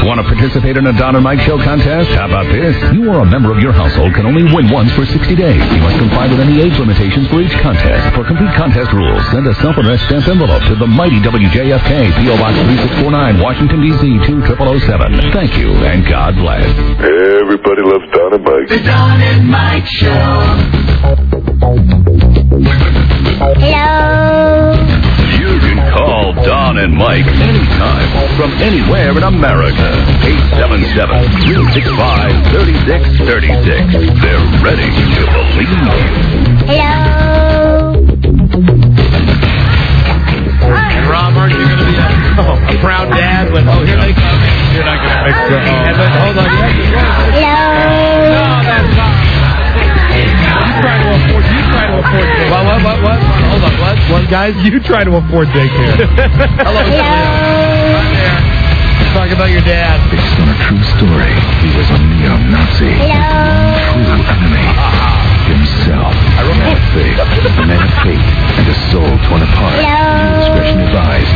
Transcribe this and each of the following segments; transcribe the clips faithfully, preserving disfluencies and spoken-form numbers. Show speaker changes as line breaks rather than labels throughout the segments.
Want to participate in a Don and Mike Show contest? How about this? You or a member of your household can only win once for sixty days. You must comply with any age limitations for each contest. For complete contest rules, send a self-addressed stamped envelope to the mighty W J F K, P O Box three six four nine, Washington, D C two zero zero zero seven. Thank you, and God bless.
Everybody loves Don and Mike.
The Don and Mike Show.
Hello.
You can call Don and Mike anytime from anywhere in America. eight seven seven, three six five, three six three six. They're ready to believe you.
Hello.
And Rob, aren't you going to be a, oh, a proud dad when, oh, here they come?
You're not going to mix the... Oh.
And then, hold on.
Hello.
No, that's not... You try to afford, you try to afford daycare. What, what, what, what? Hold on, what? What, guys?
You try to afford daycare.
Hello,
Hello.
Right there. Let's talk about your dad.
Based on a true story, he was a neo-Nazi.
Hello.
True enemy. Himself.
I wrote
Not faith, a man of faith, and a soul torn apart.
Hello.
Discretion advised.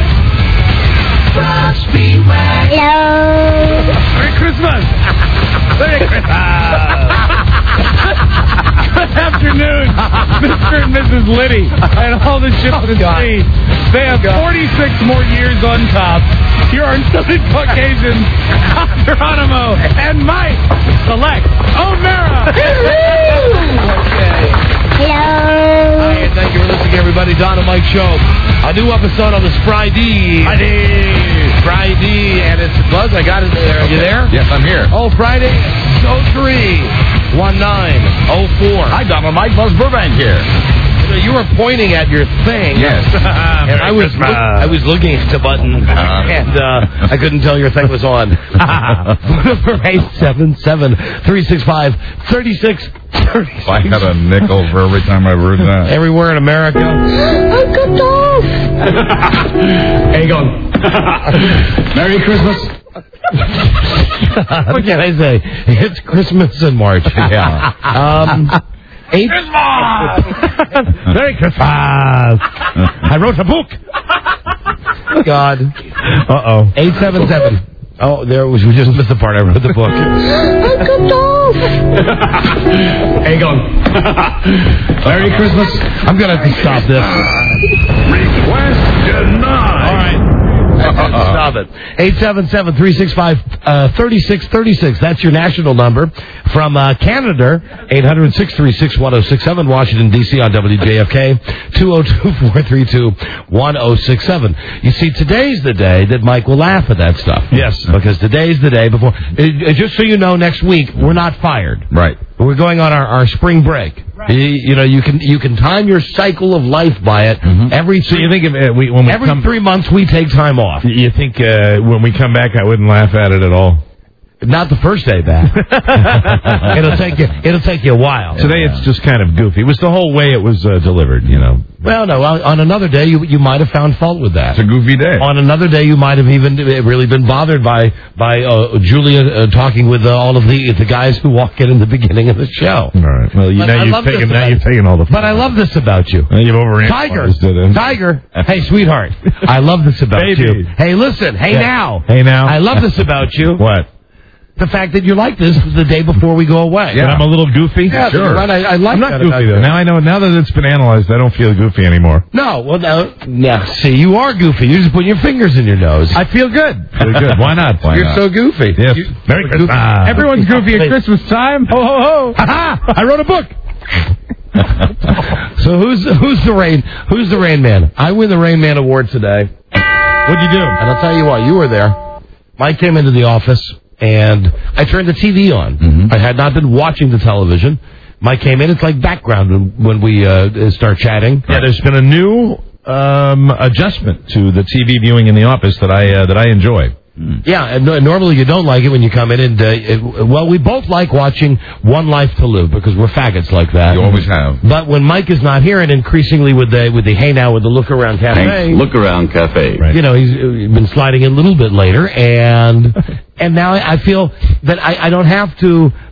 Hello.
Merry Christmas! Merry Christmas! Good afternoon, Mister and Missus Liddy, and all the ships at sea. They have forty-six more years on top. Here are Tony Caucasian, Geronimo, and Mike Select O'Mara.
Hello.
Hi, and thank you for listening, everybody. Don and Mike Show. A new episode on this Friday. Friday. Friday, and it's Buzz. I got it there. Are you there?
Yes, I'm here.
Oh, Friday, oh three, one nine, oh four.
Hi, Don and Mike. Buzz Burbank here.
You were pointing at your thing.
Yes.
And I was look, I was looking at the button, uh-huh. and uh, I couldn't tell your thing was on. eight seven seven, three six five, three six three six.
I got a nickel for every time I've heard that.
Everywhere in America.
Uncle Dolph.
How you going?
Merry Christmas.
What can I say? It's Christmas in March.
Yeah.
Um... Eight Christmas! Merry Christmas! I wrote a book! God.
Uh-oh.
eight seven seven. Oh, there was, we just missed the part. I wrote the book.
Uncle Dolph.
How you going?
Merry Christmas.
I'm going to have to stop this.
Request denied.
All right. Stop it. eight seven seven, three six five, three six three six. That's your national number. From uh, Canada, eight hundred, six three six, one oh six seven. Washington, D C on W J F K, two oh two, four three two, one oh six seven. You see, today's the day that Mike will laugh at that stuff.
Yes.
Because today's the day before. Uh, just so you know, next week, we're not fired.
Right.
We're going on our, our spring break. Right. You, you know, you can you can time your cycle of life by it. Mm-hmm. Every
so you think if uh, we when we
every
come,
three months we take time off.
You think uh, when we come back I wouldn't laugh at it at all?
Not the first day back. it'll take you. It'll take you a while.
Today
yeah.
it's just kind of goofy. It was the whole way it was uh, delivered, you know.
Well, no. On another day, you you might have found fault with that.
It's a goofy day.
On another day, you might have even really been bothered by by uh, Julia uh, talking with uh, all of the the guys who walk in in the beginning of the show.
All right. Well, you
but
know
I
you've taken now you've taken all the.
But I love this about you.
Well, you've overanalyzed
Tiger,
it.
Tiger. Hey, sweetheart. I love this about
Baby.
you. Hey, listen. Hey,
Yeah.
now.
Hey, now.
I love this about you.
What?
The fact that you're like this the day before we go away.
Yeah, I'm a little goofy.
Yeah,
sure.
Right. I, I like
I'm not
that
goofy
about
though.
you.
Now I know. Now that it's been analyzed, I don't feel goofy anymore.
No, well, now, now, see, you are goofy. You're just putting your fingers in your nose.
I feel good. Feel good. Why not? Why
You're
not?
so goofy.
Yes.
You,
Merry
goofy.
Christmas.
Everyone's goofy at Christmas time. Ho ho ho! Ha I wrote a book. So who's who's the rain? Who's the Rain Man? I win the Rain Man award today.
What'd you do?
And I'll tell you what. You were there. Mike came into the office. And I turned the T V on. Mm-hmm. I had not been watching the television. Mike came in. It's like background when we uh, start chatting.
Yeah, there's been a new um, adjustment to the T V viewing in the office that I uh, that I enjoy.
Mm. Yeah, and no, normally you don't like it when you come in. And uh, it, well, we both like watching One Life to Live because we're faggots like that.
You always have.
But when Mike is not here, and increasingly with the with the Hey Now with the Look Around Cafe,
Thanks. Look Around Cafe.
Right. You know, he's been sliding in a little bit later, and and now I feel that I, I don't have to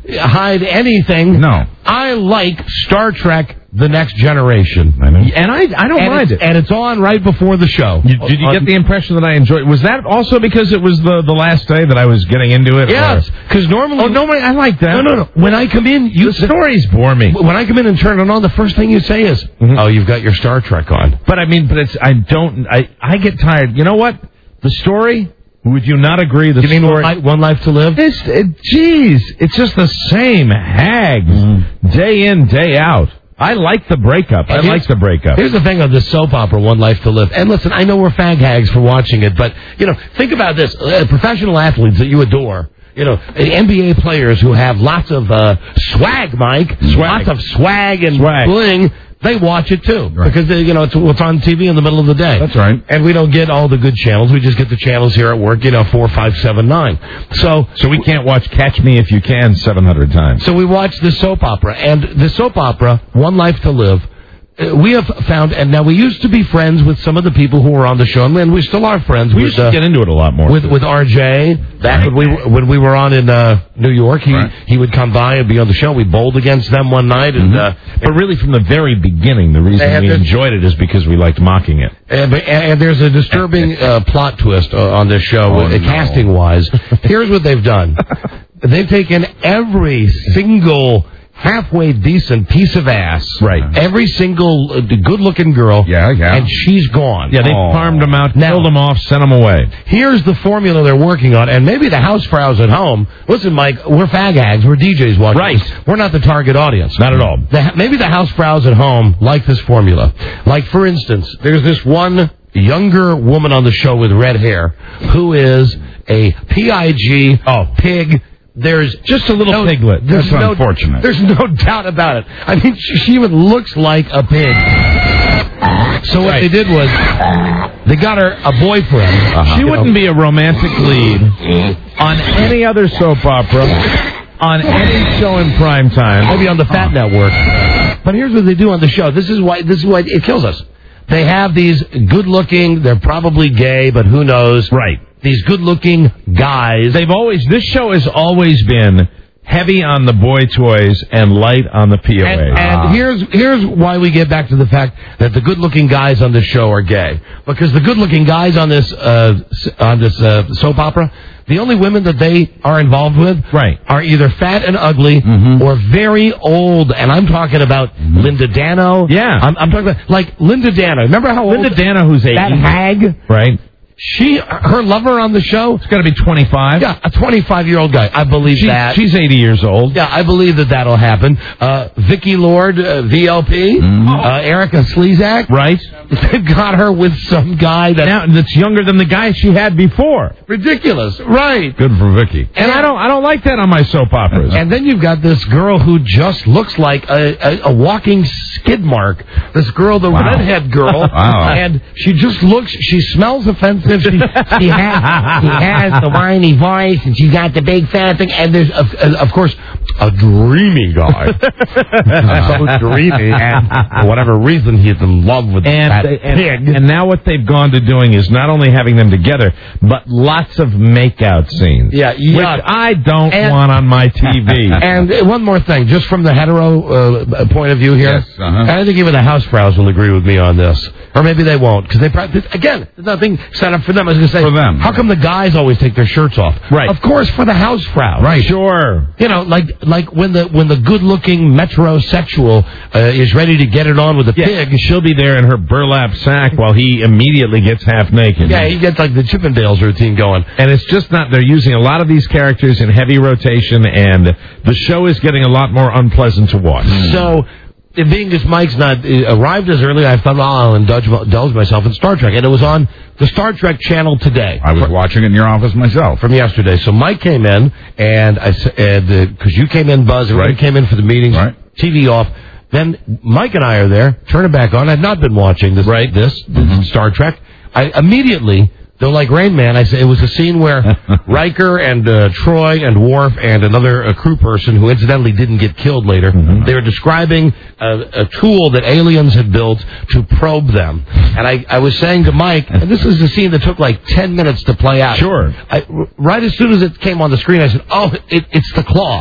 hide anything.
No.
I like Star Trek The Next Generation.
I know. And I, I don't
and
mind it.
And it's on right before the show.
You, did you
on,
get the impression that I enjoyed? Was that also because it was the, the last day that I was getting into it?
Yes, because normally...
Oh, no, I like that.
No, no, no. When I come in... you
The stories bore me.
When I come in and turn it on, the first thing you say is, mm-hmm. oh, you've got your Star Trek on.
But I mean, but it's... I don't... I, I get tired. You know what? The story... Would you not agree? The
you mean
story,
one, life, one Life to Live?
It's, it, geez, it's just the same hags mm. day in, day out. I like the breakup. I like the breakup.
Here's the thing on this soap opera, One Life to Live. And listen, I know we're fag hags for watching it, but, you know, think about this. Uh, professional athletes that you adore, you know, N B A players who have lots of uh, swag, Mike, swag. lots of swag and swag. bling. They watch it, too, right. because, they, you know, it's, it's on T V in the middle of the day.
That's right.
And we don't get all the good channels. We just get the channels here at work, you know, four, five, seven, nine. So
so we can't watch Catch Me If You Can seven hundred times.
So we watch the soap opera. And the soap opera, One Life to Live, uh, we have found, and now we used to be friends with some of the people who were on the show, and we still are friends.
We
with,
used to
uh,
get into it a lot more.
With, with R J. Back right. when, we, when we were on in uh, New York, he, right. he would come by and be on the show. We bowled against them one night. and
mm-hmm. uh, But really, from the very beginning, the reason we enjoyed it is because we liked mocking it.
And, and there's a disturbing uh, plot twist uh, on this show, oh, uh, no. casting-wise. Here's what they've done. They've taken every single... halfway decent piece of ass.
Right.
Every single uh, good-looking girl.
Yeah, yeah.
And she's gone.
Yeah, they oh. farmed them out, now, killed them off, sent them away.
Here's the formula they're working on, and maybe the housefrows at home. Listen, Mike, we're fag hags. We're D Js watching.
Right.
This. We're not the target audience.
Not at all.
The, maybe the housefrows at home like this formula. Like, for instance, there's this one younger woman on the show with red hair who is a P I G oh. pig. There's
just a little
no,
piglet. That's
no,
unfortunate.
There's no doubt about it. I mean, she, she even looks like a pig. So what right. they did was they got her a boyfriend.
Uh-huh. She wouldn't know. be a romantic lead on any other soap opera, on any show in prime time,
maybe on the Fat uh-huh. Network. But here's what they do on the show. This is why. This is why it kills us. They have these good-looking. They're probably gay, but who knows?
Right.
These good-looking guys.
They've always, this show has always been heavy on the boy toys and light on the P O A.
And, and ah. here's here's why we get back to the fact that the good-looking guys on this show are gay. Because the good-looking guys on this uh, on this uh, soap opera, the only women that they are involved with
right.
are either fat and ugly mm-hmm. or very old. And I'm talking about mm-hmm. Linda Dano.
Yeah.
I'm, I'm talking about, like, Linda Dano. Remember how
Linda
old?
Dano, who's eighty.
That hag.
Right.
She, her lover on the show,
it's got to be twenty-five.
Yeah, a twenty-five-year-old guy. I believe
she,
that.
She's eighty years old.
Yeah, I believe that that'll happen. Uh, Vicky Lord, uh, V L P, mm-hmm. uh, Erica Slezak.
Right.
They've got her with some guy that
now, that's younger than the guy she had before.
Ridiculous. Right.
Good for Vicky. And, and I don't, I don't like that on my soap operas.
And then you've got this girl who just looks like a, a, a walking skid mark. This girl, the wow. redhead girl.
Wow.
And she just looks, she smells offensive. She, she, has, she has the whiny voice, and she's got the big fat thing. And there's, of, of course, a dreamy guy. So dreamy. And for whatever reason, he's in love with
and
that
they, and,
pig.
And now what they've gone to doing is not only having them together, but lots of make-out scenes.
Yeah, yeah.
Which I don't
and,
want on my T V.
And one more thing, just from the hetero uh, point of view here,
yes, uh-huh.
I think even the housefrows will agree with me on this. Or maybe they won't, because they probably, again, there's nothing set up for them. I was going to say,
for them.
How come the guys always take their shirts off?
Right.
Of course, for the housefrau.
Right. Sure.
You know, like like when the when the good-looking metrosexual uh, is ready to get it on with the
yeah.
pig,
she'll be there in her burlap sack while he immediately gets half naked.
Yeah, he gets like the Chippendales routine going.
And it's just not, they're using a lot of these characters in heavy rotation, and the show is getting a lot more unpleasant to watch.
So, it being as Mike's not uh, arrived as early, I thought, oh, I'll indulge, indulge myself in Star Trek. And it was on the Star Trek channel today.
I was for, watching it in your office myself.
From yesterday. So Mike came in, and I said, because you came in, Buzz, everybody right. came in for the meetings, right. T V off. Then Mike and I are there, turn it back on. I'd not been watching this, right. this, this mm-hmm. Star Trek. I immediately... Though, like Rain Man, I say it was a scene where Riker and uh, Troy and Worf and another uh, crew person who incidentally didn't get killed later, mm-hmm. they were describing a, a tool that aliens had built to probe them. And I, I was saying to Mike, and this is a scene that took like ten minutes to play out.
Sure.
I, right as soon as it came on the screen, I said, oh, it, it's the claw.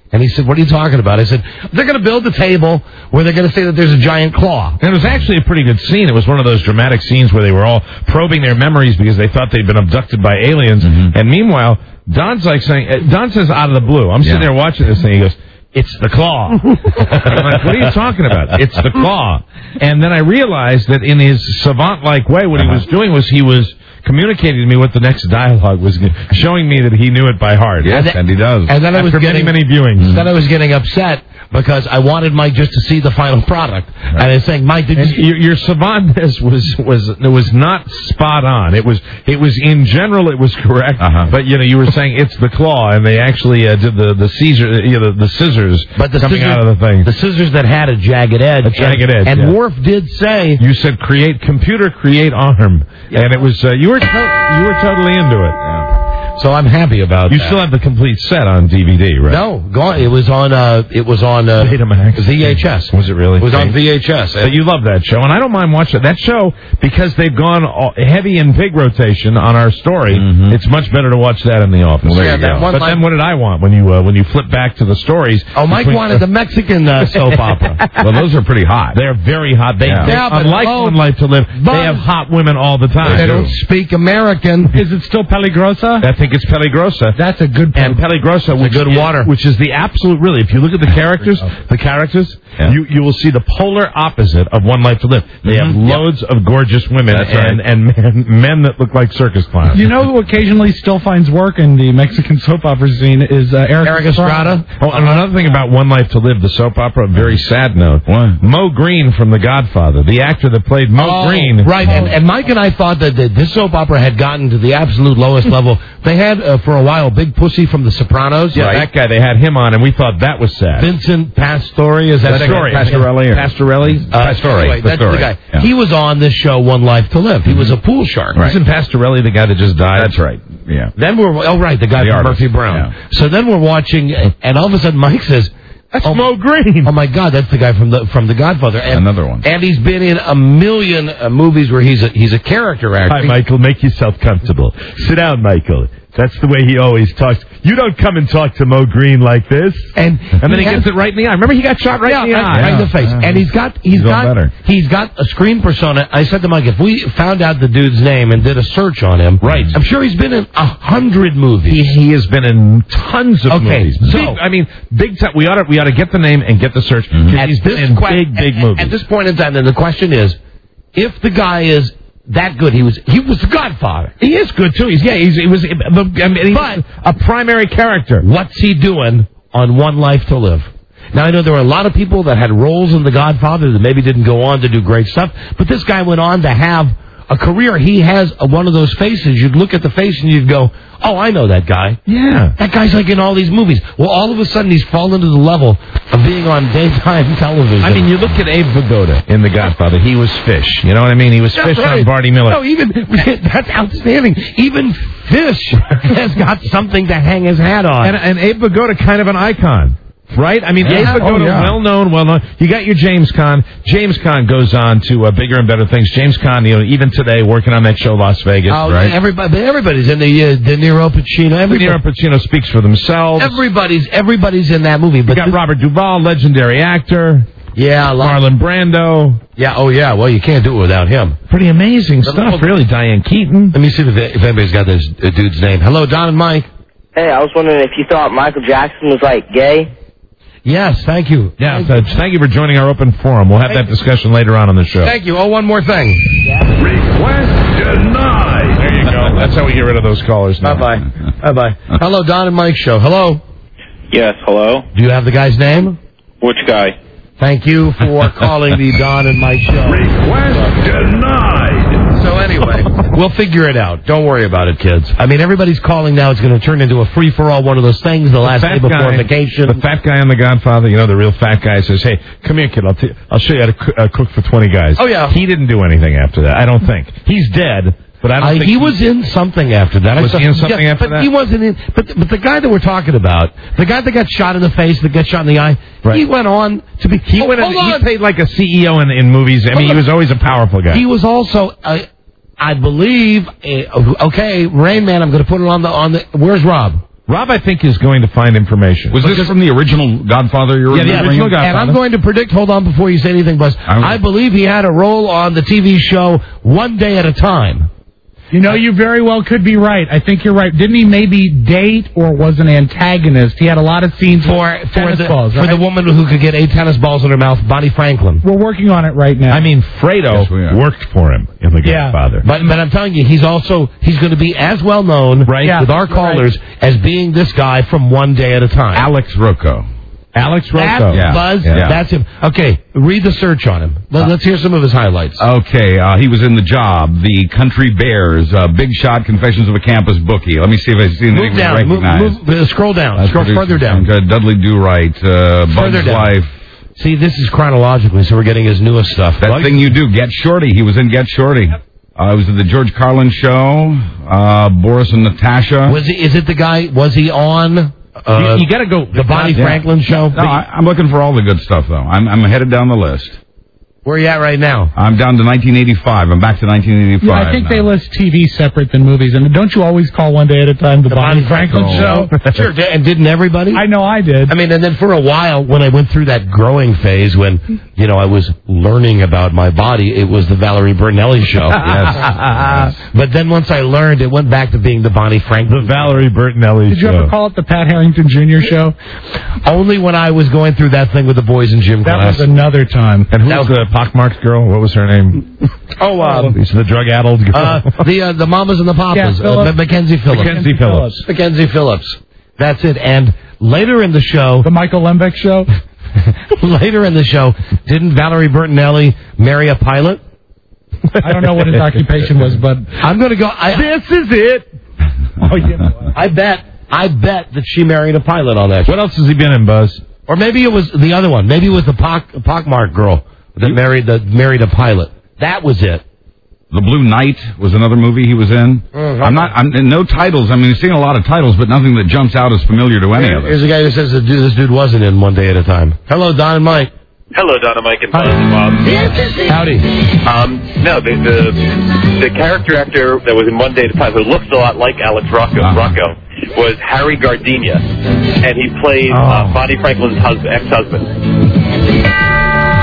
And he said, what are you talking about? I said, they're going to build a table where they're going to say that there's a giant claw.
And it was actually a pretty good scene. It was one of those dramatic scenes where they were all probing their memories because they thought they'd been abducted by aliens. Mm-hmm. And meanwhile, Don's like saying, Don says out of the blue, I'm sitting yeah. there watching this thing, he goes, it's the claw. I'm like, what are you talking about? It's the claw. And then I realized that in his savant-like way, what uh-huh. he was doing was he was communicating to me what the next dialogue was, showing me that he knew it by heart.
Yes,
and,
and he does. And then I was
After
getting
many, many viewings.
Mm-hmm. Then I was getting upset because I wanted Mike just to see the final product. Right. And I was saying, Mike, did you...
Your, your savantness was was it was not spot on. It was it was in general it was correct, uh-huh. but you know you were saying it's the claw, and they actually uh, did the the Caesar, you know, the scissors
but the
coming
scissors,
out of the thing.
The scissors that had a jagged edge.
A jagged
and,
edge.
And
yeah.
Worf did say,
you said create computer create arm, yeah. and it was uh, you were to- you were totally into it. Yeah.
So I'm happy about
you
that.
You still have the complete set on D V D, right?
No, gone. It was on. Uh, it was on uh,
Betamax.
V H S.
Was it really?
It was on V H S.
But you love that show, and I don't mind watching that show because they've gone all, heavy in pig rotation on our story. Mm-hmm. It's much better to watch that in the office.
Well, there yeah, you go.
But then, what did I want when you uh, when you flip back to the stories?
Oh, Mike between, wanted the Mexican uh, soap opera.
Well, those are pretty hot. They're very hot. They, yeah. they yeah, unlike oh, One Life to Live, they have hot women all the time.
They don't speak American.
Is it still Peligrosa?
I think it's Peligrosa.
That's a good
and Peligrosa, which
good
is,
water,
which is the absolute. Really, if you look at the characters, the characters, yeah. you you will see the polar opposite of One Life to Live. They mm-hmm. have loads yep. of gorgeous women
That's
and
right.
and men, men that look like circus clowns.
You know who occasionally still finds work in the Mexican soap opera scene is uh, Eric,
Eric Estrada.
Oh, and another thing about One Life to Live, the soap opera, a very sad note.
What?
Mo Green from The Godfather, the actor that played Mo
oh,
Green,
right? And, and Mike and I thought that the, this soap opera had gotten to the absolute lowest level. They had uh, for a while Big Pussy from The Sopranos.
Yeah, right? That guy. They had him on, and we thought that was sad.
Vincent Pastore, is that
Pastore? Pastorelli. Pastorelli.
Uh, Pastore. Anyway, that's the guy. Yeah. He was on this show, One Life to Live. He mm-hmm. was a pool shark.
Right. Isn't Pastorelli the guy that just died?
That's right.
Yeah.
Then we're oh right, the guy
the
from
artist.
Murphy Brown.
Yeah.
So then we're watching, and all of a sudden Mike says,
"That's
oh,
Mo Green."
Oh my God, that's the guy from the from the Godfather. And,
Another one.
And he's been in a million uh, movies where he's a he's a character actor.
Hi, Michael. Make yourself comfortable. Sit down, Michael. That's the way he always talks. You don't come and talk to Mo Green like this.
And
and then he, he gets it right in the eye. Remember, he got shot right
yeah,
in the
right,
eye,
right in the face. Yeah. And he's got he's, he's got he's got a screen persona. I said to Mike, if we found out the dude's name and did a search on him,
right?
I'm sure he's been in a hundred movies.
He, he has been in tons of
okay,
movies.
So
big, I mean, big time. We ought to we ought to get the name and get the search. Mm-hmm.
At
he's been in
que-
big big
at,
movies.
At this point in time, then the question is, if the guy is that good, he was he was the Godfather.
He is good too. He's yeah. He's he was. I mean,
but
a primary character.
What's he doing on One Life to Live? Now I know there were a lot of people that had roles in The Godfather that maybe didn't go on to do great stuff, but this guy went on to have a career. He has a, one of those faces. You'd look at the face and you'd go, "Oh, I know that guy.
Yeah,
that guy's like in all these movies." Well, all of a sudden he's fallen to the level of being on daytime television.
I mean, you look at Abe Vigoda in The Godfather. He was Fish. You know what I mean? He was
that's
Fish
right.
on Barney Miller.
No, even that's outstanding. Even Fish has got something to hang his hat on.
And, and Abe Vigoda, kind of an icon. Right? I mean, yeah. Abe Vigoda, oh, yeah. well-known, well-known. You got your James Caan. James Caan goes on to uh, bigger and better things. James Caan, you know, even today, working on that show Las Vegas,
oh,
right?
Everybody, everybody's in the uh, De Niro, Pacino. Everybody.
De Niro, Pacino speaks for themselves.
Everybody's everybody's in that movie. But
you got
this,
Robert Duvall, legendary actor.
Yeah,
Marlon Brando.
Yeah, oh yeah. Well, you can't do it without him.
Pretty amazing but stuff, really. Diane Keaton.
Let me see if, if anybody's got this uh, dude's name. Hello, Don and Mike.
Hey, I was wondering if you thought Michael Jackson was like gay.
Yes, thank you.
Yeah, thank, thank you for joining our open forum. We'll have thank that discussion later on on the show.
Thank you. Oh, one more thing.
Yeah. Request denied.
There you go. That's how we get rid of those callers now.
Bye-bye. Bye-bye. Hello, Don and Mike show. Hello.
Yes, hello.
Do you have the guy's name?
Which guy?
Thank you for calling the Don and Mike show.
Request denied.
So anyway, we'll figure it out. Don't worry about it, kids. I mean, everybody's calling now. It's going to turn into a free-for-all, one of those things, the, the last day before
guy,
vacation.
The fat guy on The Godfather, you know, the real fat guy says, "Hey, come here, kid. I'll, t- I'll show you how to co- uh, cook for twenty guys."
Oh, yeah.
He didn't do anything after that, I don't think. He's dead. But I don't
uh,
think
he, he was in something after that.
Was
I
he in something
yeah,
after
but
that?
He wasn't in. But but the guy that we're talking about, the guy that got shot in the face, that got shot in the eye, right. He went on to be. He,
oh, went
hold
in,
on.
He played like a C E O in, in movies. I mean, hold he was always a powerful guy.
He was also, uh, I believe, uh, okay, Rain Man. I'm going to put it on the on the. Where's Rob?
Rob, I think, is going to find information.
Was this from the original Godfather you're
Yeah, the
remembering?
original Godfather. And I'm going to predict, hold on before you say anything, Buzz. I believe he had a role on the T V show One Day at a Time.
You know, you very well could be right. I think you're right. Didn't he maybe date or was an antagonist? He had a lot of scenes
for
with
for
tennis
the,
balls, right?
for the woman who could get eight tennis balls in her mouth, Bonnie Franklin.
We're working on it right now.
I mean, Fredo
Yes,
worked for him in The
Yeah.
Godfather.
But, but I'm telling you, he's also he's going to be as well known
Right.
Yeah,
with our callers
right.
as being this guy from One Day at a Time.
Alex Rocco.
Alex
That
Rocco.
Yeah.
Buzz,
Yeah.
that's him. Okay, read the search on him. Let, us hear some of his highlights.
Okay, uh, he was in The Job, The Country Bears, uh, Big Shot, Confessions of a Campus Bookie. Let me see if I've seen
Move
anything
down. Move,
recognized.
move, uh, scroll down.
Uh,
scroll
produced
further down.
uh, Dudley Do Right, uh,
Further
Bug's
down.
Life.
See, this is chronologically, so we're getting his newest stuff.
That
Bug-
thing you do, Get Shorty. He was in Get Shorty. Uh, it was at the George Carlin show. Uh, Boris and Natasha.
Was he? Is it the guy? Was he on? Uh,
you you got to go.
the Bonnie
Yeah.
Franklin show.
No, I, I'm looking for all the good stuff, though. I'm, I'm headed down the list.
Where are you at right now?
I'm down to nineteen eighty-five. I'm back to nineteen eighty-five.
Yeah, I think
now.
they list T V separate than movies. And don't you always call One Day at a Time the, Bonnie Franklin show?
Sure, d- and didn't everybody?
I know I did.
I mean, and then for a while, when I went through that growing phase, when you know I was learning about my body, it was the Valerie Bertinelli show.
Yes.
But then once I learned, it went back to being the Bonnie Franklin.
The Valerie Bertinelli
Did you
show.
ever call it the Pat Harrington Junior show?
Only when I was going through that thing with the boys in gym
That
class.
was another time.
And who was the pockmarked girl? What was her name?
oh, um,
She's the drug-addled girl.
uh, the uh, the Mamas and the Papas,
Yeah,
uh,
Phillips.
M- Mackenzie Phillips.
Mackenzie Phillips.
Mackenzie Phillips. That's it. And later in the show,
The Michael Lembeck show?
later in the show, didn't Valerie Bertinelli marry a pilot?
I don't know what his occupation was, but
I'm going to go. I,
this is it. Oh, yeah.
I bet. I bet that she married a pilot on that show.
What else has he been in, Buzz?
Or maybe it was the other one. Maybe it was the pock, pockmark girl that married the married a pilot. That was it.
The Blue Knight was another movie he was in.
Mm-hmm.
I'm not. I'm no titles. I mean, I've seen a lot of titles, but nothing that jumps out as familiar to any of us.
Here's a guy who says that dude, this dude wasn't in One Day at a Time. Hello, Don and Mike.
Hello, Donna, Mike, and Bob.
Howdy.
Um, no, the, the the character actor that was in One Day at a Time, who looks a lot like Alex Rocco,
Uh-huh.
Rocco was Harry Gardenia, and he played
Oh.
uh, Bonnie Franklin's hus- ex-husband.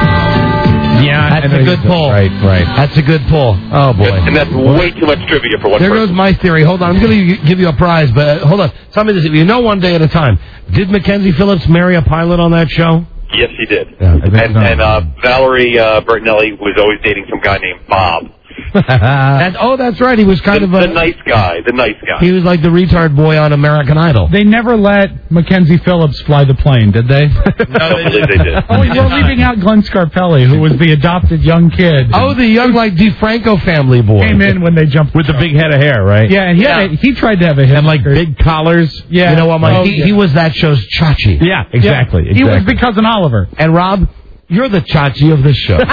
Yeah,
That's a good pull.
Right, right.
That's a good pull. Oh, boy.
And that's way too much trivia for one
There
person.
goes my theory. Hold on. I'm going to give you a prize, but uh, hold on. Tell me this. If you know One Day at a Time, did Mackenzie Phillips marry a pilot on that show?
Yes, he did.
Yeah, I think
and
so.
and uh, Valerie uh, Bertinelli was always dating some guy named Bob.
And, oh, that's right. He was kind
the,
of a...
the nice guy, the nice guy.
He was like the retard boy on American Idol.
They never let Mackenzie Phillips fly the plane, did they?
No, I believe they did.
Oh, we're leaving out Glenn Scarpelli, who was the adopted young kid.
Oh, the young, like, DeFranco family boy.
Came in when they jumped
With the big head of hair, right?
Yeah, and he,
Yeah.
Had a, he tried to have a hip.
And like big collars.
Yeah.
You know what, Mike?
Oh,
he,
yeah.
he was that show's Chachi.
Yeah, exactly.
Yeah,
exactly.
He was the cousin Oliver.
And, Rob, you're the Chachi of this show.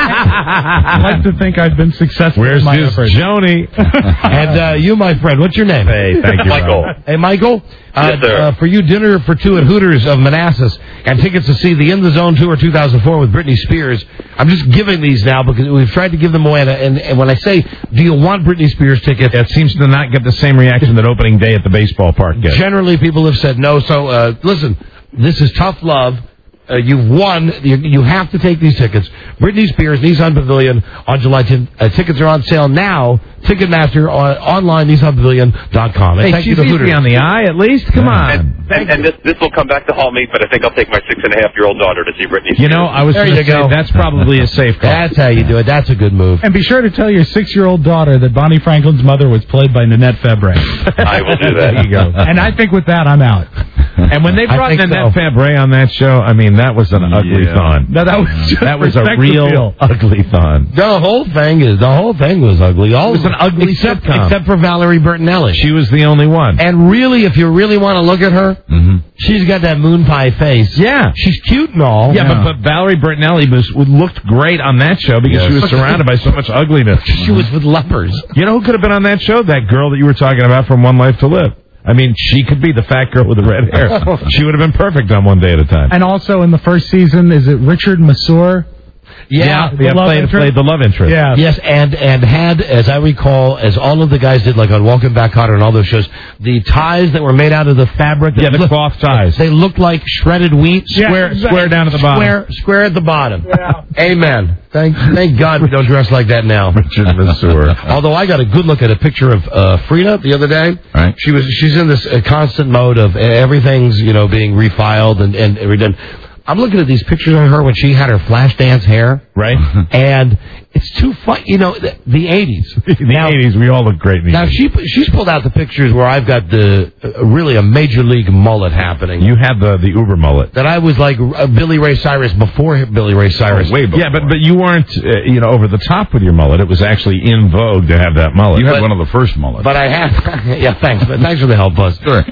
I like to think I've been successful
Where's
in my
this
efforts.
Joni?
And uh, you, my friend, what's your name?
Hey, thank you,
Michael.
Rob.
Hey, Michael. Uh,
Yes, sir.
Uh, for you, dinner for two at Hooters of Manassas and tickets to see the In the Zone Tour two thousand four with Britney Spears. I'm just giving these now because we've tried to give them away. And, and, and when I say, do you want Britney Spears tickets?
It seems to not get the same reaction that opening day at the baseball park gets.
Generally, people have said no. So, uh, listen, this is tough love. Uh, you've won. You, you have to take these tickets. Britney Spears, Nissan Pavilion on July tenth. Uh, tickets are on sale now. Ticketmaster on, online, Nissan Pavilion dot com. And
Hey,
thank you
she's
to Hooters.
easy on the eye, at least. Come on.
And, and, and this this will come back to haunt me, but I think I'll take my six and a half year old daughter to see Britney Spears.
You know, I was
There
going
you
to say
go.
that's probably a safe call.
That's how you do it. That's a good move.
And be sure to tell your six-year-old daughter that Bonnie Franklin's mother was played by Nanette Fabre.
I will do that.
There you go.
And I think with that, I'm out.
And when they
I
brought
think
Nanette
so.
Fabre on that show, I mean, that was an ugly
Yeah.
thon.
No, that was just
That was a
respect the
real
feel.
ugly thon.
The whole thing is the whole thing was ugly. All
It was an ugly
except,
sitcom.
except for Valerie Bertinelli.
She was the only one.
And really, if you really want to look at her,
Mm-hmm.
she's got that moon pie face.
Yeah.
She's cute and all.
Yeah, But, but Valerie Bertinelli was, looked great on that show because
Yes.
she was surrounded by so much ugliness.
She was with lepers.
You know who could have been on that show? That girl that you were talking about from One Life to Live. I mean, she could be the fat girl with the red hair. She would have been perfect on One Day at a Time.
And also in the first season, is it Richard Masur?
Yeah,
yeah, played, played the love interest.
Yeah. Yes, and and had, as I recall, as all of the guys did, like on Welcome Back, Kotter and all those shows, the ties that were made out of the fabric.
Yeah, the
looked,
cloth ties.
They looked like shredded wheat.
Yeah,
Square,
exactly.
square down at the bottom. Square, square at the bottom. Yeah. Amen. Thank, thank God we don't dress like that now.
Richard Masur.
Although I got a good look at a picture of uh, Frida the other day.
Right.
She was she's in this uh, constant mode of uh, everything's you know being refiled and and redone. I'm looking at these pictures of her when she had her flash dance hair.
Right.
And it's too fun. You know, the, the eighties.
In the eighties, we all look great in the
Now,
eighties.
she, she's pulled out the pictures where I've got the uh, really a major league mullet happening.
You had the, the Uber mullet.
That I was like uh, Billy Ray Cyrus before Billy Ray Cyrus.
Oh, way before.
Yeah, but but you weren't uh, you know over the top with your mullet. It was actually in vogue to have that mullet.
You had
But-
one of the first mullets.
But I have, yeah, thanks. But thanks for the help, Buzz.
Sure.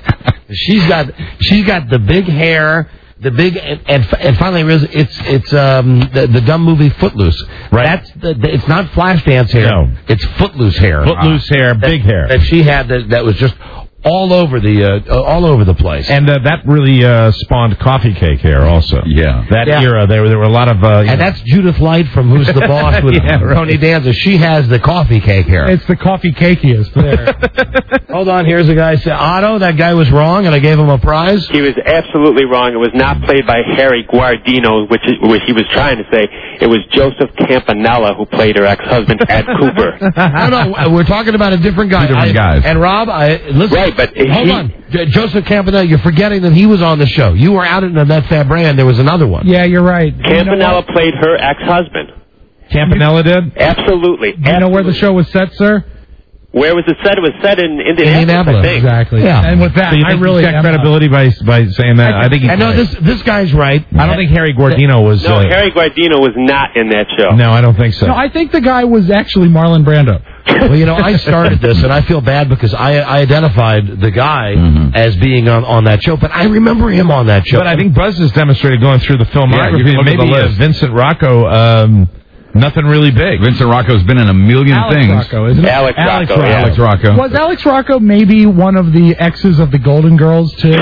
she's got, she's got the big hair, the big, and and, and finally, it's it's um the, the dumb movie Footloose.
Right.
That's the, the it's not Flashdance hair.
No.
It's Footloose hair.
Footloose hair,
That-
big hair.
that she had that that was just all over the uh, all over the place.
And uh, that really uh, spawned coffee cake hair also.
Yeah.
That
Yeah.
era, there, there were a lot of... Uh, you
And
know-
that's Judith Light from Who's the Boss with
Yeah, right.
Tony Danza. She has the coffee cake hair.
It's the coffee cakiest there.
Hold on, here's a guy say, Otto, that guy was wrong, and I gave him a prize.
He was absolutely wrong. It was not played by Harry Guardino, which, is, which he was trying to say. It was Joseph Campanella who played her ex-husband, Ed Cooper.
No, no, we're talking about a different guy.
Two different
I-
guys.
And Rob, I listen.
Right, but
hold
he-
on, J- Joseph Campanella. You're forgetting that he was on the show. You were out in that Fabre, and there was another one.
Yeah, you're right. You know
Campanella
what?
played her ex-husband.
Campanella did?
Absolutely.
Do you know where the show was set, sir?
Where was it set? It was set in Indianapolis,
Indianapolis,
I think.
Exactly.
Yeah.
And with that,
So you
I
think
really
he's got
am,
credibility by by saying that? I, think he's
And no,
right.
this this guy's right.
I don't think Harry Guardino was...
No,
uh,
Harry Guardino was not in that show.
No, I don't think so.
No, I think the guy was actually Marlon Brando.
Well, you know, I started this, and I feel bad because I, I identified the guy
Mhm.
as being on, on that show, but I remember him on that show.
But I think Buzz has demonstrated going through the
Yeah,
filmography
you can look at
maybe
the
uh,
list.
Vincent Rocco, um, nothing really big.
Vincent Rocco's been in a million
Alex
things.
Rocco, isn't it?
Alex
Alex
Rocco,
Rocco.
yeah.
Alex Rocco.
Was Alex Rocco maybe one of the exes of the Golden Girls, too?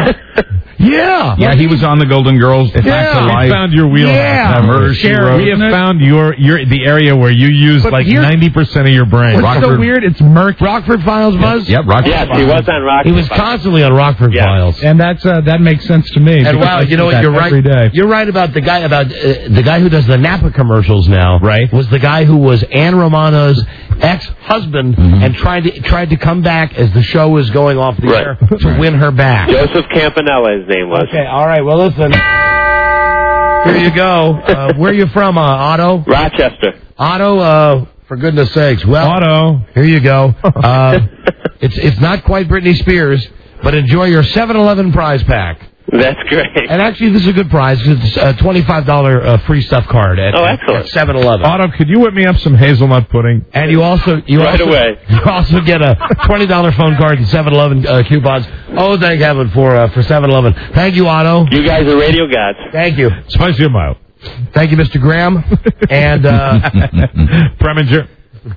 yeah.
Yeah, he was on the Golden Girls. Back
Yeah.
to
We
Life.
found your wheelhouse.
Yeah.
Have
Murder,
we?
She Wrote.
We have
Isn't it?
found your your the area where you use
But
like
here-
ninety percent of your brain.
What's so
Rockford.
weird? It's murky.
Rockford Files, Buzz?
Yep, Rockford.
Yes, he was on Rock.
He was constantly on Rockford
Yeah.
Files.
And that's uh, that makes sense to me.
And
because
wow,
I
you know
see
what?
that
You're right.
every day.
You're right about the guy about uh, the guy who does the Napa commercials now.
Right.
Was the guy who was Ann Romano's ex-husband
Mm-hmm.
and tried to tried to come back as the show was going off the
Right.
air to win her back.
Joseph Campanella, his name was.
Okay. All right. Well, listen. Here you go. Uh, where are you from, uh, Otto?
Rochester.
Otto. Uh, for goodness sakes. Well,
Otto.
here you go. Uh, it's it's not quite Britney Spears, but enjoy your seven eleven prize pack.
That's great.
And actually, this is a good prize. It's a twenty-five dollars uh, free stuff card at,
Oh, excellent.
at seven eleven.
Otto, could you whip me up some hazelnut pudding?
And you also you
Right
also,
away.
you also get a twenty dollars phone card and seven eleven uh, coupons. Oh, thank heaven for uh, for seven eleven. Thank you, Otto.
You guys are radio gods.
Thank you.
Spicy or mild?
Thank you, Mister Graham. And uh,
Preminger.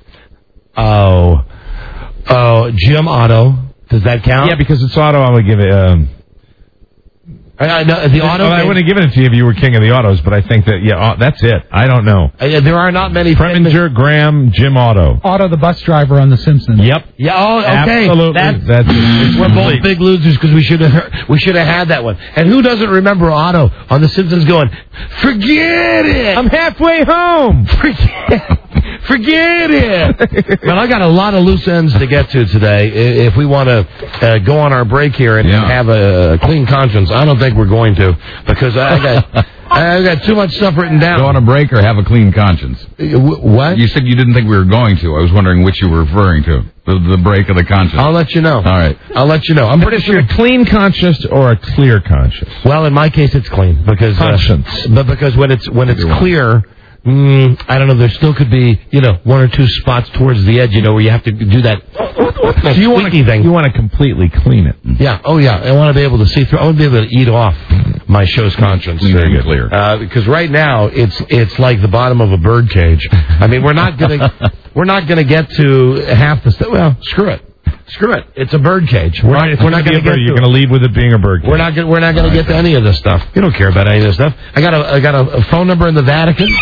oh, oh, Jim Otto. Does that count?
Yeah, because it's Otto, I would give it... Um,
I, I know, the auto.
Oh, I wouldn't have given it to you if you were king of the autos, but I think that, yeah, uh, that's it. I don't know.
Uh, there are not many.
Preminger, Graham, Jim Otto.
Otto, the bus driver on The Simpsons.
Yep.
Yeah. Oh, okay.
Absolutely.
That's,
That's it.
we're both big losers because we should have we should have had that one. And who doesn't remember Otto on The Simpsons going, "Forget it,
I'm halfway home.
forget, forget it." But I got a lot of loose ends to get to today. I- If we want to uh, go on our break here and,
Yeah.
and have a, a clean conscience, I don't think we're going to because I got I got too much stuff written down.
Go on a break or have a clean conscience?
Uh, wh- What?
You said you didn't think we were going to. I was wondering which you were referring to. The, the break of the conscience.
I'll let you know.
All right.
I'll let you know. I'm pretty sure.
A clean conscience or a clear conscience?
Well, in my case, it's clean because uh,
Conscience.
but because when it's when it's
Either one.
clear, mm, I don't know. There still could be you know one or two spots towards the edge, you know, where you have to do that.
So you want
squeaky
to
thing.
you want to completely clean it.
Yeah. Oh, yeah. I want to be able to see through. I want to be able to eat off my show's conscience.
Clean and clear.
Uh, because right now it's it's like the bottom of a bird cage. I mean, we're not gonna we're not gonna get to half the stuff. Well, screw it. Screw it. It's a bird cage. We're,
Right,
not,
it's
we're
gonna
not
be
going
a
to get
bird.
to
You're
it.
going to lead with it being a bird.
We're not. Gonna, we're not going to get to any of this stuff. You don't care about any of this stuff. I got a. I got a, a phone number in the Vatican.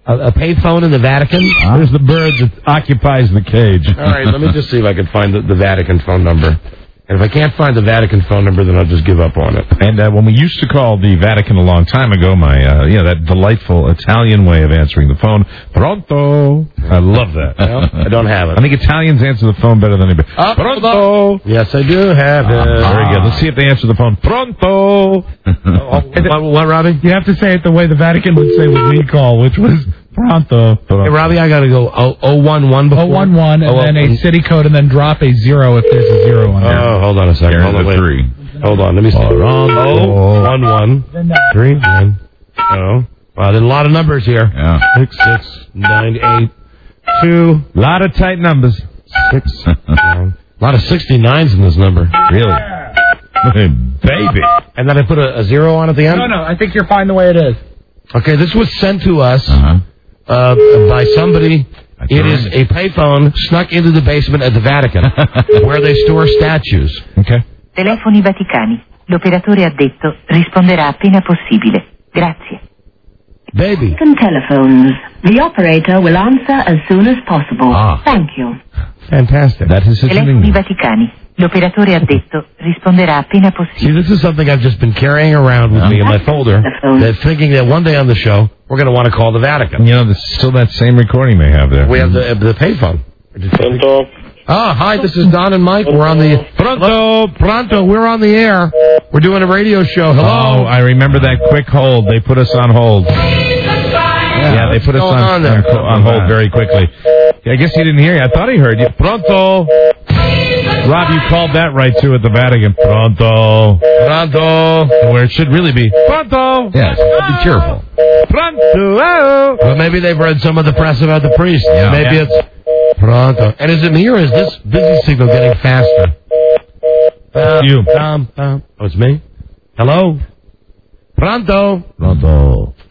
A, a payphone in the Vatican?
There's the bird that occupies the cage.
All right, let me just see if I can find the, the Vatican phone number. And if I can't find the Vatican phone number, then I'll just give up on it.
And uh, when we used to call the Vatican a long time ago, my, uh, you know, that delightful Italian way of answering the phone, pronto. I love that.
Well, I don't have it.
I think Italians answer the phone better than anybody.
Uh,
Pronto.
Yes, I do have it.
Uh, very good. Let's see if they answer the phone. Pronto.
oh, what, what, Robbie?
You have to say it the way the Vatican would say when we call, which was pronto.
Hey, Robbie, I got to go oh one one before.
oh one one, and
oh,
then a city code, and then drop a zero if there's a zero on there.
Oh, hold on a second. Hold on, wait.
Three.
Hold on, let me see. Oh, one, one, three, one, oh. Wow, there's a lot of numbers here.
Yeah.
Six, six, nine, eight, two.
A lot of tight numbers.
Six, nine. A lot of sixty-nines in this number.
Really? Baby.
And then I put a, a zero on at the end?
No, no, I think you're fine the way it is.
Okay, this was sent to us
Uh-huh.
uh, by somebody.
That's
It
right.
is a payphone snuck into the basement at the Vatican, where they store statues.
Okay.
Telefoni Vaticani. L'operatore ha detto risponderà appena possibile. Grazie.
Baby.
Vatican telephones. The operator will answer as soon as possible.
Ah.
Thank you.
Fantastic.
That is his
Telefoni
name.
Vaticani. L'operatore ha detto risponderà appena
See,
possibile.
this is something I've just been carrying around with me in my folder, that thinking that one day on the show, we're going to want to call the Vatican.
You know, there's still that same recording they have there.
We have the, uh, the payphone. Ah, hi, this is Don and Mike. We're on the... Pronto, pronto, we're on the air. We're doing a radio show. Hello.
Oh, I remember that quick hold. They put us on hold. Yeah, they put us
going
on,
on there?
on, on hold very quickly. I guess he didn't hear you. I thought he heard you. Pronto. Rob, you called that right, too, at the Vatican. Pronto.
Pronto.
Where it should really be. Pronto.
Yes, be cheerful.
Pronto.
Well, maybe they've read some of the press about the priest.
Yeah.
Maybe
Yeah.
it's pronto. And is it me or is this busy signal getting faster?
It's you.
Um, um, oh, it's me? Hello? Pronto.
Pronto.
Oh,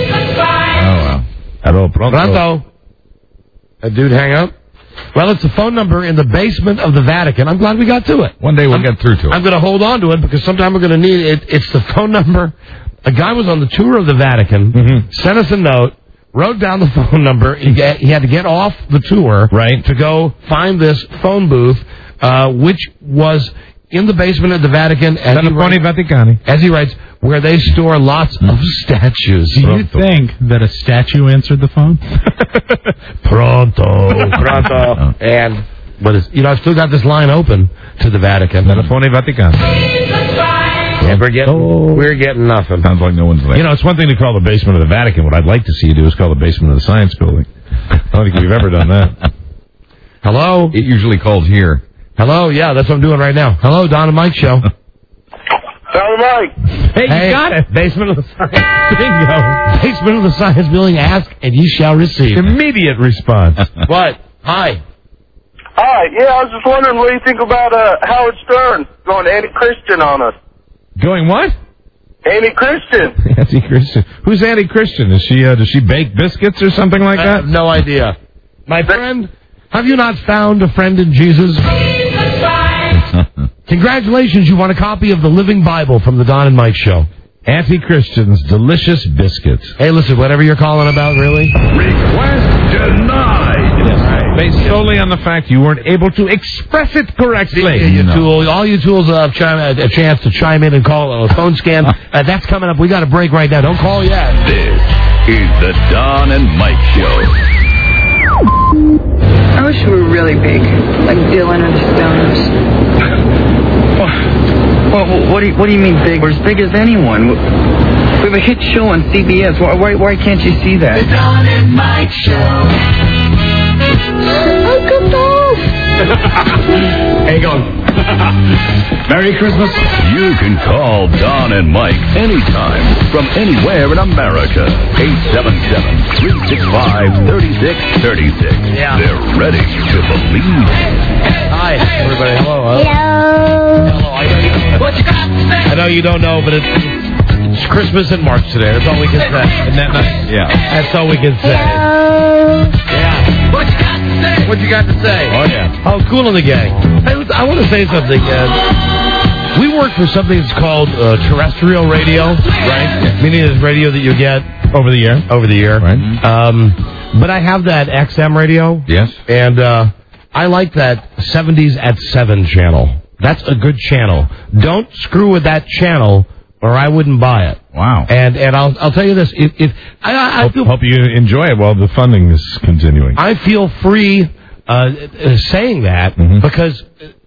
well.
Hello, pronto.
Pronto. A dude hang up? Well, it's the phone number in the basement of the Vatican. I'm glad we got to it.
One day we'll
I'm,
get through to it.
I'm going to hold on to it because sometime we're going to need it. It's the phone number. A guy was on the tour of the Vatican,
Mm-hmm.
sent us a note, wrote down the phone number. He, get, he had to get off the tour
Right.
to go find this phone booth, uh, which was in the basement of the Vatican. As he,
Telefoni
writes,
Vaticani.
as he writes, where they store lots of statues.
Do you think that a statue answered the phone?
Pronto, pronto. And what is, you know, I've still got this line open to the Vatican.
Telefoni Vaticani.
And we're getting, we're getting nothing.
Sounds like no one's there.
You know, it's one thing to call the basement of the Vatican. What I'd like to see you do is call the basement of the science building. I don't think we've ever done that.
Hello?
It usually calls here.
Hello? Yeah, that's what I'm doing right now. Hello, Don and Mike Show.
Hello, Mike.
Hey, you
Hey.
got it.
Basement of the Science Bingo. Basement of the Science Building. Ask and ye shall receive.
Immediate response.
What? Hi.
Hi, yeah, I was just wondering what do you think about uh, Howard Stern going anti-Christian on us?
Going what?
Anti-Christian.
Anti-Christian. Who's anti-Christian? Is she? Uh, does she bake biscuits or something like
I
that?
have no idea. My friend, have you not found a friend in Jesus? Congratulations, you won a copy of the Living Bible from the Don and Mike Show.
Anti-Christians, delicious biscuits.
Hey, listen, whatever you're calling about, really?
Request denied.
Based solely on the fact you weren't able to express it correctly.
Yeah, you tool, all you tools have chime, a, a chance to chime in and call a phone scan. Uh, that's coming up. We got a break right now. Don't call yet.
This is the Don and Mike Show.
I wish we were really big, like Dylan or the Stones. Well, what do you, what do you mean big? We're as big as anyone. We have a hit show on C B S. Why, why, why can't you see that?
The Don and Mike Show.
Uncle Dolph!
How you going? Merry Christmas. You can call Don and Mike anytime from anywhere in America. eight seven seven, three six five, three six three six.
Yeah.
They're ready to believe.
Hi, everybody. Hello. Hello.
Hello.
I know, you, I know you don't know, but it's, it's Christmas in March today. That's all we can say. Isn't that nice?
Yeah.
That's all we can say.
Hello.
Yeah. What you got to say? What you got to say?
Oh, yeah.
Oh, Cool in the Gang. Hey, listen, I want to say something. Uh, we work for something that's called uh, terrestrial radio, right? Meaning it's radio that you get
over the air.
Over the air.
Right.
Um, but I have that X M radio.
Yes.
And uh, I like that seventies at seven channel. That's a good channel. Don't screw with that channel, or I wouldn't buy it.
Wow.
And and I'll I'll tell you this. If, if I, I
hope,
feel,
hope you enjoy it while the funding is continuing.
I feel free uh, saying that
mm-hmm.
because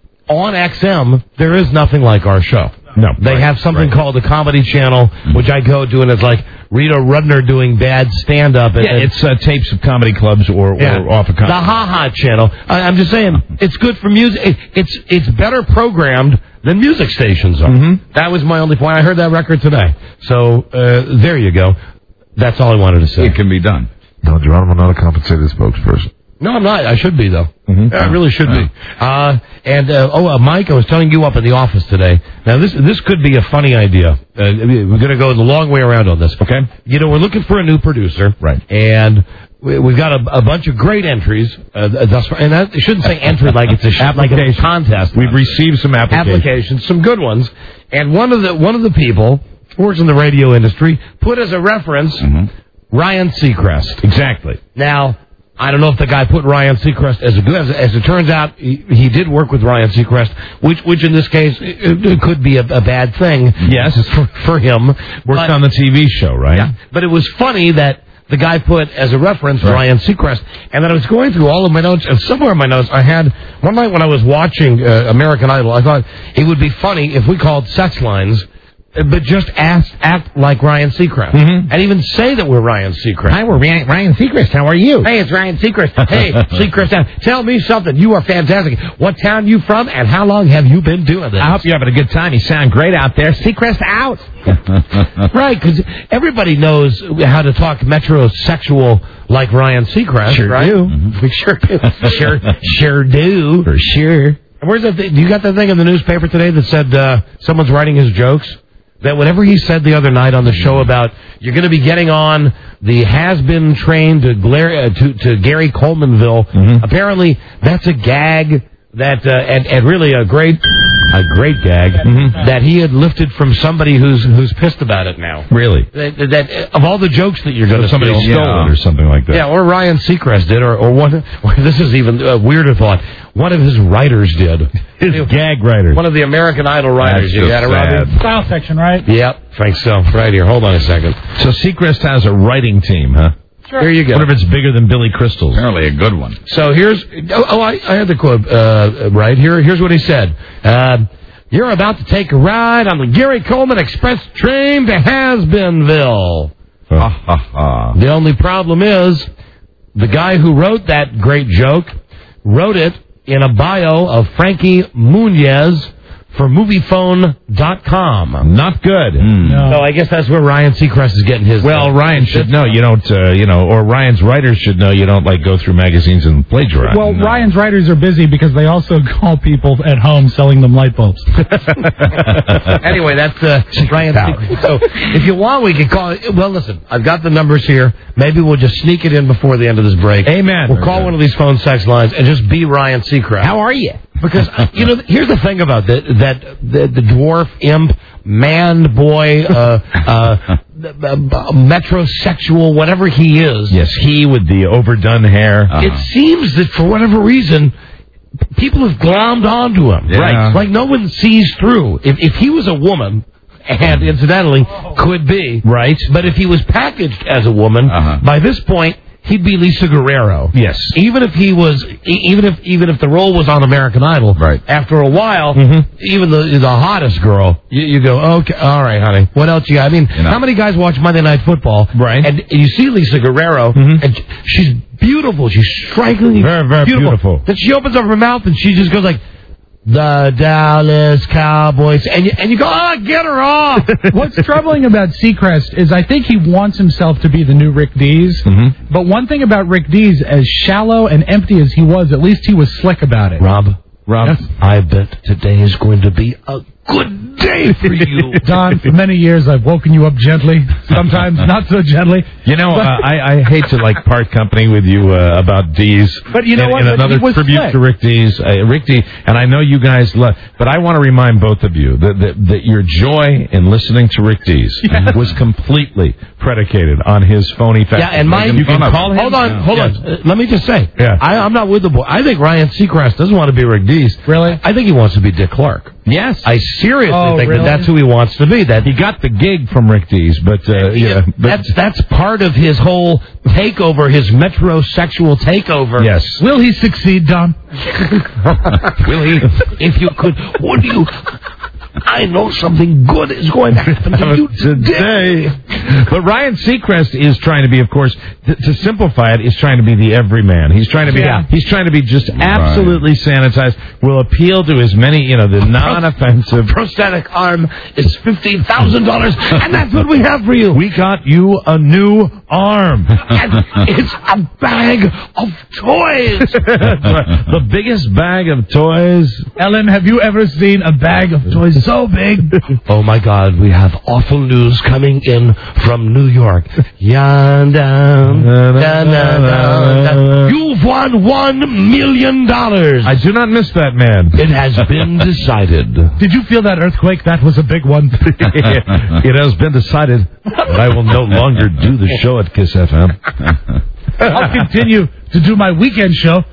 on X M there is nothing like our show.
No,
they
right,
have something
right.
called the Comedy Channel, mm-hmm. which I go to, and it's like Rita Rudner doing bad stand-up.
Yeah,
and,
it's uh, tapes of comedy clubs or,
yeah,
or off a comedy.
The Ha Ha Channel. I, I'm just saying, it's good for music. It, it's it's better programmed than music stations are.
Mm-hmm.
That was my only point. I heard that record today. So uh, there you go. That's all I wanted to say.
It can be done.
No, Geronimo, not a compensated spokesperson.
No, I'm not. I should be, though.
Mm-hmm.
I really should be. Uh, and, uh, oh, uh, Mike, I was telling you up in the office today. Now, this this could be a funny idea. Uh, we're going to go the long way around on this.
Okay.
You know, we're looking for a new producer.
Right.
And we, we've got a, a bunch of great entries uh, thus far. And I shouldn't say entry like it's a, sh- like a contest.
We've received some applications.
Applications, some good ones. And one of the one of the people who works in the radio industry put as a reference
mm-hmm.
Ryan Seacrest.
Exactly.
Now, I don't know if the guy put Ryan Seacrest as a good. As, as it turns out, he, he did work with Ryan Seacrest, which, which in this case, it, it could be a, a bad thing.
Yes,
for, for him.
Worked
but,
on the T V show, right?
Yeah, but it was funny that the guy put as a reference right. Ryan Seacrest, and then I was going through all of my notes, and somewhere in my notes I had one night when I was watching uh, American Idol, I thought it would be funny if we called Sex Lines. But just ask, act like Ryan Seacrest.
Mm-hmm.
And even say that we're Ryan Seacrest.
Hi, we're Ryan, Ryan Seacrest. How are you?
Hey, it's Ryan Seacrest. Hey, Seacrest, tell me something. You are fantastic. What town you from, and how long have you been doing this?
I hope you're having a good time. You sound great out there. Seacrest out.
Right, because everybody knows how to talk metrosexual like Ryan Seacrest.
Sure
right?
do.
Mm-hmm. We sure do. sure, sure do.
For sure.
Where's that? Th- do you got that thing in the newspaper today that said uh, someone's writing his jokes? That whatever he said the other night on the show about you're going to be getting on the has-been train to, Glar- uh, to, to Gary Colemanville,
mm-hmm.
apparently that's a gag that uh, and, and really a great a great gag
mm-hmm.
that he had lifted from somebody who's who's pissed about it now.
Really?
That, that of all the jokes that you're going to
so somebody
steal,
stole
yeah.
it or something like that.
Yeah, or Ryan Seacrest did, or or one. Or this is even a weirder thought. One of his writers did.
His gag writers.
One of the American Idol writers.
That's
You got it, Robbie?
Style section, right?
Yep, think so. Right here. Hold on a second.
So Seacrest has a writing team, huh?
Sure. Here you go.
What if it's bigger than Billy Crystal's?
Apparently a good one.
So here's. Oh, oh I, I had the quote uh, right here. Here's what he said. Uh, You're about to take a ride on the Gary Coleman Express train to Has-Beenville.
Ha, ha, ha.
The only problem is the guy who wrote that great joke wrote it in a bio of Frankie Muniz for Moviephone dot com.
Not good.
Mm.
No.
So I guess that's where Ryan Seacrest is getting his.
Well,
uh,
Ryan should know you don't, uh, you know, or Ryan's writers should know you don't like go through magazines and plagiarize.
Well,
no.
Ryan's writers are busy because they also call people at home selling them light bulbs.
Anyway, that's uh, Ryan Seacrest. So if you want, we can call it. Well, listen, I've got the numbers here. Maybe we'll just sneak it in before the end of this break.
Amen.
We'll call one of these phone sex lines and just be Ryan Seacrest.
How are you?
Because, you know, here's the thing about that, that the, the dwarf, imp, man, boy, uh, uh, metrosexual, whatever he is.
Yes, he with the overdone hair.
Uh-huh.
It seems that for whatever reason, people have glommed onto him.
Yeah.
Right. Like no one sees through. If, if he was a woman, and incidentally, could be.
Right.
But if he was packaged as a woman,
uh-huh.
by this point, he'd be Lisa Guerrero.
Yes.
Even if he was, even if even if the role was on American Idol,
right.
After a while,
mm-hmm.
even the the hottest girl, you, you go, okay, all right, honey. What else you got? I mean,
you know.
how many guys watch Monday Night Football?
Right.
And you see Lisa Guerrero,
mm-hmm.
and she's beautiful. She's strikingly
very, very beautiful.
beautiful. Then she opens up her mouth and she just goes like, the Dallas Cowboys, and you, and you go, ah, oh, get her off.
What's troubling about Seacrest is I think he wants himself to be the new Rick Dees.
Mm-hmm.
But one thing about Rick Dees, as shallow and empty as he was, at least he was slick about it.
Rob,
Rob,
yes?
I bet today is going to be a good day for you.
Don, for many years I've woken you up gently, sometimes not so gently.
You know, uh, I, I hate to like part company with you uh, about Dees.
But you know
in,
what?
In
But
another
he was
tribute
slick.
to Rick Dees. Uh, Rick Dees, and I know you guys love, but I want to remind both of you that, that, that your joy in listening to Rick Dees yes. was completely predicated on his phony fact.
Yeah, and my,
you can call him.
Hold on,
yeah.
hold
yes.
on. Uh, let me just say,
yeah.
I, I'm not with the boy. I think Ryan Seacrest doesn't want to be Rick Dees.
Really?
I think he wants to be Dick Clark.
Yes.
I seriously
oh,
think
really?
that that's who he wants to be. That
he got the gig from Rick Dees, but uh, yeah, but
that's that's part of his whole takeover, his metrosexual takeover.
Yes.
Will he succeed, Don?
Will he? If you could, would you? I know something good is going to happen to you today.
But Ryan Seacrest is trying to be, of course, th- to simplify it, is trying to be the everyman. He's trying to be,
yeah.
he's trying to be just absolutely
right.
sanitized. Will appeal to as many, you know, the non-offensive.
Prosthetic arm is fifteen thousand dollars, and that's what we have for you.
We got you a new arm.
And it's a bag of toys.
The biggest bag of toys.
Ellen, have you ever seen a bag of toys so big?
Oh, my God, we have awful news coming in from New York. Yan, down, down, down, down, down. You've won one million dollars.
I do not miss that man.
It has been decided.
Did you feel that earthquake? That was a big one.
It has been decided that I will no longer do the show at Kiss F M.
I'll continue to do my weekend show.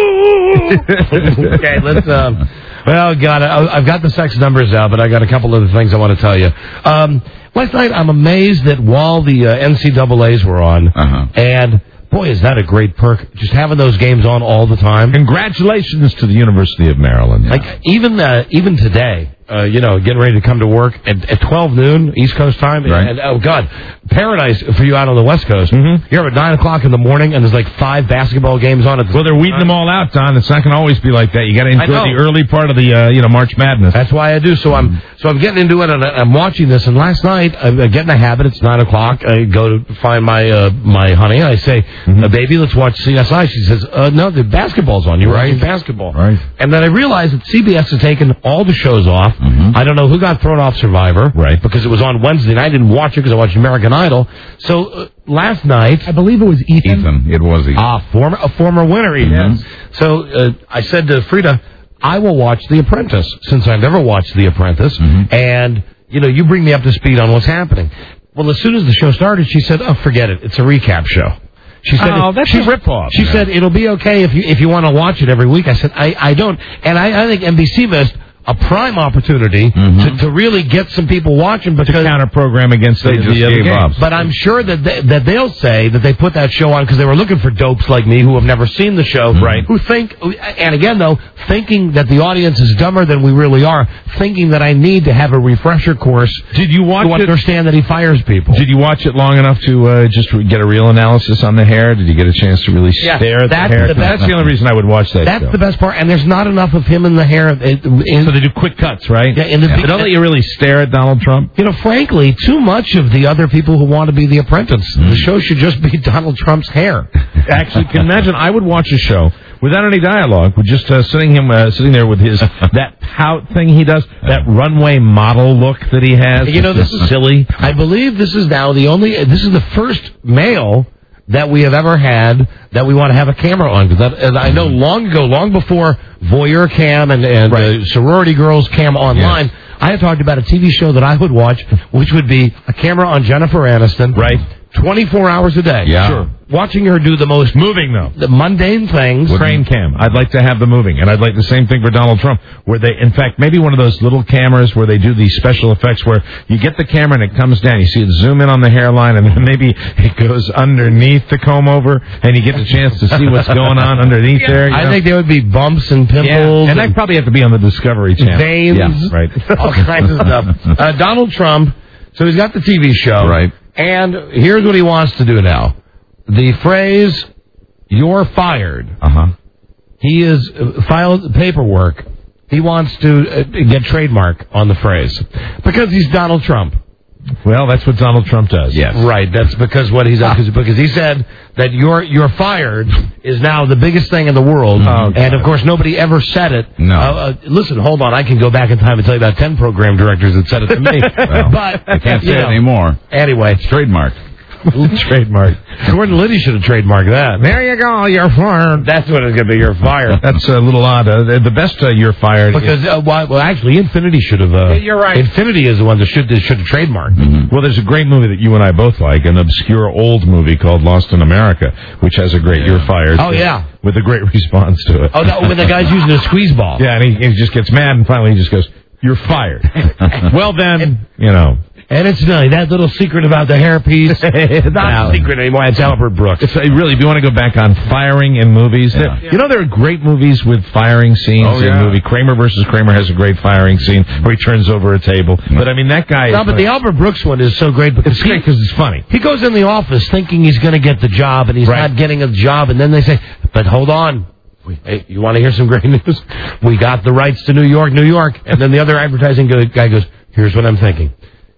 Okay, let's... Um, well, God, I, I've got the sex numbers out, but I got a couple of things I want to tell you. Um, last night, I'm amazed that while the uh, N C double A's were on,
uh-huh.
and boy, is that a great perk, just having those games on all the time.
Congratulations to the University of Maryland.
Like, even uh, even today, uh, you know, getting ready to come to work at, at twelve noon, East Coast time,
right.
and, oh, God, paradise for you out on the West Coast.
Mm-hmm.
You're up at nine o'clock in the morning, and there's like five basketball games on at the
Well, they're weeding them all out, Don. It's not going to always be like that. You got to enjoy
know.
the early part of the, uh, you know, March Madness.
That's why I do. So I'm so I'm getting into it, and I'm watching this. And last night, I get in the habit. It's nine o'clock. I go to find my uh, my honey. I say,
Mm-hmm.
uh, "Baby, let's watch C S I." She says, uh, "No, the basketball's on. You're
Right.
watching basketball."
Right.
And then I realized that C B S has taken all the shows off.
Mm-hmm.
I don't know who got thrown off Survivor,
Right.
Because it was on Wednesday, and I didn't watch it because I watched American Idol. So uh, last night,
I believe it was Ethan.
Ethan, it was Ethan.
ah, former a former winner, Ethan.
Yes.
So uh, I said to Frida, I will watch The Apprentice, since I've never watched The Apprentice,
Mm-hmm.
and, you know, you bring me up to speed on what's happening. Well, as soon as the show started, she said, oh, forget it. It's a recap show. She said,
Oh, that's
she,
a ripoff.
She
Yeah.
said, it'll be okay if you if you want to watch it every week. I said, I, I don't. And I, I think N B C missed a prime opportunity
Mm-hmm.
to, to really get some people watching because
To counter program against
They
the,
just
the other
gave
games.
up.
But I'm sure that they, that they'll say that they put that show on because they were looking for dopes like me who have never seen the show,
Right.
Who think, and again though, thinking that the audience is dumber than we really are, thinking that I need to have a refresher course.
Did you watch
to
it?
understand that he fires people?
Did you watch it long enough to uh, just re- get a real analysis on the hair? Did you get a chance to really
Yeah,
stare at
that's
the hair?
the best-
That's the only reason I would watch that
That's
show.
the best part, and there's not enough of him in the hair. It, in,
So they do quick cuts, right?
Yeah, in the-
They don't let you really stare at Donald Trump.
You know, frankly, too much of the other people who want to be the apprentice. The show should just be Donald Trump's hair.
Actually, can you imagine? I would watch a show without any dialogue, with just uh, sitting him uh, sitting there with his that pout thing he does, that runway model look that he has.
You know, this is
silly.
I believe this is now the only. This is the first male that we have ever had that we want to have a camera on. Because I know long ago, long before Voyeur Cam and, and
Right.
uh, Sorority Girls Cam online,
Yes.
I had talked about a T V show that I would watch, which would be a camera on Jennifer Aniston.
Right.
twenty-four hours a day.
Yeah.
Sure. Watching her do the most
Moving, though.
the mundane things.
Crane cam. I'd like to have the moving, and I'd like the same thing for Donald Trump, where they, in fact, maybe one of those little cameras where they do these special effects where you get the camera and it comes down, you see it zoom in on the hairline, and then maybe it goes underneath the comb over, and you get the chance to see what's going on underneath there. You
I
know?
think there would be bumps and pimples.
Yeah, and
and
that'd probably have to be on the Discovery Channel.
veins.
Yeah, right.
All kinds of stuff. Uh, Donald Trump, so he's got the T V show.
Right.
And here's what he wants to do now. The phrase, you're fired.
Uh-huh.
He has uh, filed paperwork. He wants to uh, get trademark on the phrase. Because he's Donald Trump.
Well, that's what Donald Trump does.
Yes.
Right. That's because what he's because because he said that you're you're fired is now the biggest thing in the world,
Oh,
and of course nobody ever said it.
No.
Uh, uh, listen, hold on. I can go back in time and tell you about ten program directors that said it to me.
Well,
but
I can't say
you
it
know,
anymore.
Anyway,
It's trademarked.
trademark. Gordon Liddy should have trademarked that.
There you go. You're fired.
That's what it's going to be. You're fired.
That's a little odd. Uh, the the best uh, you're fired.
Because uh, why, well, actually, Infinity should have. Uh,
Yeah, you're right.
Infinity is the one that should that should have trademarked.
Mm-hmm.
Well, there's a great movie that you and I both like, an obscure old movie called Lost in America, which has a great "You're fired."
Oh, yeah.
with a great response to it.
Oh, no, when the guy's using a squeeze ball.
Yeah, and he, he just gets mad, and finally he just goes, "You're fired." Well, then, you know.
And it's uh, that little secret about the hairpiece. It's not a secret anymore. It's Albert Brooks.
It's, uh, really, if you want to go back on firing in movies,
Yeah.
there, you know there are great movies with firing scenes
Oh,
in
yeah.
movie. Kramer versus Kramer has a great firing scene where he turns over a table. But I mean, that guy.
No,
is
but the
like-
Albert Brooks one is so great because
it's great because it's funny.
he goes in the office thinking he's going to get the job, and he's
Right.
not getting a job. And then they say, "But hold on, hey, you want to hear some great news? We got the rights to New York, New York." And then the other advertising go- guy goes, "Here's what I'm thinking.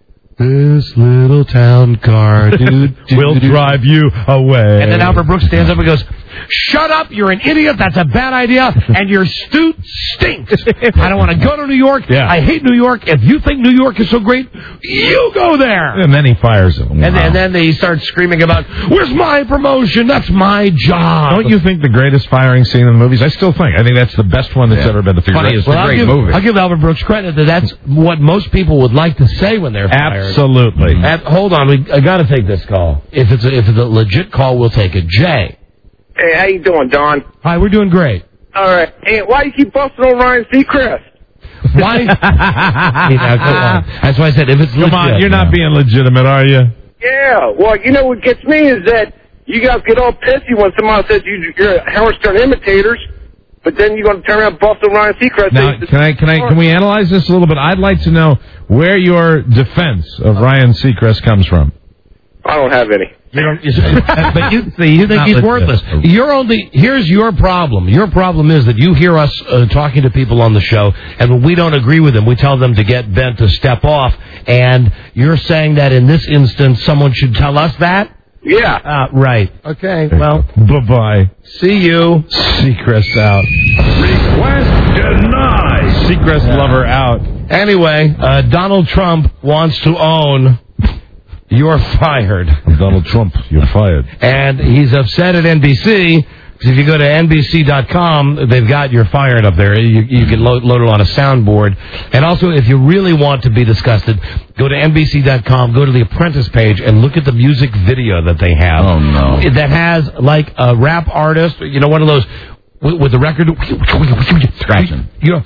This little town car dude,
We'll drive you away."
And then Albert Brooks stands up and goes, "Shut up, you're an idiot, that's a bad idea, and your suit stinks. I don't want to go to New York.
Yeah.
I hate New York. If you think New York is so great, you go there."
And then he fires him.
And, then, and then they start screaming about, "Where's my promotion? That's my job."
Don't you think the greatest firing scene in the movies? I still think. I think that's the best one that's
Yeah.
ever been. The
It's a
funniest.
great-
Well, I'll
great
give,
movie.
I'll give Albert Brooks credit that that's what most people would like to say when they're fired.
Absolutely.
At- hold on, we I got to take this call. If it's a, if it's a legit call, we'll take it. Jay,
Hey, how you doing, Don?
hi, we're doing great.
All right. Hey, why you keep busting on Ryan Seacrest?
Why? See, now, come on. That's why I said if it's
Come
legit.
on, you're not being legitimate, are you?
Yeah. Well, you know what gets me is that you guys get all pissy when somebody says you, you're Howard Stern imitators, but then you're going to turn around and bust on Ryan Seacrest.
Now, can I can I can we analyze this a little bit? I'd like to know where your defense of Ryan Seacrest comes from.
I don't have any.
You don't, you, but you, see, you think
Not
he's
legit.
worthless. You're only. Here's your problem. Your problem is that you hear us uh, talking to people on the show, and when we don't agree with them, we tell them to get bent to step off. And you're saying that in this instance, someone should tell us that.
Yeah.
Uh, right. Okay. Well,
Bye bye.
see you.
Seacrest out.
Request denied.
Seacrest lover out.
Anyway, uh, Donald Trump wants to own. You're fired.
Donald Trump, you're fired.
And he's upset at N B C, because if you go to N B C dot com, they've got You're Fired up there. You, you can load, load it on a soundboard. And also, if you really want to be disgusted, go to N B C dot com, go to the Apprentice page, and look at the music video that they have.
Oh, no.
That has, like, a rap artist, you know, one of those... With with the record
Scratching.
You know,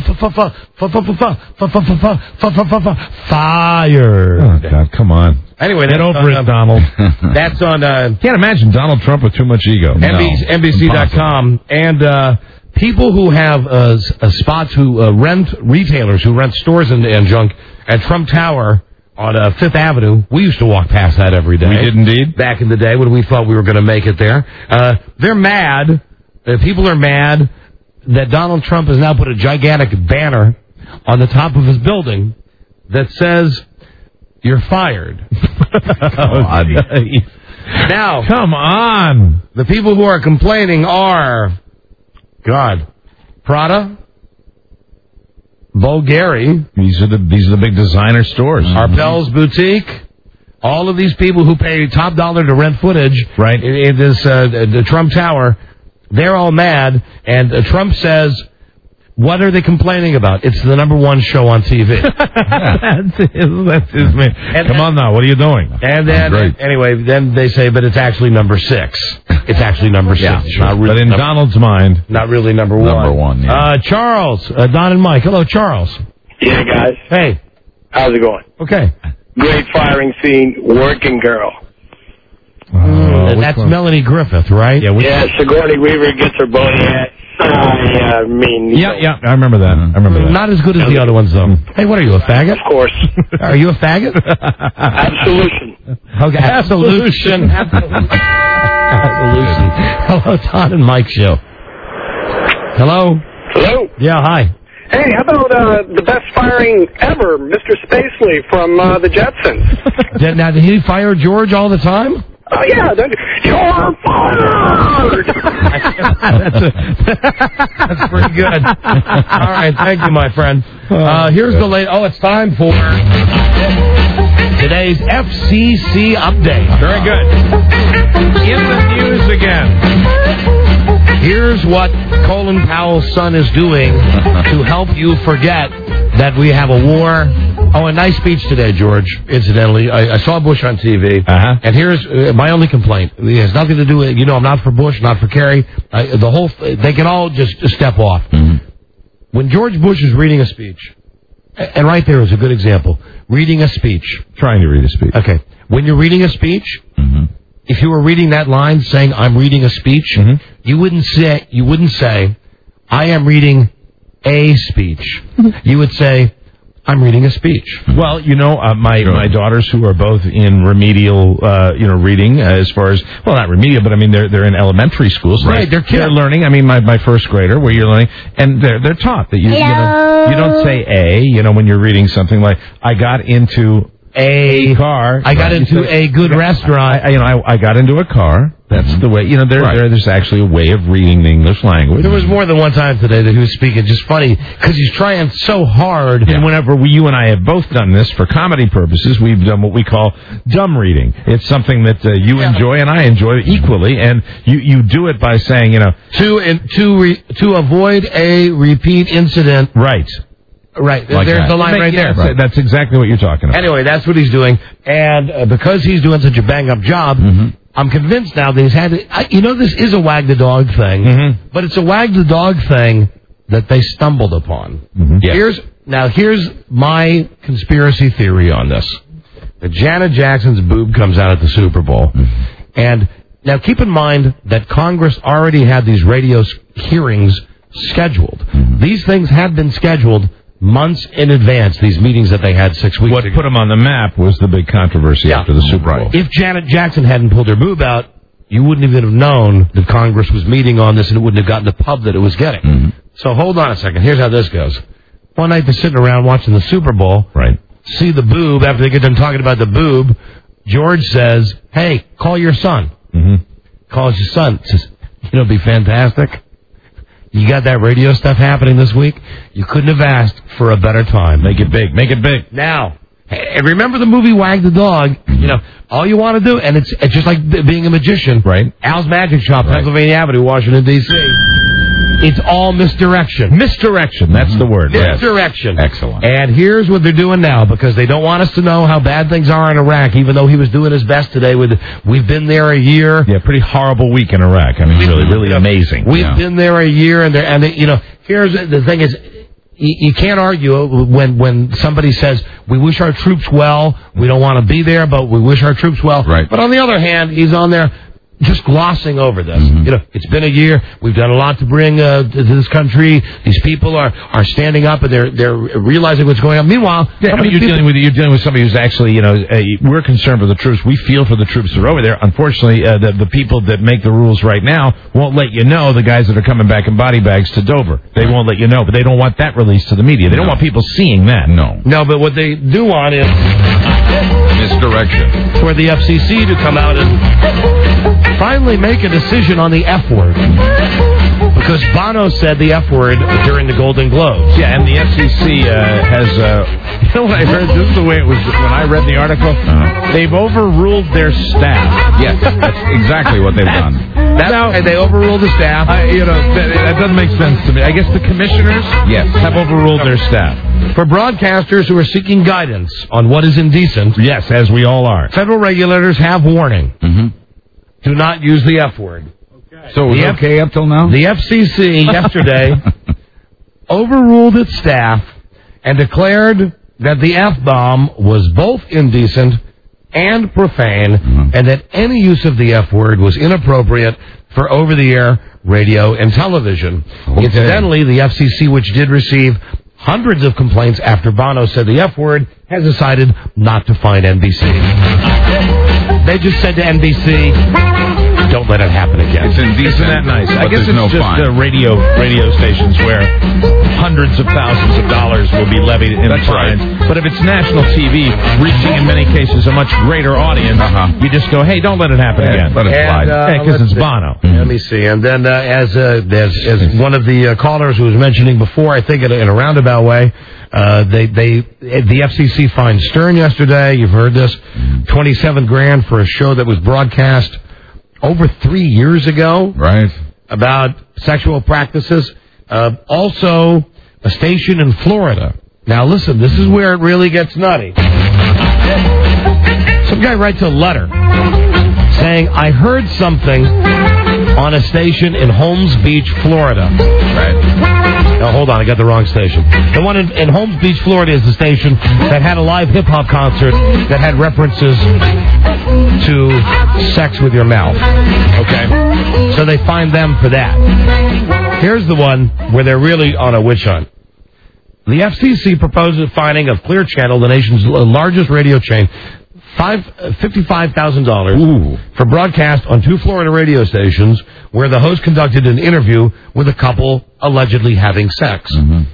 fired.
Oh, God, come on.
Anyway,
Get
that's
over
on,
it,
uh,
Donald.
That's on uh,
Can't imagine Donald Trump with too much ego.
No.
N B C dot com. And uh, people who have uh, s- uh, spots who uh, rent, retailers who rent stores and, and junk at Trump Tower on uh, Fifth Avenue. We used to walk past that every day.
We did indeed.
Back in the day when we thought we were going to make it there. Uh, they're mad. Uh, people are mad that Donald Trump has now put a gigantic banner on the top of his building that says, "You're fired."
God.
Now,
Come on.
the people who are complaining are, God, Prada, Bulgari,
These are the these are the big designer stores.
Arpels Boutique, all of these people who pay top dollar to rent footage
Right.
in, in this uh, the Trump Tower, they're all mad, and uh, Trump says, what are they complaining about? It's the number one show on T V.
That's his, that's his man.
And
Come
then-
on now, what are you doing?
And then,
Great.
anyway, then they say, but it's actually number six. It's actually number six.
Yeah,
It's
sure.
not really
But in
num-
Donald's mind,
not really number one.
Number one, yeah.
Uh, Charles, uh, Don and Mike. Hello, Charles.
Yeah, guys.
Hey.
How's it going?
Okay.
Great firing scene, Working Girl.
Oh,
that's Melanie Griffith, right?
Yeah, which
Yeah, Sigourney Weaver gets her body hat. Uh, yeah, I mean, you
yeah,
know,
yeah, I remember that. I remember that.
Not as good as the other ones, though. Hey, what are you, a faggot?
Of course.
Are you a faggot?
Absolution.
Okay. Absolution. Absolution. Hello, Don and Mike show. Hello?
Hello?
Yeah, hi.
Hey, how about uh, the best firing ever, Mister Spacely from uh, the Jetsons?
Did, now, did he fire George all the time?
Oh, yeah. Then, you're fired!
that's, a, that's pretty good. All right, thank you, my friend. Uh, here's the late. Oh, it's time for today's F C C update.
Very good. In the news again.
Here's what Colin Powell's son is doing to help you forget that we have a war. Oh, a nice speech today, George, incidentally. I, I saw Bush on T V.
Uh-huh.
And here's uh, my only complaint. It has nothing to do with, you know, I'm not for Bush, not for Kerry. I, the whole, they can all just step off. Mm-hmm. When George Bush is reading a speech, and right there is a good example, reading a speech.
Trying to read a speech.
Okay. When you're reading a speech, mm-hmm. if you were reading that line saying, I'm reading a speech, mm-hmm. you wouldn't say, you wouldn't say, I am reading a speech. You would say, I'm reading a speech.
Well, you know, uh, my sure. my daughters who are both in remedial, uh, you know, reading uh, as far as, well, not remedial, but I mean, they're they're in elementary schools. So
right, they're kids.
They're learning. I mean, my, my first grader, where you're learning, and they're they're taught that you you, know, you don't say a, you know, when you're reading something like, I got into a car.
I got
right.
into a good
got,
restaurant.
I, you know, I, I got into a car. That's mm-hmm. the way, you know, there, right. there, there's actually a way of reading the English language.
There was more than one time today that he was speaking. Just funny, because he's trying so hard.
Yeah. And whenever we, you and I have both done this for comedy purposes, we've done what we call dumb reading. It's something that uh, you yeah. enjoy and I enjoy equally, and you, you do it by saying, you know...
To, in, to, re, to avoid a repeat incident.
Right.
Right,
like
there's
that.
the line
Make,
right
yeah,
there. Right.
That's exactly what you're talking about.
Anyway, that's what he's doing, and uh, because he's doing such a bang-up job, mm-hmm. I'm convinced now that he's had... I, you know, this is a wag-the-dog thing, mm-hmm. but it's a wag-the-dog thing that they stumbled upon. Mm-hmm. Yeah. Here's Now, here's my conspiracy theory on this. That Janet Jackson's boob comes out at the Super Bowl, mm-hmm. and now keep in mind that Congress already had these radio hearings scheduled. Mm-hmm. These things had been scheduled months in advance, these meetings that they had six weeks
what
ago.
What put them on the map was the big controversy yeah. after the Super Bowl.
If Janet Jackson hadn't pulled her boob out, you wouldn't even have known that Congress was meeting on this, and it wouldn't have gotten the pub that it was getting. Mm-hmm. So hold on a second. Here's how this goes. One night they're sitting around watching the Super Bowl.
Right.
See the boob. After they get done talking about the boob, George says, hey, call your son.
Mm-hmm.
Calls his son. Says, you know, it'd be fantastic. You got that radio stuff happening this week? You couldn't have asked for a better time.
Make it big. Make it big.
Now, hey, remember the movie Wag the Dog? You know, all you want to do, and it's it's just like being a magician.
Right.
Al's Magic Shop,
right.
Pennsylvania Avenue, Washington, D C It's all misdirection.
Misdirection, that's mm-hmm. the word.
Misdirection.
Yes. Excellent.
And here's what they're doing now, because they don't want us to know how bad things are in Iraq, even though he was doing his best today with, we've been there a year.
Yeah, pretty horrible week in Iraq. I mean, we've, really, really amazing.
We've
yeah.
been there a year, and, and they, you know, here's the thing is, you, you can't argue when, when somebody says, we wish our troops well, we don't want to be there, but we wish our troops well.
Right.
But on the other hand, he's on there just glossing over this.
Mm-hmm.
You know, it's been a year. We've done a lot to bring uh, to this country. These people are, are standing up and they're they're realizing what's going on. Meanwhile,
yeah, I mean, you're people... dealing with you're dealing with somebody who's actually, you know, uh, we're concerned for the troops. We feel for the troops that are over there. Unfortunately, uh, the the people that make the rules right now won't let you know. The guys that are coming back in body bags to Dover, they won't let you know. But they don't want that released to the media. They don't no. want people seeing that.
No,
no. But what they do want is
misdirection
for the F C C to come out and finally make a decision on the F word. Because Bono said the F word during the Golden Globes.
Yeah, and the F C C uh, has, uh, you know what I heard? This is the way it was when I read the article. Uh-huh. They've overruled their staff.
Yes, that's exactly what they've done.
That's now, they overruled the staff.
I, you know, that, that doesn't make sense to me. I guess the commissioners
yes.
have overruled their staff.
For broadcasters who are seeking guidance on what is indecent.
Yes, as we all are.
Federal regulators have warning.
Mm-hmm.
Do not use the F word.
Okay. So it was F- okay up till now?
The F C C yesterday overruled its staff and declared that the F-bomb was both indecent and profane, mm-hmm. and that any use of the F word was inappropriate for over-the-air radio and television. Okay. Incidentally, the F C C, which did receive hundreds of complaints after Bono said the F word, has decided not to fine N B C. They just said to N B C, don't let it happen again.
It's indecent.
Isn't that nice? I
but
guess
there's
it's
no
just
fine.
the radio radio stations where hundreds of thousands of dollars will be levied in
That's
fines.
right.
But if it's national T V, reaching in many cases a much greater audience, uh-huh. you just go, hey, don't let it happen
Yeah,
again.
let it slide.
Because
Uh,
it's Bono.
Let me see. And then, uh, as, uh, as as one of the uh, callers who was mentioning before, I think in a, in a roundabout way, uh, they they the F C C fined Stern yesterday. You've heard this, twenty-seven grand for a show that was broadcast over three years ago,
right?
About sexual practices. Uh, also, a station in Florida. Now, listen, this is where it really gets nutty. Some guy writes a letter saying, I heard something on a station in Holmes Beach, Florida. Right. No, hold on, I got the wrong station. The one in, in Holmes Beach, Florida is the station that had a live hip-hop concert that had references to sex with your mouth. Okay? So they fined them for that. Here's the one where they're really on a witch hunt. The F C C proposes fining of Clear Channel, the nation's largest radio chain, fifty-five thousand dollars for broadcast on two Florida radio stations where the host conducted an interview with a couple allegedly having sex.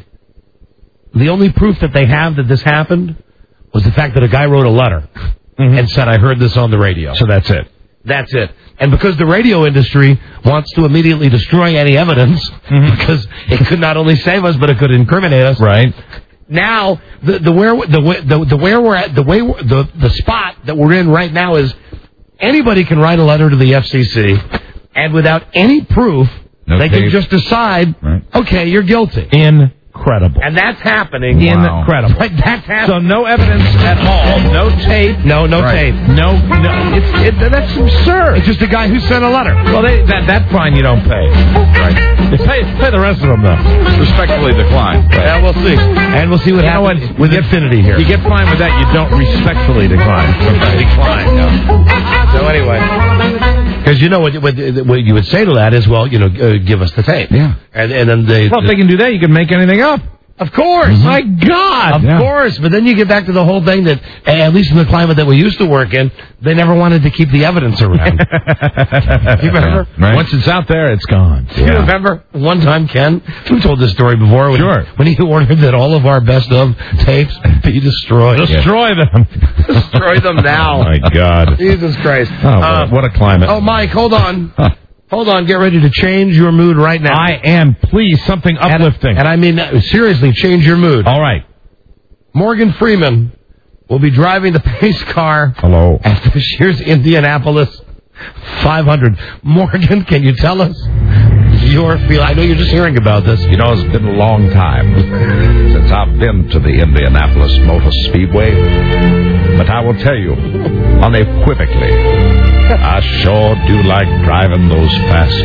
Mm-hmm. The only proof that they have that this happened was the fact that a guy wrote a letter mm-hmm. and said, I heard this on the radio.
So that's it.
That's it. And because the radio industry wants to immediately destroy any evidence, mm-hmm. because it could not only save us, but it could incriminate us.
Right.
Now, the the where the the, the where we're at, the way we're, the the spot that we're in right now is anybody can write a letter to the F C C, and without any proof,
no
they
tape.
can just decide, right. okay, you're guilty.
Incredible.
And that's happening.
Wow. Incredible.
Right, that's happening.
So no evidence at all. No tape.
No, no
right.
tape.
No, no. It's, it, that's absurd.
It's just a guy who sent a letter.
Well, they, that that fine you don't pay. Right. You pay, pay the rest of them, though.
Respectfully decline.
Right. Yeah, we'll see. And we'll see what
you
happens
know what?
with Infinity here.
You get fined with that, you don't respectfully decline.
Decline, no. So anyway... Because you know what, what, what you would say to that is, well, you know, uh, give us the tape.
Yeah.
And, and then they...
Well, if they can do that, you can make anything up.
Of course.
Mm-hmm. My God.
Of
yeah.
course. But then you get back to the whole thing that, at least in the climate that we used to work in, they never wanted to keep the evidence around. You remember?
Yeah, right. Once it's out there, it's gone.
Yeah. You remember one time, Ken? We told this story before. When
sure.
He, when he ordered that all of our best of tapes be destroyed.
Destroy yeah. them.
Destroy them now.
Oh, my God.
Jesus Christ.
Oh, uh, what a climate.
Oh, Mike, hold on. Hold on, get ready to change your mood right now.
I am. Please, something uplifting.
And, and I mean, seriously, change your mood.
All right.
Morgan Freeman will be driving the pace car
Hello.
at this year's Indianapolis five hundred. Morgan, can you tell us your feel? I know you're just hearing about this.
You know, it's been a long time since I've been to the Indianapolis Motor Speedway, but I will tell you unequivocally, I sure do like driving those fast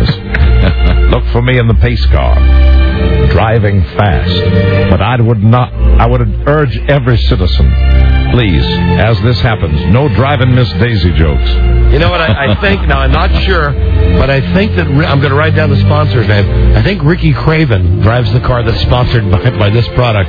cars. Look for me in the pace car, driving fast. But I would not, I would urge every citizen, please, as this happens, no driving Miss Daisy jokes.
You know what, I, I think, now I'm not sure, but I think that, I'm going to write down the sponsor's name. I think Ricky Craven drives the car that's sponsored by, by this product.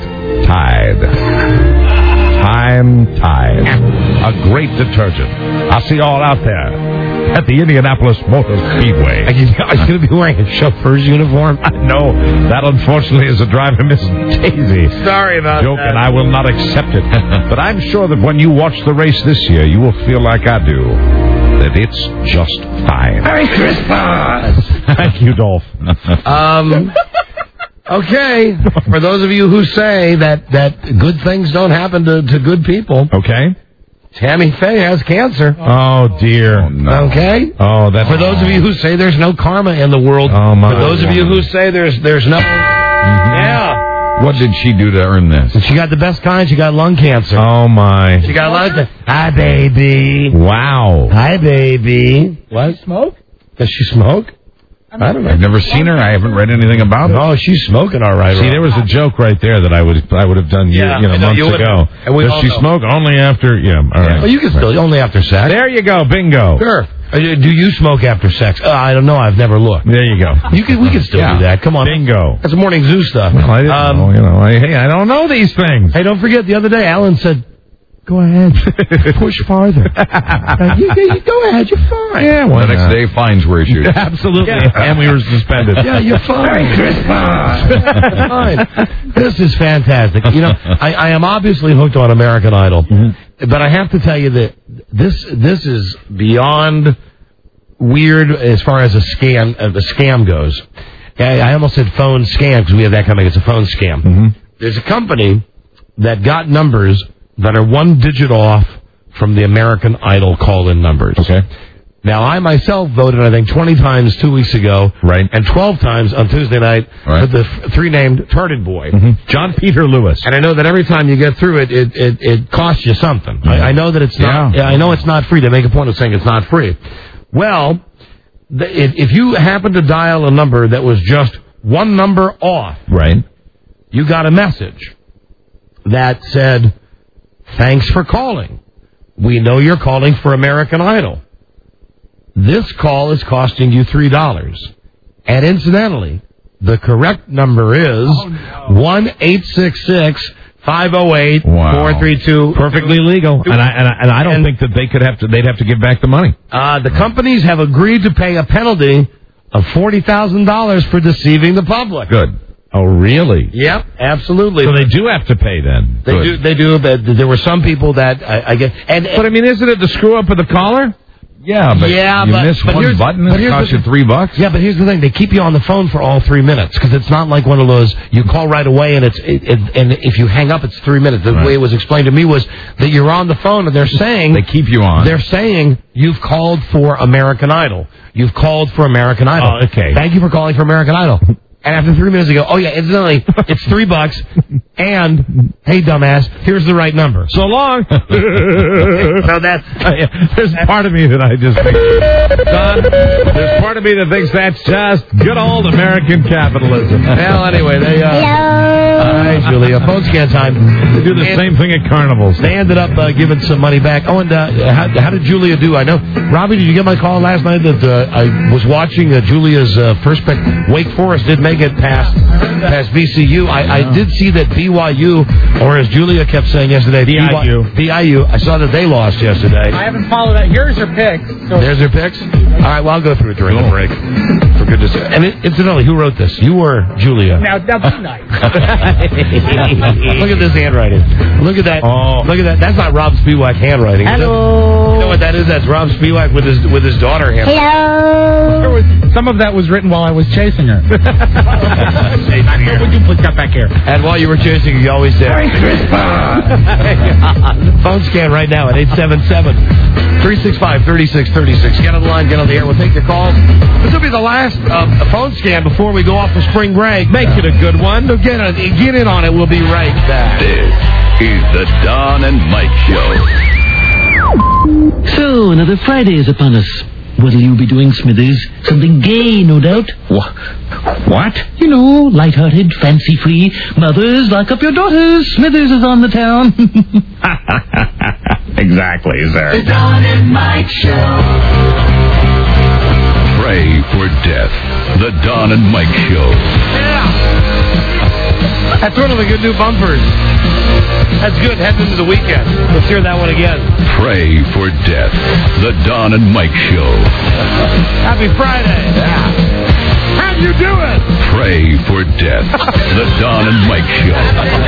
Tide. Time Tide. A great detergent. I'll see you all out there at the Indianapolis Motor Speedway.
Are you, are you going to be wearing a chauffeur's uniform?
No, that unfortunately is a driver Miss Daisy.
Sorry about
joke,
that.
And I will not accept it. But I'm sure that when you watch the race this year, you will feel like I do, that it's just fine.
Merry Christmas!
Thank you, Dolph.
um... Okay, for those of you who say that, that good things don't happen to, to good people.
Okay.
Tammy Faye has cancer.
Oh, dear.
Oh, no.
Okay?
Oh, that's...
For those of you who say there's no karma in the world.
Oh, my
For those
God.
of you who say there's there's no... Mm-hmm. Yeah.
What did she do to earn this?
She got the best kind. She got lung cancer.
Oh, my.
She got lung cancer. Hi, baby.
Wow.
Hi, baby.
What? Smoke?
Does she smoke? I don't know.
I've never seen her. I haven't read anything about it.
Oh, she's smoking all right.
See,
right?
there was a joke right there that I would I would have done year,
Yeah,
you know,
I know,
months
you would-
ago.
and we
Does
all
she
know.
smoke only after? Yeah, all right.
Well, you can still, only after sex.
There you go, bingo.
Sure. Uh, Do you smoke after sex? Uh, I don't know. I've never looked.
There you go.
You can, we can still
Yeah.
do that. Come on.
Bingo.
That's morning zoo stuff.
Well, I didn't
Um,
know, you know. I, hey, I don't know these things.
Hey, don't forget, the other day, Alan said, Go ahead. Push farther. Uh, you, you, you go ahead. You're fine.
Yeah, well, the next uh, day, fines were issued.
Absolutely.
Yeah.
And we were suspended.
Yeah, you're fine. Fine. This is fantastic. You know, I, I am obviously hooked on American Idol, mm-hmm. but I have to tell you that this this is beyond weird as far as a scam uh, the scam goes. I, I almost said phone scam because we have that coming. It's a phone scam.
Mm-hmm.
There's a company that got numbers that are one digit off from the American Idol call-in numbers.
Okay.
Now, I myself voted, I think, twenty times two weeks ago.
Right.
And twelve times on Tuesday night
right.
for the f- three-named Turted Boy.
Mm-hmm. John Peter Lewis.
And I know that every time you get through it, it, it, it costs you something.
Yeah.
I, I know that it's not,
yeah.
I know it's not free. They make a point of saying it's not free. Well, th- if, if you happen to dial a number that was just one number off.
Right.
You got a message that said, thanks for calling. We know you're calling for American Idol. This call is costing you three dollars. And incidentally, the correct number is one eight six six five oh eight four three two.
Perfectly legal. And I, and I, and I don't and, think that they could have to, they'd have to give back the money.
Uh, the companies have agreed to pay a penalty of forty thousand dollars for deceiving the public.
Good. Oh, really?
Yep, absolutely.
So they do have to pay then.
They Good. do. They do. But there were some people that I, I get. And,
but I mean, isn't it the screw up of the caller?
Yeah, but
yeah,
you
but,
miss
but
one button, it costs you three bucks.
Yeah, but here's the thing: they keep you on the phone for all three minutes because it's not like one of those you call right away and it's it, it, and if you hang up, it's three minutes. The right. way it was explained to me was that you're on the phone and they're saying
they keep you on.
They're saying you've called for American Idol. You've called for American Idol.
Oh, okay.
Thank you for calling for American Idol. And after three minutes, they go, oh, yeah, incidentally, it's three bucks. And, hey, dumbass, here's the right number.
So long.
So that's...
Uh, yeah, there's part of me that I just think... Don, there's part of me that thinks that's just good old American capitalism.
Well, anyway, they... Uh, Hello. Hi, Julia. Phone scan time.
They do the and same thing at carnivals.
They ended up uh, giving some money back. Oh, and uh, how, how did Julia do? I know. Robbie, did you get my call last night that uh, I was watching uh, Julia's uh, first pick? Wake Forest did make it past past V C U. I, I did see that B Y U, or as Julia kept saying yesterday,
B I U.
B I U. I saw that they lost yesterday.
I haven't followed that. Here's her picks. So.
There's her picks? All right, well, I'll go through it during the break. For goodness sake. And it, incidentally, who wrote this? You or Julia?
Now, now be nice.
Look at this handwriting. Look at that. Oh. Look at that. That's not Rob Spiewak handwriting.
Hello.
You know what that is? That's Rob Spiewak with his with his daughter handwriting.
Hello. There was, some of that was written while I was chasing her. Would you put that back here?
And while you were chasing her, you always did.
Merry Christmas.
Phone scan right now at eight seven seven, three six five, three six three six. Get on the line, get on the air. We'll take your calls. This will be the last uh, phone scan before we go off for spring break. Make it a good one. So get, on, get in on it. We'll be right back.
This is the Don and Mike Show.
So, another Friday is upon us. What'll you be doing, Smithers? Something gay, no doubt.
Wh- what?
You know, light-hearted, fancy-free. Mothers, lock up your daughters. Smithers is on the town.
Exactly, sir.
The Don and Mike Show.
Pray for death. The Don and Mike Show.
Yeah. That's one of the good new bumpers. That's good. Heading into the weekend. Let's hear that one again.
Pray for death. The Don and Mike Show.
Happy Friday. Yeah. How'd you do it?
Pray for death. The Don and Mike Show.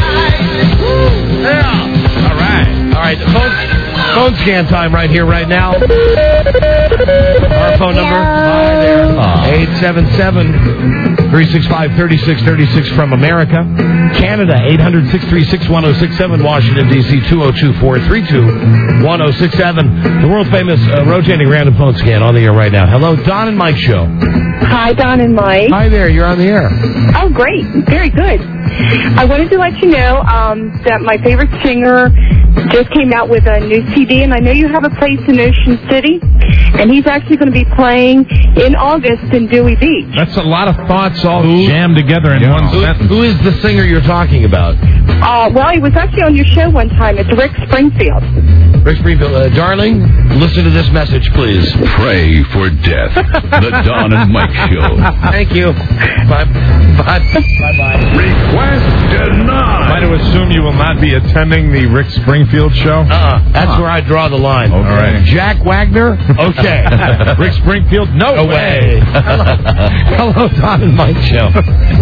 Yeah. All right. All right. Phone, phone scan time right here, right now. Our phone number. Hi there. eight seven seven, three six five, three six three six from America. Canada, eight hundred, six three six, one oh six seven. Washington, D C, two oh two, four three two, one oh six seven. The world-famous uh, rotating random phone scan on the air right now. Hello, Don and Mike Show.
Hi, Don and Mike.
Hi there, you're on the air.
Oh, great. Very good. I wanted to let you know um, that my favorite singer just came out with a new C D, and I know you have a place in Ocean City, and he's actually going to be playing in August in Dewey Beach.
That's a lot of thoughts all Who? jammed together in yeah. one
Who,
sentence.
Who is the singer you're talking about?
Uh, well, he was actually on your show one time. It's Rick Springfield.
Rick Springfield. Uh, darling, listen to this message, please.
Pray for death. The Don and Mike Show.
Thank you. Bye. Bye. Bye-bye.
Request denied.
By the to assume you will not be attending the Rick Springfield show?
Uh-uh. That's
Huh.
where I draw the line.
Okay. All right.
Jack Wagner? Okay.
Rick Springfield? No,
No way.
way.
Hello. Hello, Don and Mike show.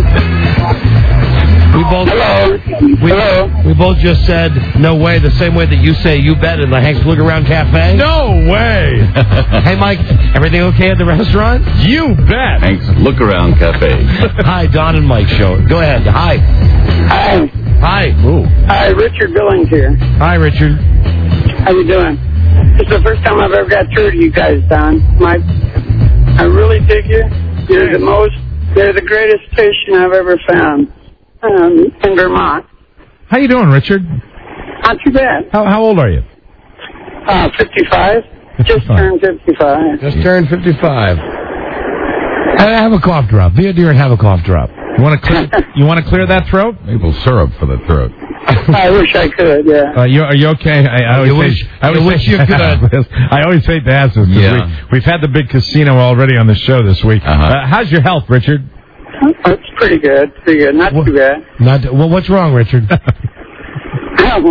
We both,
Hello.
we,
Hello.
we both just said no way the same way that you say you bet in the Hank's Look Around Cafe.
No way.
Hey, Mike, everything okay at the restaurant?
You bet.
Thanks. Look Around Cafe.
Hi, Don and Mike show. Go ahead. Hi.
Hi.
Hi.
Ooh.
Hi, Richard Billings here.
Hi, Richard.
How you doing? This is the first time I've ever got through to you guys, Don. Mike, I really dig you. You're the most, you're the greatest station I've ever found um, in Vermont.
How you doing, Richard?
Not too bad.
How how old are you?
Uh, fifty-five. Just turned fifty-five.
Just turned fifty-five. I have a cough drop. Be a dear and have a cough drop.
You want to clear? You want to clear that throat?
Maple syrup for the throat.
I wish I could, yeah.
Uh, you, are you okay? I, I always
You
say,
wish-
I always
you wish
say-
you could.
I always hate to ask this because
Yeah.
we, we've had the big casino already on the show this week.
Uh-huh.
Uh, how's your health, Richard?
It's pretty good. Pretty good. Not too bad.
Not. Well, what's wrong, Richard?
um,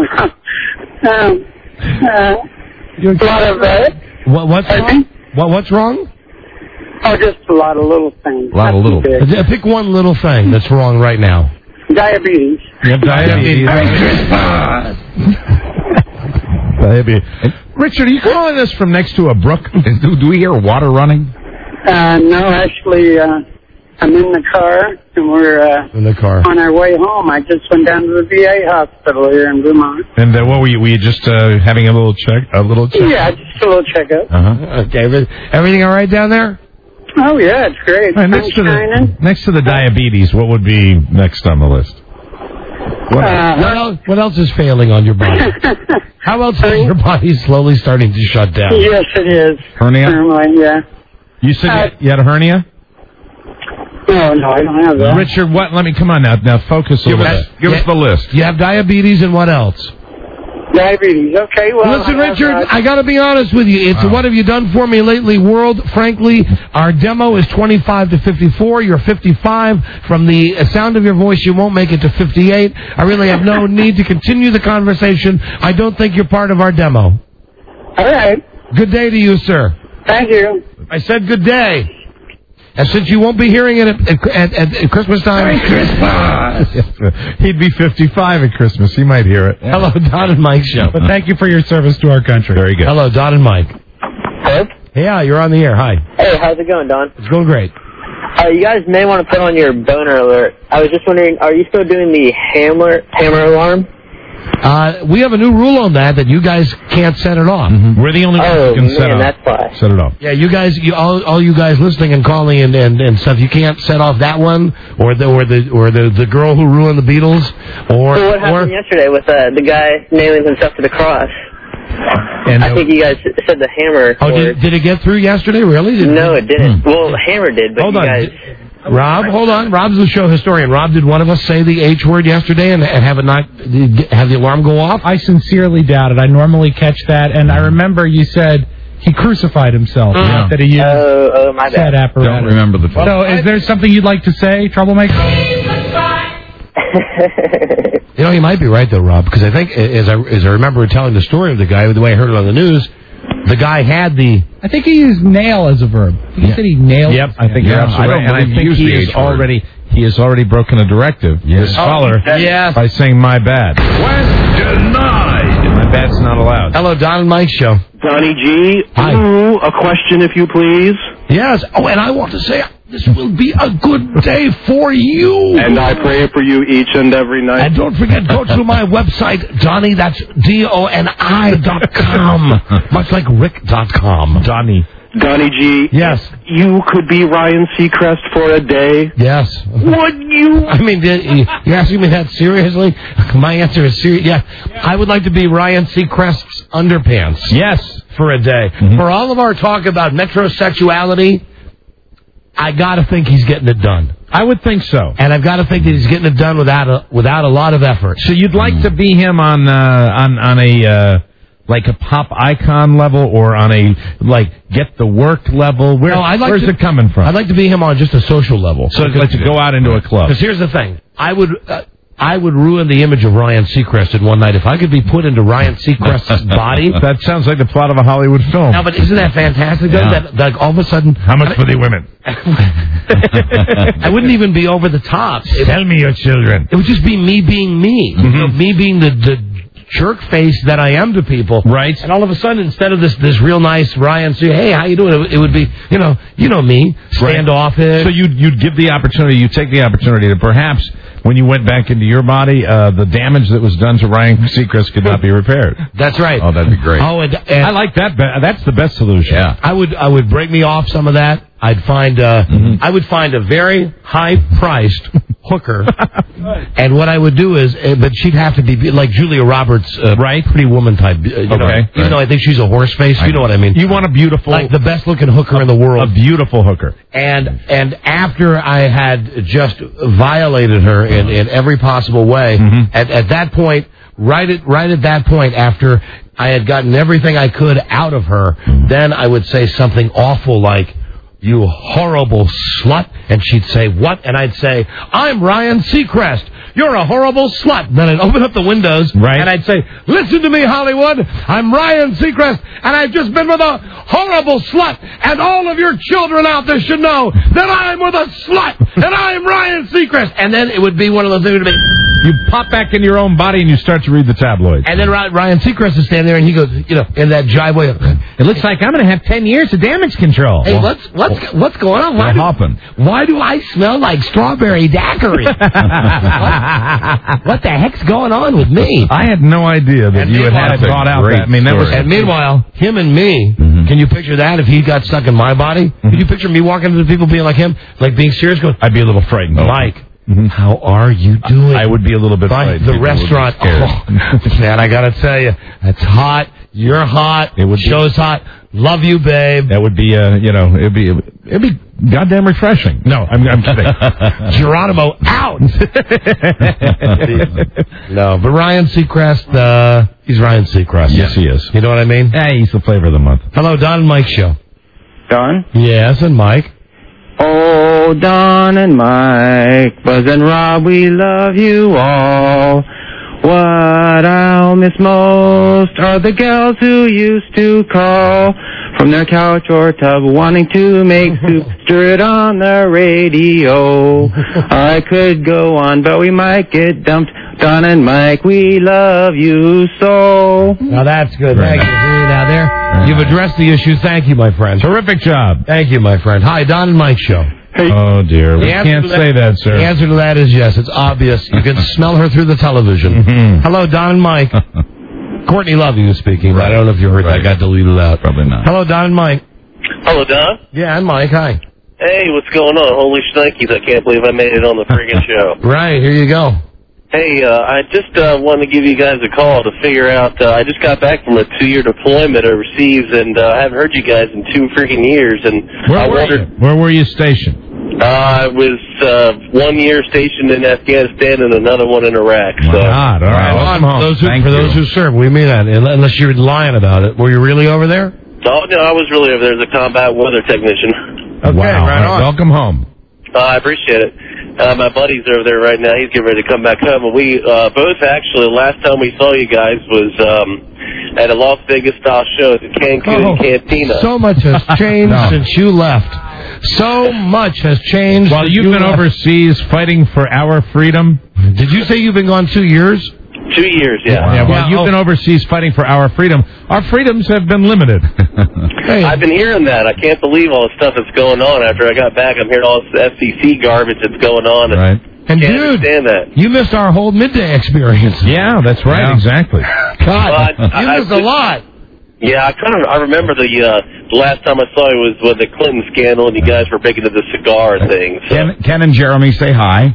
uh, a lot of uh,
What, what's
Pardon
wrong?
me?
What, what's wrong?
oh, just a lot of little things.
A lot of
Not too
little-
big.
Uh, Pick one little thing that's wrong right now.
Diabetes.
You have diabetes. Diabetes. Richard, are you calling us from next to a brook?
Is, do, do we hear water running?
Uh, no, actually, uh, I'm in the car, and we're uh,
In the car.
on our way home. I just went down to the V A hospital here in Vermont.
And uh, what were you? Were you just uh, having a little check? A little check?
Yeah, just a little checkup.
Uh huh.
Okay. every- Everything all right down there?
Oh, yeah, it's great.
Right, next to
Sun's
the
shining.
next to the diabetes, what would be next on the list? What
Uh,
What else, what else is failing on your body? How else is your body slowly starting to shut down?
yes, it is.
Hernia?
Firmly, yeah.
You said
Uh,
you, you had a hernia?
No, no, I don't have that.
Richard, what? Let me come on now. Now focus a
Give,
little
us,
bit.
give us the list.
You have diabetes and what else?
Diabetes. Okay, well.
Listen,
I have,
Richard,
uh,
I got to be honest with you. It's
Wow.
what have you done for me lately, world? Frankly, our demo is twenty-five to fifty-four. You're fifty-five. From the sound of your voice, you won't make it to fifty-eight. I really have no need to continue the conversation. I don't think you're part of our demo.
all right.
Good day to you, sir.
Thank you.
I said good day. And since you won't be hearing it at, at, at, at Christmas time,
He'd be fifty-five at Christmas. He might hear it.
hello, Don and Mike show.
But thank you for your service to our country.
Very good.
Hello, Don and Mike.
Hello?
Yeah, you're on the air. Hi.
Hey, how's it going, Don?
It's going great.
Uh, you guys may want to put on your boner alert. I was just wondering, are you still doing the hammer hammer alarm?
Uh, we have a new rule on that that you guys can't set it off.
We're the only ones
Oh,
who can
man,
set off.
that's why.
Set it off.
Yeah, you guys, you, all, all you guys listening and calling and, and, and stuff, you can't set off that one or the or the or the, the girl who ruined the Beatles or
So what happened
or
yesterday with uh, the guy nailing himself to the cross?
And
I
uh,
think you guys said the hammer.
oh,
or-
did, did it get through yesterday? Really? Did,
no, it didn't. Well, the hammer did, but
Hold
you
on.
guys...
Rob, hold on. Rob's the show historian. Rob, did one of us say the H word yesterday and, and have it not have the alarm go off?
I sincerely doubt it. I normally catch that, and I remember you said he crucified himself.
Yeah.
That he used
Oh, oh, my
said
bad.
apparatus.
Don't remember the
So, is there something you'd like to say, Troublemaker?
You know, you might be right though, Rob, because I think as I as I remember telling the story of the guy, the way I heard it on the news, the guy had the.
I think he used nail as a verb. He said he nailed.
Yep, I think you're
Yeah,
absolutely
I don't
right. And I
believe you
think
used
he
the
is
H word.
already he has already broken a directive.
Yes.
This scholar
Oh, yes.
by saying my bad.
Denied.
My bad's not allowed.
Hello, Don and Mike show.
Donnie G.
Hi.
Ooh, a question, if you please.
Yes. Oh, and I want to say this will be a good day for you.
And I pray for you each and every night.
And don't forget, go to my website, Donnie, that's D O N I dot com, much like Rick dot com.
Donnie.
Donnie G.
Yes.
You could be Ryan Seacrest for a day.
Yes.
Would you?
I mean, did, you- you're asking me that seriously? My answer is serious. Yeah. I would like to be Ryan Seacrest's underpants.
Yes.
For a day.
Mm-hmm.
For all of our talk about metrosexuality, I got to think he's getting it done.
I would think so.
And I've got to think that he's getting it done without a, without a lot of effort.
So you'd like to be him on uh, on on a uh, like a pop icon level or on a like get the work level? Where,
No, I'd like
where's
to-
it coming from?
I'd like to be him on just a social level.
so I'd like to go out into a club.
Because here's the thing. I would, uh, I would ruin the image of Ryan Seacrest in one night. If I could be put into Ryan Seacrest's body.
That sounds like the plot of a Hollywood film.
No, but isn't that fantastic, though?
Yeah.
That, like, all of a sudden...
How much for the women?
I wouldn't even be over the top. It,
Tell me your children.
It would just be me being me.
Mm-hmm.
You know, me being the... the jerk face that I am to people,
right?
And all of a sudden, instead of this this real nice Ryan, say, hey, how you doing? It, it would be, you know, you know me, standoffish.
So you'd you'd give the opportunity, you take the opportunity to perhaps, when you went back into your body, uh, the damage that was done to Ryan Seacrest could not be repaired.
That's right.
Oh, that'd be great.
Oh, and, and
I like that. Be- that's the best solution.
Yeah.
I would I would break me off some of that. I'd find uh,
Mm-hmm.
I would find a very high priced hooker, and what I would do is, uh, but she'd have to be like Julia Roberts, uh,
right?
Pretty woman type. Uh, you
Okay.
know, even
Right.
though I think she's a horse face, you know what I mean.
You want a beautiful,
like the best looking hooker in the world,
a beautiful hooker.
And and after I had just violated her in, in every possible way,
Mm-hmm.
at at that point, right at right at that point, after I had gotten everything I could out of her, then I would say something awful like, "You horrible slut," and she'd say, "What?" And I'd say, "I'm Ryan Seacrest. You're a horrible slut." Then I'd open up the windows,
right.
and I'd say, "Listen to me, Hollywood. I'm Ryan Seacrest, and I've just been with a horrible slut, and all of your children out there should know that I'm with a slut, and I'm Ryan Seacrest." And then it would be one of those things to be...
You pop back into your own body and you start to read the tabloids.
And then Ryan Seacrest is standing there, and he goes, you know, in that jive way,
it looks like I'm going to have ten years of damage control.
Hey, what's what's what's going on? Why do, why do I smell like strawberry daiquiri? what, what the heck's going on with me?
I had no idea that
and
you had had thought out that. I mean, that was.
And meanwhile, him and me. Mm-hmm. Can you picture that? If he got stuck in my body, mm-hmm. Can you picture me walking into people being like him, like being serious? Going,
I'd be a little frightened.
Mike. Mm-hmm. How are you doing?
I would be a little bit
frightened. The restaurant. Oh, man, I gotta tell you, it's hot. You're hot. It would show's be, hot. Love you, babe.
That would be, uh, you know, it'd be, it'd be goddamn refreshing. No, I'm, I'm kidding.
Geronimo out. No, but Ryan Seacrest, uh, he's Ryan Seacrest.
Yes, he is.
You know what I mean?
Hey, he's the flavor of the month.
Hello, Don and Mike show.
Don?
Yes, and Mike.
Oh, Don and Mike, Buzz and Rob, we love you all. What I'll miss most are the gals who used to call from their couch or tub wanting to make soup, stir it on the radio. I could go on, but we might get dumped. Don and Mike, we love you so.
Now that's good. Thank you. Now there, you've addressed the issue. Thank you, my friend.
Terrific job.
Thank you, my friend. Hi, Don and Mike show.
Hey.
Oh, dear. We can't say that, sir.
The answer to that is yes. It's obvious. You can smell her through the television.
Mm-hmm.
Hello, Don and Mike. Courtney Love you speaking. Right. I don't know if you heard
Right.
that. Got deleted out.
Probably not.
Hello, Don and Mike.
Hello, Don.
Yeah, and Mike. Hi.
Hey, what's going on? Holy shnikes, I can't believe I made it on the friggin' show.
Right, here you go.
Hey, uh, I just uh, wanted to give you guys a call to figure out, uh, I just got back from a two-year deployment overseas, and uh, I haven't heard you guys in two freaking years, and
Where
I
were
wondered...
you? Where were you stationed?
Uh, I was uh, one year stationed in Afghanistan and another one in Iraq. So.
God, all right. Welcome home.
Those who,
Thank
for
you.
those who serve, we mean that. Unless you're lying about it. Were you really over there?
Oh, no, I was really over there as a combat weather technician.
Okay,
wow.
right on.
Welcome home.
Uh, I appreciate it. Uh, my buddy's over there right now. He's getting ready to come back home. And we uh, both actually, the last time we saw you guys was um, at a Las Vegas style show at the Cancun
Oh,
Cantina.
So much has changed
No.
since you left. So much has changed.
While
since
you've
you
been
left.
overseas fighting for our freedom.
Did you say you've been gone two years?
Two years, yeah.
Yeah, while
Yeah,
you've
oh.
been overseas fighting for our freedom, our freedoms have been limited.
Hey.
I've been hearing that. I can't believe all the stuff that's going on. After I got back, I'm hearing all this F C C garbage that's going on. And
Right.
And
can't
dude,
understand that.
you missed our whole midday experience.
Yeah, that's right.
Yeah.
Exactly.
God,
Well, I-
you
I-
missed a lot.
Yeah, I kind of I remember the uh, the last time I saw you was with the Clinton scandal, and you guys were picking up the cigar thing. So.
Ken, Ken and Jeremy say hi.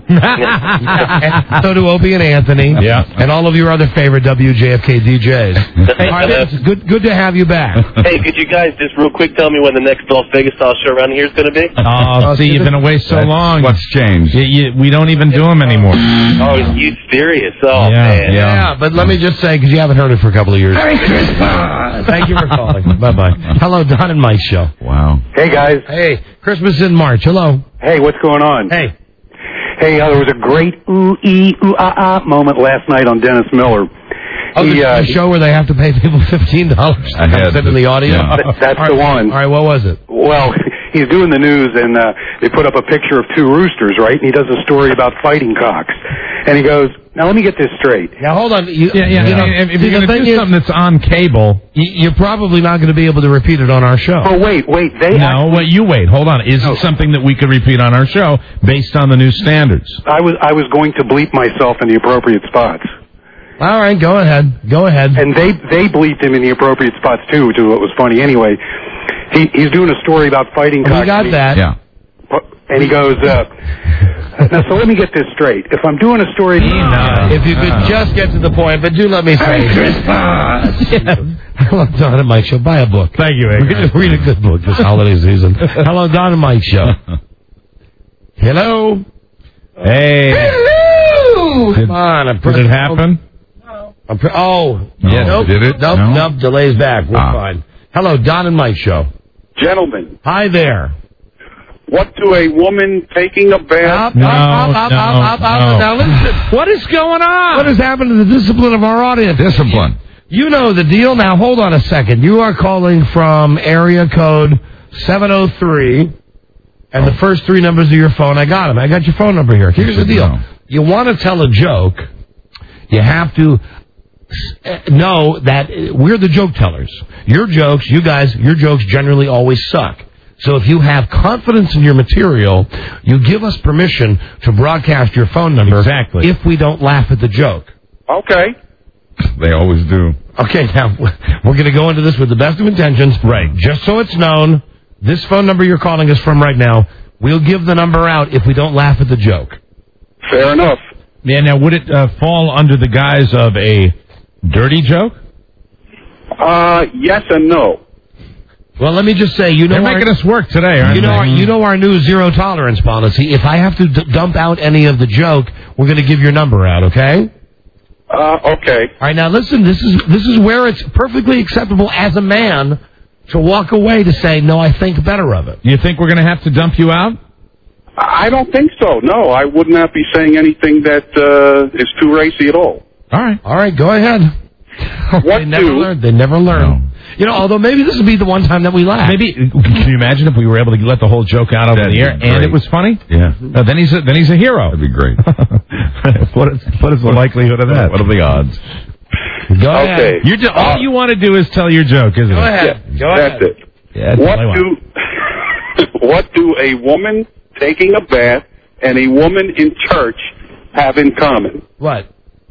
And so do Opie and Anthony.
Yeah.
And all of your other favorite W J F K D Js. All right, it's good, good to have you back.
Hey, could you guys just real quick tell me when the next Las Vegas style show around here is going to be?
Oh, see, you've been away so
That's
long.
What's changed?
You, you, we don't even do them anymore.
Oh, you serious? Oh,
Yeah,
man.
yeah.
Yeah, but let me just say, because you haven't heard it for a couple of years. Merry Christmas! Thank you for calling. Bye-bye. Hello, Don and Mike show.
Wow.
Hey, guys.
Hey, Christmas in March. Hello.
Hey, what's going on?
Hey.
Hey, uh, there was a great ooh ee ooh ah ah moment last night on Dennis Miller.
Oh,
he,
the,
uh,
the show where they have to pay people fifteen dollars to come sit in the audience?
Yeah. Th- that's
All
the
right,
one.
All right, what was it?
Well, he's doing the news, and uh, they put up a picture of two roosters, right? And he does a story about fighting cocks. And he goes, now let me get this straight.
Now, hold on. You,
Yeah, yeah.
you know,
if, if
see,
you're
the
going to
thing
do
is,
something that's on cable,
y- you're probably not going to be able to repeat it on our show.
Oh, wait, wait. They
no.
actually,
Wait, you wait. Hold on. Is
No.
it something that we could repeat on our show based on the new standards?
I was I was going to bleep myself in the appropriate spots.
All right, go ahead. Go ahead.
And they they bleeped him in the appropriate spots, too, which is what was funny. Anyway, he, he's doing a story about fighting cocks.
We got
and he-
that.
Yeah.
And he goes, uh, now, so let me get this straight. If I'm doing a story...
No. If you could just get to the point, but do let me say... Hello, Don and Mike Show. Buy a book.
Thank you, Edgar.
Read, read a good book this holiday season. Hello, Don and Mike Show. Hello.
Hey.
Hello. Come on. I'm
Did it happen?
I'm pre- oh.
Yes,
nope.
did it?
Nope,
No?
nope. Delays back. We're
Ah.
fine. Hello, Don and Mike Show.
Gentlemen,
Hi there.
what do a woman taking a bath...
Up, up, up, up,
no,
up, up, up.
no.
Now listen.
What is going on?
What has happened to the discipline of our audience?
Discipline.
You know the deal. Now, hold on a second. You are calling from area code seven oh three, and the first three numbers of your phone, I got them. I got your phone number here. Here's the deal. You want to tell a joke, you have to s- know that we're the joke tellers. Your jokes, you guys, your jokes generally always suck. So if you have confidence in your material, you give us permission to broadcast your phone number
Exactly.
if we don't laugh at the joke.
Okay.
They always do.
Okay, now, we're going to go into this with the best of intentions.
Right.
Just so it's known, this phone number you're calling us from right now, we'll give the number out if we don't laugh at the joke.
Fair enough.
Yeah, now, would it uh, fall under the guise of a dirty joke?
Uh, yes and no.
Well, let me just say, you know,
They're
our,
making us work today, aren't
you know,
they?
our, you know our new zero tolerance policy. If I have to d- dump out any of the joke, we're going to give your number out, okay?
Uh, okay.
All right, now listen, this is this is where it's perfectly acceptable as a man to walk away to say, no, I think better of it.
You think we're going to have to dump you out?
I don't think so. No, I would not be saying anything that uh, is too racy at all.
All right.
All right, go ahead.
What
they never
do...
learn. They never learn. You know, although maybe this would be the one time that we laugh.
Maybe, can you imagine if we were able to let the whole joke out over
That'd
the air
be
and
great.
it was funny?
Yeah.
Uh, then he's a, then he's a hero.
That'd be great.
what is what is the likelihood of that?
What are the odds?
Go
Okay.
ahead.
You're ju- all you want to do is tell your joke, isn't
Go
it?
ahead.
Yeah,
Go
that's
ahead.
it.
Yeah, that's all I
What
want.
do what do a woman taking a bath and a woman in church have in common?
What?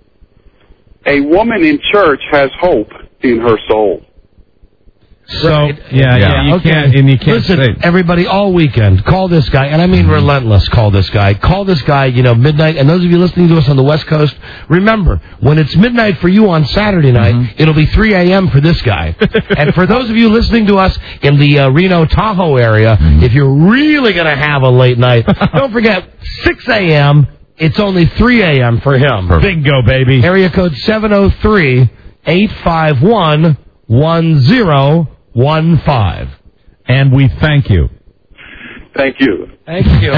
A woman in church has hope in her soul.
So yeah, yeah, you
okay.
can't, and you can't
Listen,
say.
everybody, all weekend, call this guy, and I mean relentless, call this guy. Call this guy, you know, midnight, and those of you listening to us on the West Coast, remember, when it's midnight for you on Saturday night,
Mm-hmm.
it'll be three a.m. for this guy. And for those of you listening to us in the uh, Reno, Tahoe area,
Mm-hmm.
if you're really going to have a late night, don't forget, six a.m., it's only three a.m. for him.
Bingo, baby.
Area code seven oh three, eight five one, one oh one five.
And we thank you.
Thank you.
Thank you.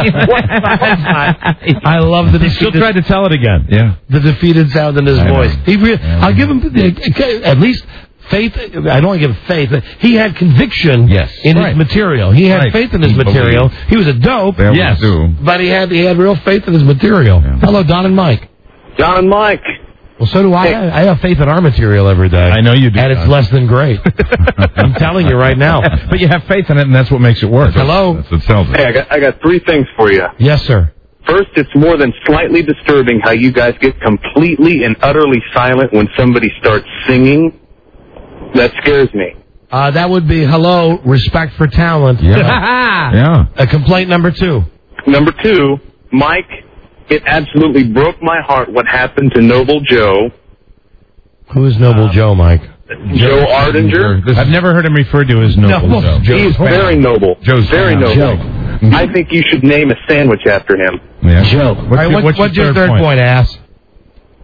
I love the
He still
defeated,
tried to tell it again.
Yeah.
the defeated sound in his
I know.
voice. He re-
Yeah.
I'll give him the- at least faith. I don't want to give faith. He had conviction
Yes.
in
Right.
his material. He had
Right.
faith in his
He
material.
believed.
He was a dope.
They always
Yes.
do.
But he had he had real faith in his material.
Yeah.
Hello, Don and Mike.
John and Mike.
Well, so do I. I have faith in our material every day.
I know you do.
And it's
Don.
less than great. I'm telling you right now.
But you have faith in it, and that's what makes it work.
Hello.
That's what sells it.
Hey, I got I got three things for you.
Yes, sir.
First, it's more than slightly disturbing how you guys get completely and utterly silent when somebody starts singing. That scares me.
Uh, that would be hello, respect for talent.
Yeah. Yeah.
A complaint number two.
Number two, Mike, it absolutely broke my heart what happened to Noble Joe.
Who is Noble Joe, Mike?
Joe Ardinger.
I've never heard him referred to as Noble
No,
Joe.
He's very noble.
Joe's
very
fan.
noble.
Joe.
I think you should name a sandwich after him.
Yeah.
Joe. All right, what-
what's
what's
your
your
third
third
point?
point, ass?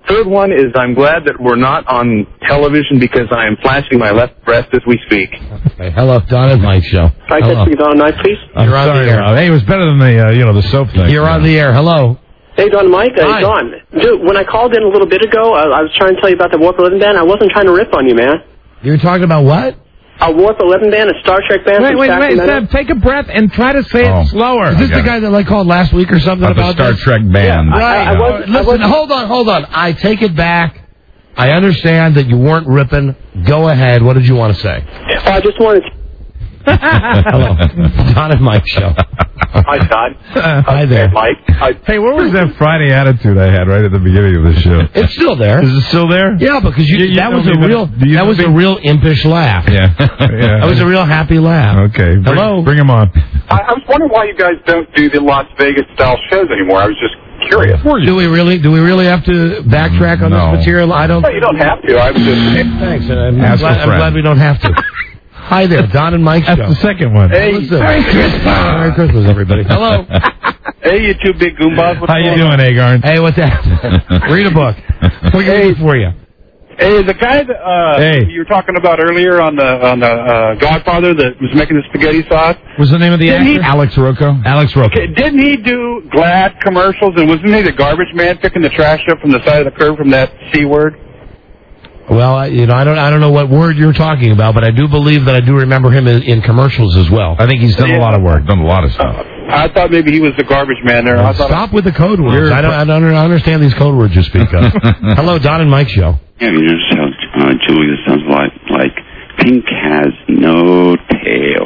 third one is I'm glad that we're not on television because I am flashing my left breast as we speak.
Hey, hello, Don and Mike show.
Hi,
Hello.
can you on night, please?
You're on
Sorry,
the air.
Rob. Hey, it was better than the uh, you know the soap thing.
You're on the air. Hello.
Hey, Don Mike. Uh,
Hi.
Don. Dude, when I called in a little bit ago, I, I was trying to tell you about the Warp eleven band. I wasn't trying to rip on you, man.
You were talking about what?
A Warp eleven band, a Star Trek band
Wait,
from
wait, wait,
Sacramento.
Seb, take a breath and try to say
Oh.
it slower.
Is this the guy that like called last week or something
About
about,
the Star
this?
Trek band.
Right.
I- I was-
Listen,
I was-
hold on, hold on. I take it back. I understand that you weren't ripping. Go ahead. What did you want to say?
Oh, I just wanted to...
Hello. Don and Mike show.
Hi, Todd.
Hi there.
Mike. Hi.
Hey, what was that Friday attitude I had right at the beginning of the show?
It's still there.
Is it still there?
Yeah, because you,
You- you
that
know
was
me
a
better-
real
do you
that
know
was
me?
a real impish laugh.
Yeah. yeah.
That was a real happy laugh.
Okay. Bring,
Hello.
Bring him on.
I, I was wondering why you guys don't do the Las Vegas style shows anymore. I was just curious.
Do we really? Do we really have to backtrack on
No.
this material? I don't.
No, you don't have to. I was just.
Thanks. and I'm,
Ask
glad,
a
I'm
friend.
glad we don't have to. Hi there, Don and Mike
That's
show.
the second one.
Hey,
What's up? Merry Christmas. Merry Christmas, everybody. Hello.
hey, you two big goombas. What's
How you
going
doing,
on?
Agarn?
Hey, what's that? Read a book. What can we do for you?
Hey, the guy that uh,
Hey.
you were talking about earlier on the on the uh, Godfather that was making the spaghetti sauce.
What's the name of the
Didn't
actor?
he-
Alex Rocco. Alex Rocco.
Okay, didn't he do Glad commercials? And wasn't he the garbage man picking the trash up from the side of the curb from that C word?
Well, I, you know, I don't, I don't know what word you're talking about, but I do believe that I do remember him in, in commercials as well.
I think he's done a lot of work.
Done a lot of stuff.
I thought maybe he was the garbage man there. I thought
Stop with the code words. I don't, I don't understand these code words you speak of. Hello, Don and Mike show.
Yeah, you just tell uh, Julie this sounds like like Pink has no tail.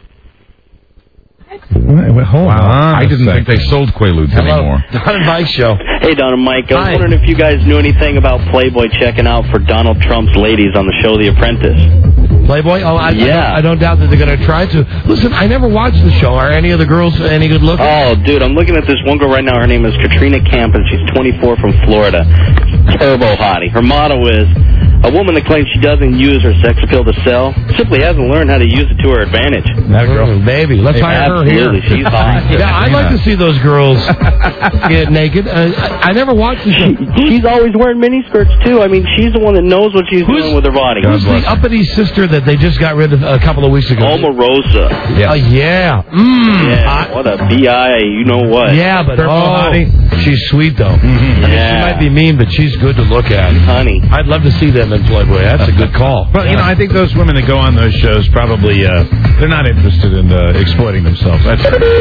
Wait, wait, hold
Wow.
on.
I
a
didn't
second.
think they sold Quaaludes anymore.
Don and Mike show.
Hey, Don and Mike. I was
Hi.
wondering if you guys knew anything about Playboy checking out for Donald Trump's ladies on the show The Apprentice.
Playboy? Oh, I, I,
Yeah.
don't, I don't doubt that they're going to try to. Listen, I never watched the show. Are any of the girls any good looking?
Oh, dude, I'm looking at this one girl right now. Her name is Katrina Camp, and she's twenty-four from Florida. Turbo hottie. Her motto is, a woman that claims she doesn't use her sex appeal to sell simply hasn't learned how to use it to her advantage.
That girl. Mm, baby, let's
Hey,
hire her here.
absolutely, she's hot.
Yeah, I'd like to see those girls get naked. Uh, I, I never watched the show.
She's always wearing miniskirts, too. I mean, she's the one that knows what she's
Who's-
doing with her body.
Who's the uppity sister that they just got rid of a couple of weeks ago?
Omarosa.
Yeah. Uh, yeah. Mm.
Yeah, what a B I, you know what.
Yeah, but
Purple
oh,
hottie.
she's sweet though. I mean,
Yeah.
she might be mean, but she's good to look at.
Honey.
I'd love to see them in Playboy. That's a good call.
Well, you know, I think those women that go on those shows probably uh, they're not interested in uh, exploiting themselves. That's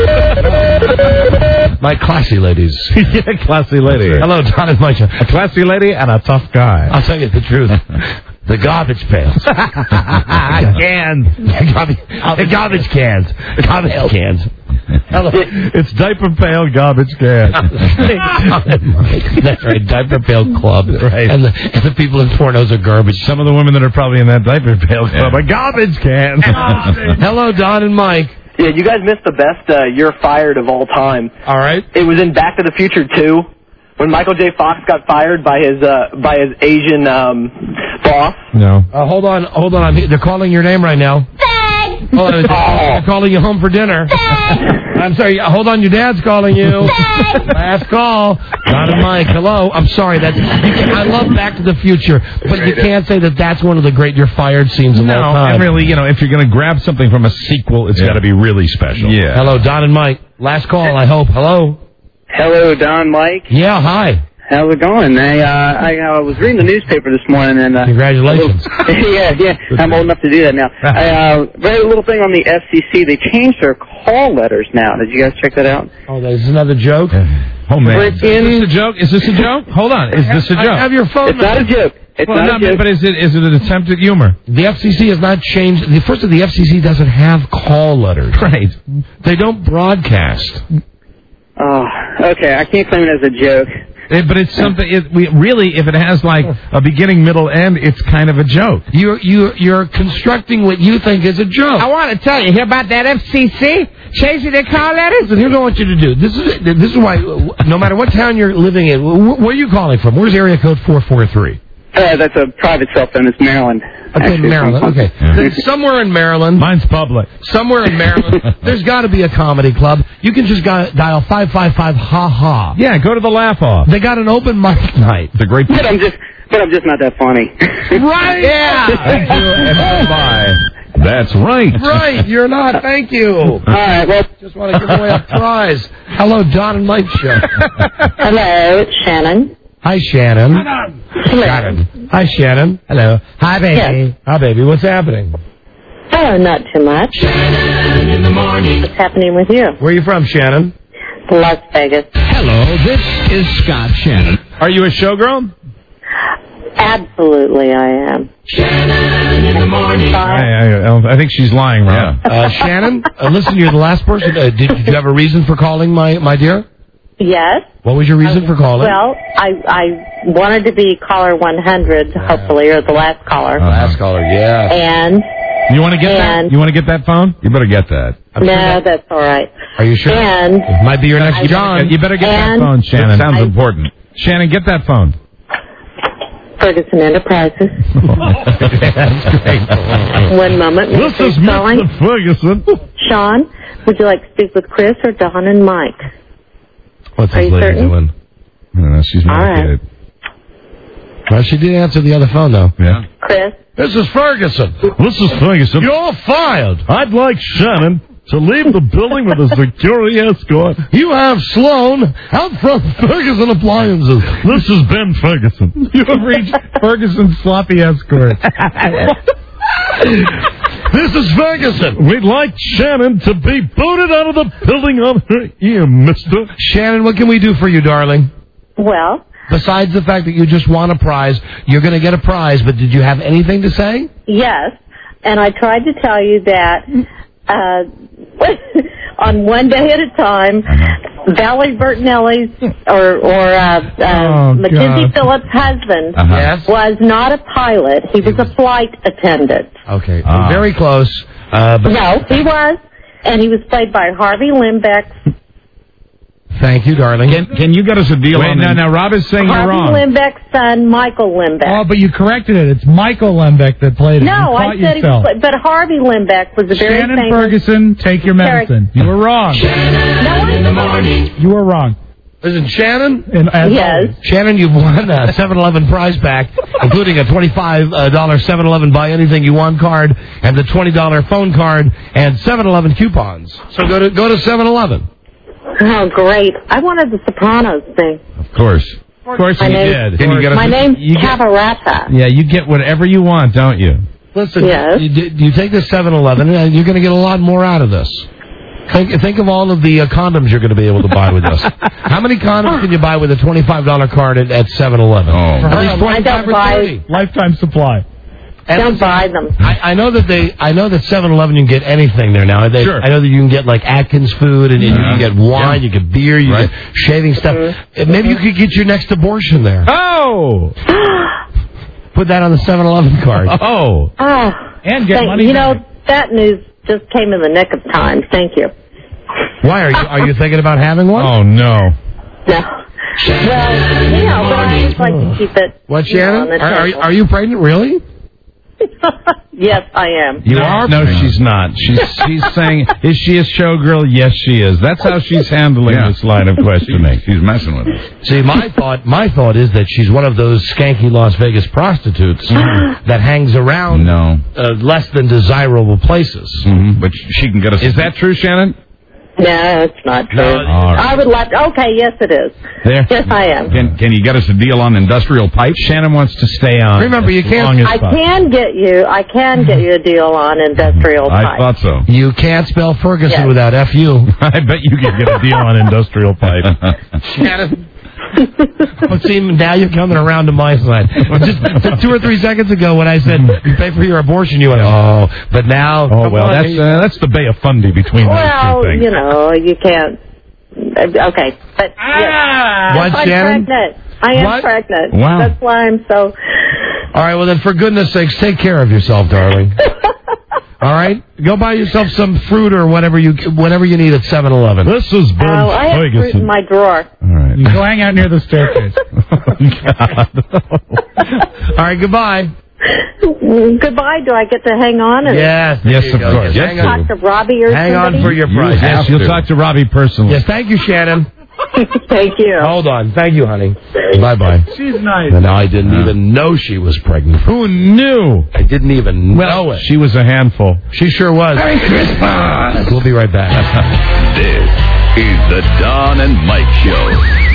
My classy ladies.
yeah, classy lady.
Hello, Don and Mike.
A classy lady and a tough guy.
I'll tell you the truth. The garbage pails.
Cans.
The garbage, the garbage cans. The garbage cans. Hello.
It's diaper pail garbage can.
That's right, diaper pail club.
Right.
And the, and the people in pornos are garbage.
Some of the women that are probably in that diaper pail club are garbage cans.
Hello, Don and Mike.
Yeah, you guys missed the best uh, You're Fired of all time.
All right.
It was in Back to the Future two, when Michael J. Fox got fired by his uh, by his Asian um, boss.
No.
Uh, hold on, hold on. I'm, they're calling your name right now.
Dad!
Oh, they're, they're calling you home for dinner.
Dad!
I'm sorry. Hold on, your dad's calling you.
Dad!
Last call. Don and Mike, hello. I'm sorry. That you can, I love Back to the Future, but you can't say that that's one of the great You're Fired scenes of
No,
all time.
and really, you know, if you're going to grab something from a sequel, it's
Yeah.
got to be really special.
Yeah.
Hello, Don and Mike. Last call, I hope. Hello.
Hello, Don, Mike.
Yeah, hi.
How's it going? I, uh, I uh, was reading the newspaper this morning, and uh,
Congratulations.
yeah, yeah, I'm old enough to do that now. I uh, read a little thing on the F C C. They changed their call letters now. Did you guys check that out?
Oh, there's another joke.
Oh man, is this a joke? Is this a joke? Hold on, is this a joke?
I have your phone.
It's not a joke. It's
well,
not
no,
a joke.
but is it is it an attempt at humor?
The F C C has not changed. The first of the F C C doesn't have call letters.
Right.
They don't broadcast.
Oh, okay. I can't claim it as a joke.
It, but it's something. It, we really, if it has like a beginning, middle, end, it's kind of a joke.
You're you you're constructing what you think is a joke.
I want to tell you, hear about that F C C changing their call letters?
Listen, here's what I want you to do. This is this is why, no matter what town you're living in, wh- where are you calling from? Where's area code four four three?
Uh, that's a private cell phone. It's Maryland.
Okay, Maryland. Okay. Then somewhere in Maryland.
Mine's public.
Somewhere in Maryland, there's got to be a comedy club. You can just go, dial five five five ha ha.
Yeah, go to the laugh off.
They got an open mic night.
It's a great.
But I'm just, but I'm just not that funny.
Right? Yeah.
Thank you and bye. That's right.
Right, you're not. Thank you. All
right, well,
just want to give away a prize. Hello, Don and Mike show.
Hello, it's Shannon.
Hi, Shannon.
Hello.
Shannon. Hi, Shannon. Hello. Hi, baby.
Yes.
Hi, baby. What's happening?
Oh, not too much.
Shannon in the morning.
What's happening with you?
Where are you from, Shannon?
Las Vegas.
Hello, this is Scott Shannon.
Are you a showgirl?
Absolutely, I am.
Shannon in the morning.
I, I, I think she's lying, Ron.
Uh, Shannon, uh, listen, you're the last person. Uh, did, did you have a reason for calling, my, my dear?
Yes.
What was your reason for calling?
Well, I I wanted to be caller one hundred, hopefully, or the last caller.
Uh, last caller, yeah.
And
You want to get
and,
that? You want to get that phone?
You better get that.
No, that, that's all right.
Are you sure?
And
it might be your next
I,
John.
You better get
and,
that phone, Shannon.
It sounds
I,
important.
Shannon, get that phone.
Ferguson Enterprises.
That's great.
One moment.
This is Mister Ferguson.
Sean, would you like to speak with Chris or Don and Mike?
What's
Are
this
you
lady
certain?
doing?
I don't know. She's
All right.
medicated.
Well, she did answer the other phone, though.
Yeah.
Chris?
This is Ferguson.
This is Ferguson.
You're fired.
I'd like Shannon to leave the building with a security escort.
You have Sloan out from Ferguson Appliances.
This is Ben Ferguson.
You have reached Ferguson's sloppy escort.
This is Ferguson.
We'd like Shannon to be booted out of the building on her ear, mister.
Shannon, what can we do for you, darling?
Well,
Besides the fact that you just won a prize, you're going to get a prize, but did you have anything to say?
yes. And I tried to tell you that uh, on one day at a time, Valerie Bertinelli's or, or uh, uh,
Oh,
Mackenzie
God.
Phillips' husband
Uh-huh. Yes.
was not a pilot. He was a flight attendant.
Okay,
Ah.
very close. Uh, but
No, he was. And he was played by Harvey Limbeck.
Thank you, darling.
Can, can you get us a deal
Wait,
on
no,
the-
no, Rob is saying you're
Harvey
wrong.
Limbeck's son, Michael Limbeck.
Oh, but you corrected it. It's Michael Lembeck that played it.
no,
you
I
caught
said
yourself.
he was, but Harvey Limbeck was a very
Shannon
famous
Ferguson, take your medicine. You were wrong.
Shannon in the morning.
You were wrong.
Listen, Shannon?
And as
Yes.
always,
Shannon, you've won a seven eleven prize pack, including a twenty-five dollars seven eleven Buy Anything You Want card and the twenty dollars phone card and seven eleven coupons. So go to go to seven eleven.
Oh, great. I wanted the Sopranos thing.
Of course.
Of course
My
you
name-
did.
Can you get us
My
a-
name's
you get-
Cavarata.
Yeah, you get whatever you want, don't you?
Listen,
Yes.
you, you take this seven eleven and you're going to get a lot more out of this. Think, think of all of the uh, condoms you're going to be able to buy with this. How many condoms can you buy with a twenty-five dollars card at, at seven eleven?
Oh.
At least
I
twenty-five
don't
or
buy-
thirty.
lifetime supply.
And
Don't
listen,
buy them.
I, I know that they. I know that seven eleven you can get anything there now. They,
Sure.
I know that you can get like Atkins food, and, and you can get wine, you get beer, you
Right.
get shaving stuff.
Mm-hmm.
Uh, Maybe you could get your next abortion there.
Oh!
Put that on the seven eleven card.
Oh!
Oh,
And get
thank-
money
You
back.
know, that news just came in the nick of time. Thank you.
Why are you? Are you thinking about having one?
Oh, no.
No. Well, you know, but I always like to keep it.
What,
you know,
Shannon?
on the
Are, are,
table.
are you pregnant? Really?
Yes, I am.
You are? No, she's not. She's she's saying, is she a showgirl? Yes, she is. That's how she's handling
Yeah.
this line of questioning.
She's messing with us.
See, my thought, my thought is that she's one of those skanky Las Vegas prostitutes that hangs around
No.
uh, less than desirable places.
Mm-hmm. But she can get us.
Is that true, Shannon?
No, it's not true.
all right.
I would like. Okay, yes, it is.
There.
Yes, I am.
Can Can you get us a deal on industrial pipes?
Shannon wants to stay on.
Remember, you
as
can't-
long as
I
possible.
can get you. I can get you a deal on industrial
I
pipe.
thought so.
You can't spell Ferguson
Yes.
without F U.
I bet you could get a deal on industrial pipe.
Shannon. Well, see, now you're coming around to my side. Just, just two or three seconds ago when I said you pay for your abortion, you went, oh, but now...
Oh,
come
well,
on,
that's
you-
uh, that's the Bay of Fundy between
Well,
those two things.
you know, you can't. uh, Okay, but yes,
What,
I'm
Shannon?
pregnant. I am
What?
pregnant.
Wow.
That's why I'm so.
All right, well, then, for goodness sakes, take care of yourself, darling. All right? Go buy yourself some fruit or whatever you whatever you need at seven eleven.
This is Ben
Oh, I have fruit in
Ferguson.
my drawer.
All right.
You go hang out near the staircase.
All right, goodbye.
Mm, Goodbye. Do I get to hang on? And
Yes.
Yes,
there you
of
go.
course.
Yes,
Yes,
talk to Robbie or
hang
somebody?
on for your
You
prize.
yes,
Have
you'll
to.
talk to Robbie personally.
Yes, thank you, Shannon.
Thank you.
Hold on. Thank you, honey. Bye-bye.
She's nice.
And I didn't even know she was pregnant.
Who knew?
I didn't even
Well,
know it.
she was a handful.
She sure was.
Merry Christmas!
We'll be right back.
This is the Don and Mike Show.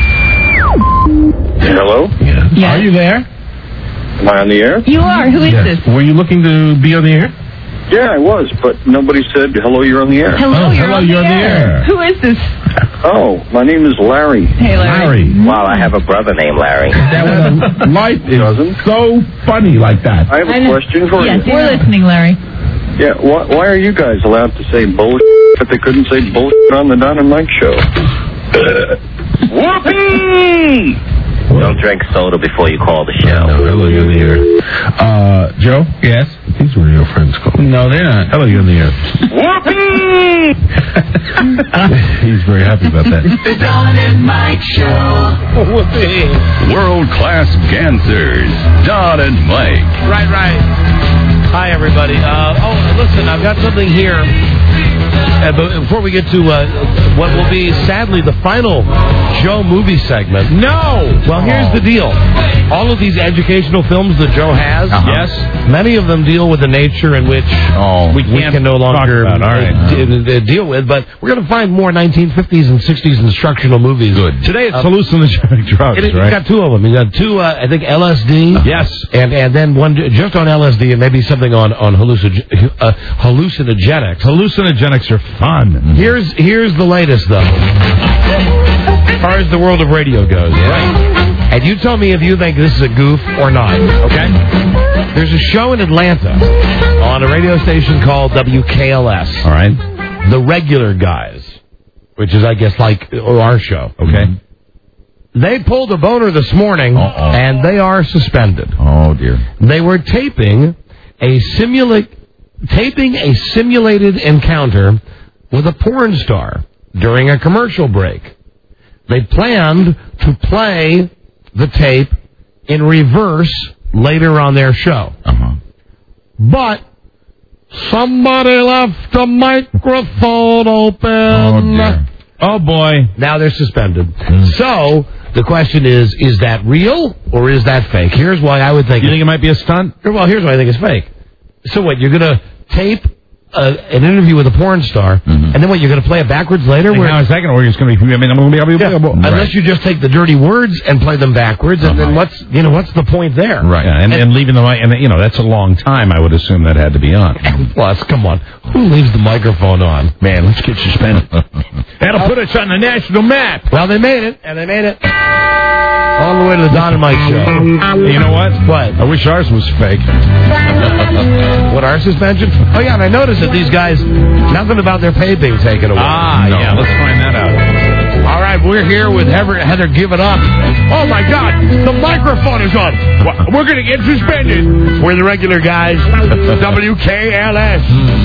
Hello?
Are you there?
Am I on the air?
You are. Who is this?
Were you looking to be on the air?
Yeah, I was, but nobody said, hello, you're on the air.
Hello,
Oh,
you're,
hello,
on,
you're
the
on the
air.
air.
Who is this?
Oh, my name is Larry.
Hey, Larry.
Wow, I have a brother named Larry.
Life is
Doesn't?
so funny like that.
I have
I
a
know.
question for
Yes,
you.
we're listening, Larry.
Yeah, why, why are you guys allowed to say bullshit but they couldn't say bullshit on the Don and Mike show? Whoopee!
Don't drink soda before you call the show.
Hello, you're in the air. Uh, Joe? Yes? These were your friends calling. No, they're not. Hello, you're in the air.
Whoopee!
He's very happy about that.
The Don and Mike Show.
World-class Gansers, Don and Mike.
Right, right. Hi, everybody. Uh, oh, listen, I've got something here. Uh, but before we get to uh, what will be, sadly, the final Joe movie segment.
No!
Well, here's the deal. All of these educational films that Joe has,
Uh-huh.
yes, many of them deal with the nature in which
Oh,
we,
can't
can no longer
talk about. All right.
uh, d- d- deal with. But we're going to find more nineteen fifties and sixties instructional movies.
Good. Today it's
Uh,
hallucinogenic drugs,
It,
right?
You've got two of them. You got two, uh, I think, L S D.
Yes.
And and then one just on L S D and maybe something on on hallucin- uh, hallucinogenics.
Hallucinogenics are fun.
Here's here's the latest though, as far as the world of radio goes. Right. And you tell me if you think this is a goof or not. Okay. There's a show in Atlanta on a radio station called W K L S.
All right.
The Regular Guys, which is I guess like our show.
Okay.
They pulled a boner this morning,
Uh-oh.
and they are suspended.
Oh dear.
They were taping a simulate, taping a simulated encounter with a porn star during a commercial break. They planned to play the tape in reverse later on their show.
Uh-huh.
But somebody left the microphone open.
Oh dear. Oh boy.
Now they're suspended. So the question is, is that real or is that fake? Here's why I would think.
You think it might be a stunt?
Well, here's why I think it's fake. So what, you're going to tape uh, an interview with a porn star,
Mm-hmm.
and then what, you're going to play it backwards later?
Like,
Where,
how is that going to work? It's going to be. I mean, I'm going to be.
yeah, unless you just take the dirty words and play them backwards, and then what's you know what's the point there?
Right. Yeah, and, and, and leaving the mic, and you know that's a long time. I would assume that had to be on.
And plus, come on, who leaves the microphone on?
Man, let's get suspended. That'll put us on the national map.
Well, they made it, and they made it all the way to the Don and Mike show.
You know what?
What?
I wish ours was fake.
What, our suspension? Oh, yeah, and I noticed that these guys, nothing about their pay being taken away.
Ah,
No.
yeah. Let's find that out.
All right, we're here with Heather, Heather Give It Up. Oh, my God, the microphone is on. We're going to get suspended. We're the regular guys. W K L S.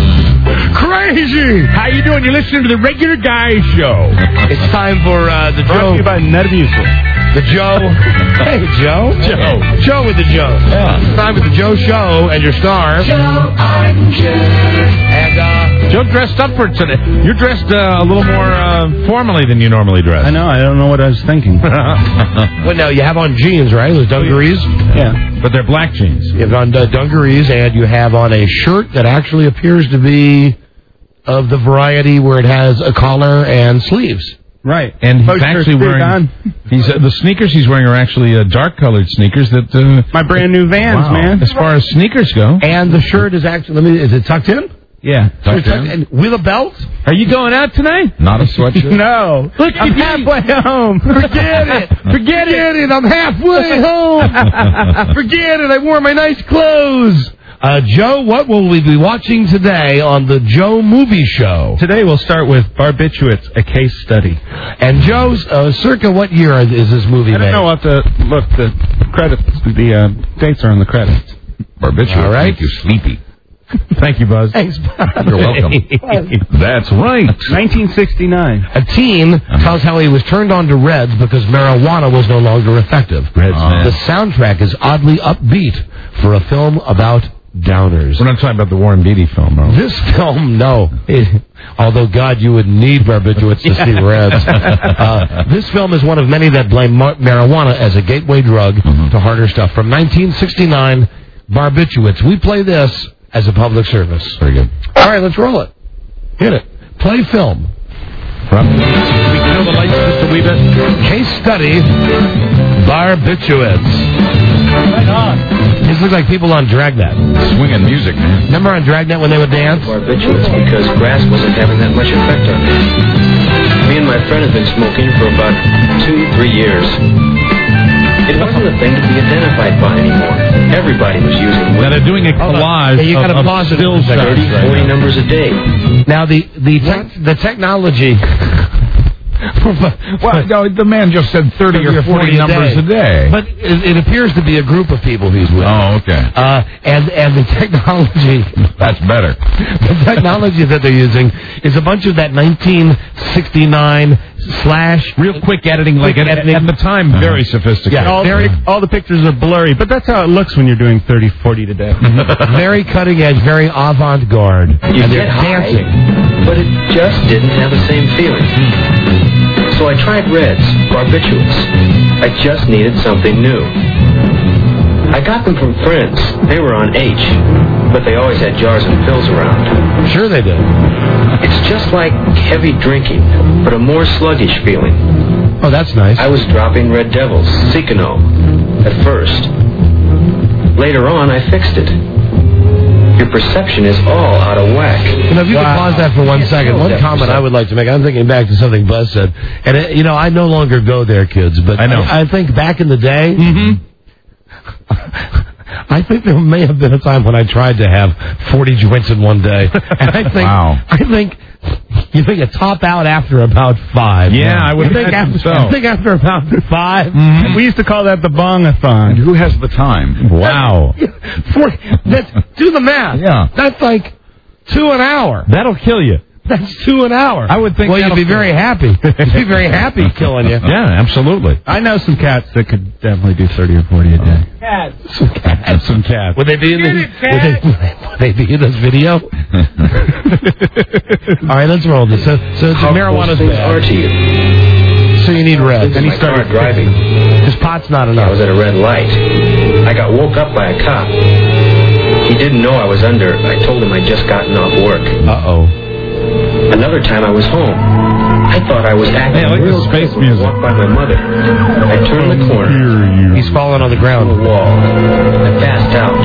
Crazy.
How you doing? You're listening to the Regular Guys Show.
It's time for uh, the
Brought
Joe.
to you by Metamucil.
The Joe. Hey, Joe.
Joe.
Joe with the Joe.
Yeah.
It's time for the Joe Show and your star.
Joe Archer.
And, uh...
Joe dressed up for today. You're dressed uh, a little more uh, formally than you normally dress.
I know. I don't know what I was thinking.
Well, no, you have on jeans, right? Those dungarees?
Yeah.
But they're black jeans.
You have on uh, dungarees, and you have on a shirt that actually appears to be of the variety where it has a collar and sleeves.
Right.
And he's
Poster
actually
big
wearing.
on.
He's uh, the sneakers he's wearing are actually uh, dark-colored sneakers that. Uh,
My brand new Vans,
wow.
man.
As far as sneakers go.
And the shirt is actually, let me, is it tucked in?
Yeah.
Tucked in. And with a belt?
Are you going out tonight?
Not a sweatshirt?
No.
Look,
I'm halfway home.
Forget it. Forget it. I'm halfway home. Forget it. I wore my nice clothes. Uh, Joe, what will we be watching today on the Joe Movie Show?
Today we'll start with Barbiturates, a case study.
And Joe's, uh, circa what year is this movie
I don't
made?
know what the look the credits the uh, dates are on the credits.
Barbiturates
All right.
make you sleepy.
Thank you, Buzz.
Thanks, Bob.
You're welcome. That's right.
nineteen sixty-nine.
A teen tells how he was turned on to Reds because marijuana was no longer effective.
Reds, man.
The soundtrack is oddly upbeat for a film about downers.
We're not talking about the Warren Beatty film, though.
This film, no. It, although, God, you would need barbiturates to see Reds. Uh, this film is one of many that blame mar- marijuana as a gateway drug mm-hmm. to harder stuff. From nineteen sixty-nine, Barbiturates. We play this as a public service.
Very good.
All right, let's roll it. Hit it. Play film. From we kill the lights just a wee bit. Case study, Barbiturates. Right on. These look like people on Dragnet.
Swinging music, man.
Remember on Dragnet when they would dance?
Barbiturates because grass wasn't having that much effect on me. Me and my friend have been smoking for about two, three years. It wasn't a thing to be identified by anymore. Everybody was using women.
Now they're doing a collage
yeah, you
of,
gotta
of
pause
still
it.
thirty,
right
forty
now.
numbers a day.
Now the the te- the technology.
Well, no, the man just said thirty or forty
a
numbers
day.
a day.
But it, it appears to be a group of people he's with.
Oh, okay.
Uh, and and the technology.
That's better.
The technology that they're using is a bunch of that nineteen sixty-nine slash
real quick editing, like
quick
at,
editing.
at the time, uh-huh. very sophisticated.
Yeah, all, very, all the pictures are blurry, but that's how it looks when you're doing thirty, forty today.
Very cutting edge, very avant-garde.
You
and
get
they're
high,
dancing.
but it just didn't have the same feeling. So I tried Reds, barbiturates. I just needed something new. I got them from friends. They were on H, but they always had jars and pills around.
Sure they did.
It's just like heavy drinking, but a more sluggish feeling.
Oh, that's nice.
I was dropping Red Devils, Secono, at first. Later on, I fixed it. Your perception is all out of whack.
You know, if you
wow.
could pause that for one second, one
that
comment I would like to make. I'm thinking back to something Buzz said, and it, you know, I no longer go there, kids. But
I know.
I, I think back in the day,
mm-hmm.
I think there may have been a time when I tried to have forty joints in one day, and I think,
wow.
I think. You think you top out after about five.
Yeah, I would
think
imagine
after,
so.
I think after about five.
Mm-hmm. We used to call that the bong-a-thon.
And who has the time?
Wow.
forty, that's, do the math.
Yeah.
That's like two an hour.
That'll kill you.
That's two an hour.
I would think.
Well, you'd be very happy. You'd be very happy killing you.
Yeah, absolutely.
I know some cats that could definitely do thirty or forty a day.
Cats. Some cats.
Some cats.
Would they be in this?
it,
Would they, would they be in this video? All right, let's roll this. So, so
How
marijuana's
things
bad.
are to you.
So you need red.
Then he started driving.
Because pot's not
I
enough.
was at a red light. I got woke up by a cop. He didn't know I was under. I told him I'd just gotten off work.
Uh-oh.
Another time I was home. I thought I was acting
Hey, I like
real
the space
good when I
music.
walked by my mother. I turned the corner.
He's falling on the
On
ground.
the wall. I passed out.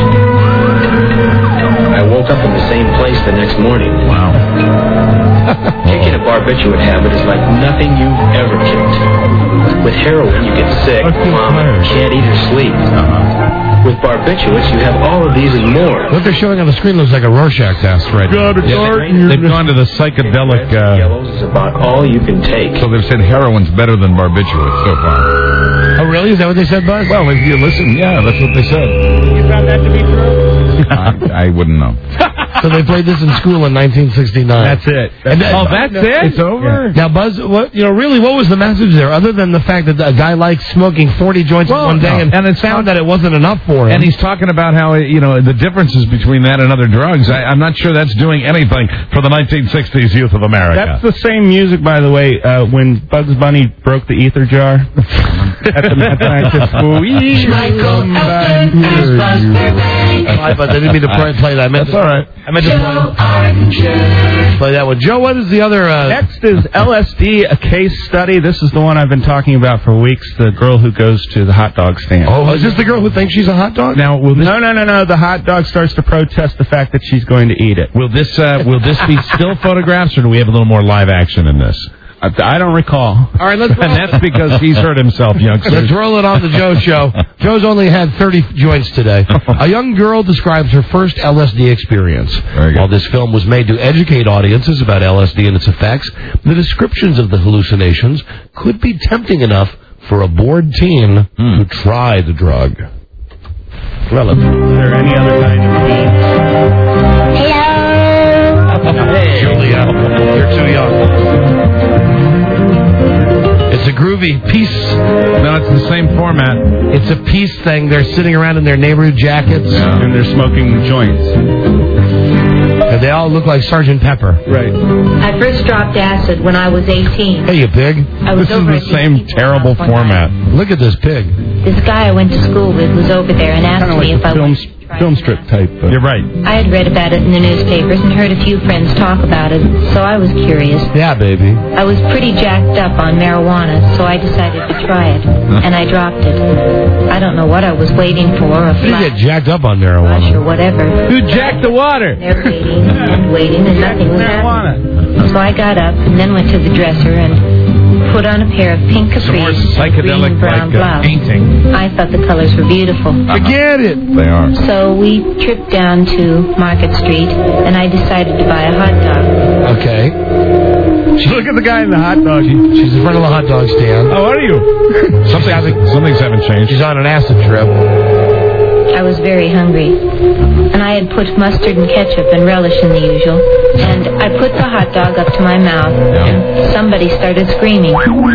I woke up in the same place the next morning.
Wow.
Kicking a barbiturate habit is like nothing you've ever kicked. With heroin, you get sick, vomit, can't eat or sleep.
Uh-huh.
With barbiturates, you have all of these and more.
What they're showing on the screen looks like a Rorschach test right now.
Yeah, they've gone to the psychedelic. Uh,
Yellows is about all you can take.
So they've said heroin's better than barbiturates so far.
Oh, really? Is that what they said, Buzz?
Well, if you listen, yeah, that's what they said.
You found that to be true?
I, I wouldn't know.
So they played this in school in nineteen sixty-nine.
That's it. That's
And that-
oh, that's it?
It's over?
Now, Buzz, what you know, really, what was the message there, other than the fact that a guy likes smoking forty joints
Well,
in one day,
no.
and,
And it's
found
not-
that it wasn't enough for him?
And he's talking about how, you know, the differences between that and other drugs. I, I'm not sure that's doing anything for the nineteen sixties youth of America.
That's the same music, by the way, uh, when Bugs Bunny broke the ether jar at the, at the night of school. We come back here, you.
Sorry, but I didn't mean to play, play that. I meant
That's
to,
all right.
I meant to play, play that one. Joe, what is the other? Uh,
Next is L S D, a case study. This is the one I've been talking about for weeks, the girl who goes to the hot dog stand.
oh, is this the girl who thinks she's a hot dog?
Now, will this
No, no, no, no. The hot dog starts to protest the fact that she's going to eat it.
will this uh, will this be still photographs, or do we have a little more live action in this?
I, I don't recall.
All right, let's.
And that's because he's hurt himself, youngsters.
Let's roll it on the Joe Show. Joe's only had thirty joints today. A young girl describes her first L S D experience.
Very good.
While this film was made to educate audiences about L S D and its effects, the descriptions of the hallucinations could be tempting enough for a bored teen
Hmm.
to try the drug. Well,
Is there any other kind of
hey, Julia, you're too young. It's a groovy peace.
No, it's the same format.
It's a peace thing. They're sitting around in their neighborhood jackets.
Yeah. And they're smoking joints.
And they all look like Sergeant Pepper.
Right.
I first dropped acid when I was eighteen.
Hey, you pig.
I was
This
over
is
at
the same terrible format.
Look at this pig.
This guy I went to school with was over there and asked
Kind of like
me if
the
I
film,
wanted to try
film
it
strip
out.
type. Uh,
You're right.
I had read about it in the newspapers and heard a few friends talk about it, so I was curious.
Yeah, baby.
I was pretty jacked up on marijuana, so I decided to try it, and I dropped it. I don't know what I was waiting for, a
You
flash
get jacked up on
or
marijuana.
whatever.
Who jacked the water?
They're waiting and waiting, and nothing was happening. So I got up and then went to the dresser and put on a pair of pink
Some more
capris,
psychedelic
green brown
like uh,
blouse.
painting.
I thought the colors were beautiful.
Forget it.
They are.
So we tripped down to Market Street, and I decided to buy a hot dog.
Okay.
Look at the guy in the hot dog.
She's in front of the hot dog stand.
How are you?
Something, some things haven't changed.
She's on an acid trip.
I was very hungry, and I had put mustard and ketchup and relish in the usual. And I put the hot dog up to my mouth, and somebody started screaming.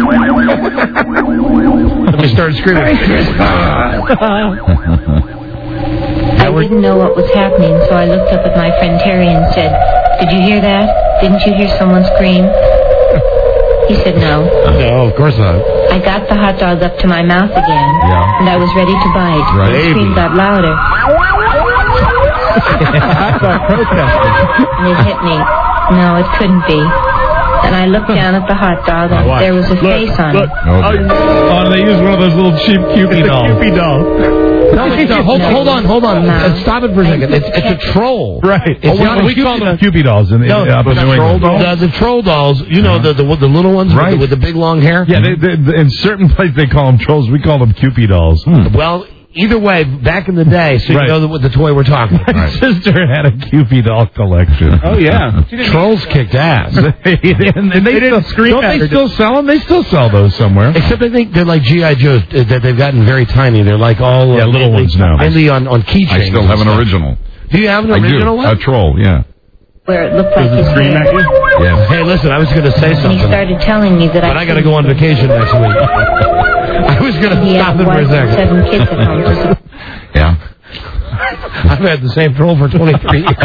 Somebody started screaming.
I didn't know what was happening, so I looked up at my friend Terry and said, "Did you hear that? Didn't you hear someone scream?" He said no.
No, of course not.
I got the hot dog up to my mouth again,
Yeah.
and I was ready to bite.
Right.
The scream got louder. And it hit me. No, it couldn't be. And I looked down at the hot dog, and
Watch.
there was a
Look,
face on
look.
it.
Oh, they use one of those little cheap Cupid
It's a
dolls.
Cupid doll.
No, it's not. Hold, hold on, hold on.
No.
Uh, Stop it for a second. It's, it's a troll.
Right.
It's
Oh,
not a
we
Cupid
call them
doll.
Cupid dolls in, in,
No,
up in
the
New
troll
England.
dolls. The, the troll dolls. You know the the, the little ones
Right.
with, the, with the big long hair.
Yeah, they, they, they- in certain places they call them trolls. We call them Cupid dolls.
Well, either way, back in the day, so you
Right.
know the, the toy we're talking about.
My sister had a Cupid doll collection.
Oh, yeah.
Trolls kicked ass.
and, and they,
They didn't
still,
scream
don't
at
they
her,
still sell them? They still sell those somewhere.
Except I think they're like G I. Joes, uh, that they've gotten very tiny. They're like all
Yeah,
uh,
little
mainly-
ones now.
Mainly on, on keychains.
I still have an
and stuff.
original.
Do you have an
I
original
do.
one?
A troll, yeah.
Where it looked like his
Scream at
hair.
you? Yes.
Hey, listen, I was going to say
And he
something.
started telling me that
But
I
I got to go on vacation next week. I was going to
He
stop
had
it
a
for a
wife and
second.
seven kids at home.
Yeah.
I've had the same troll for twenty-three years.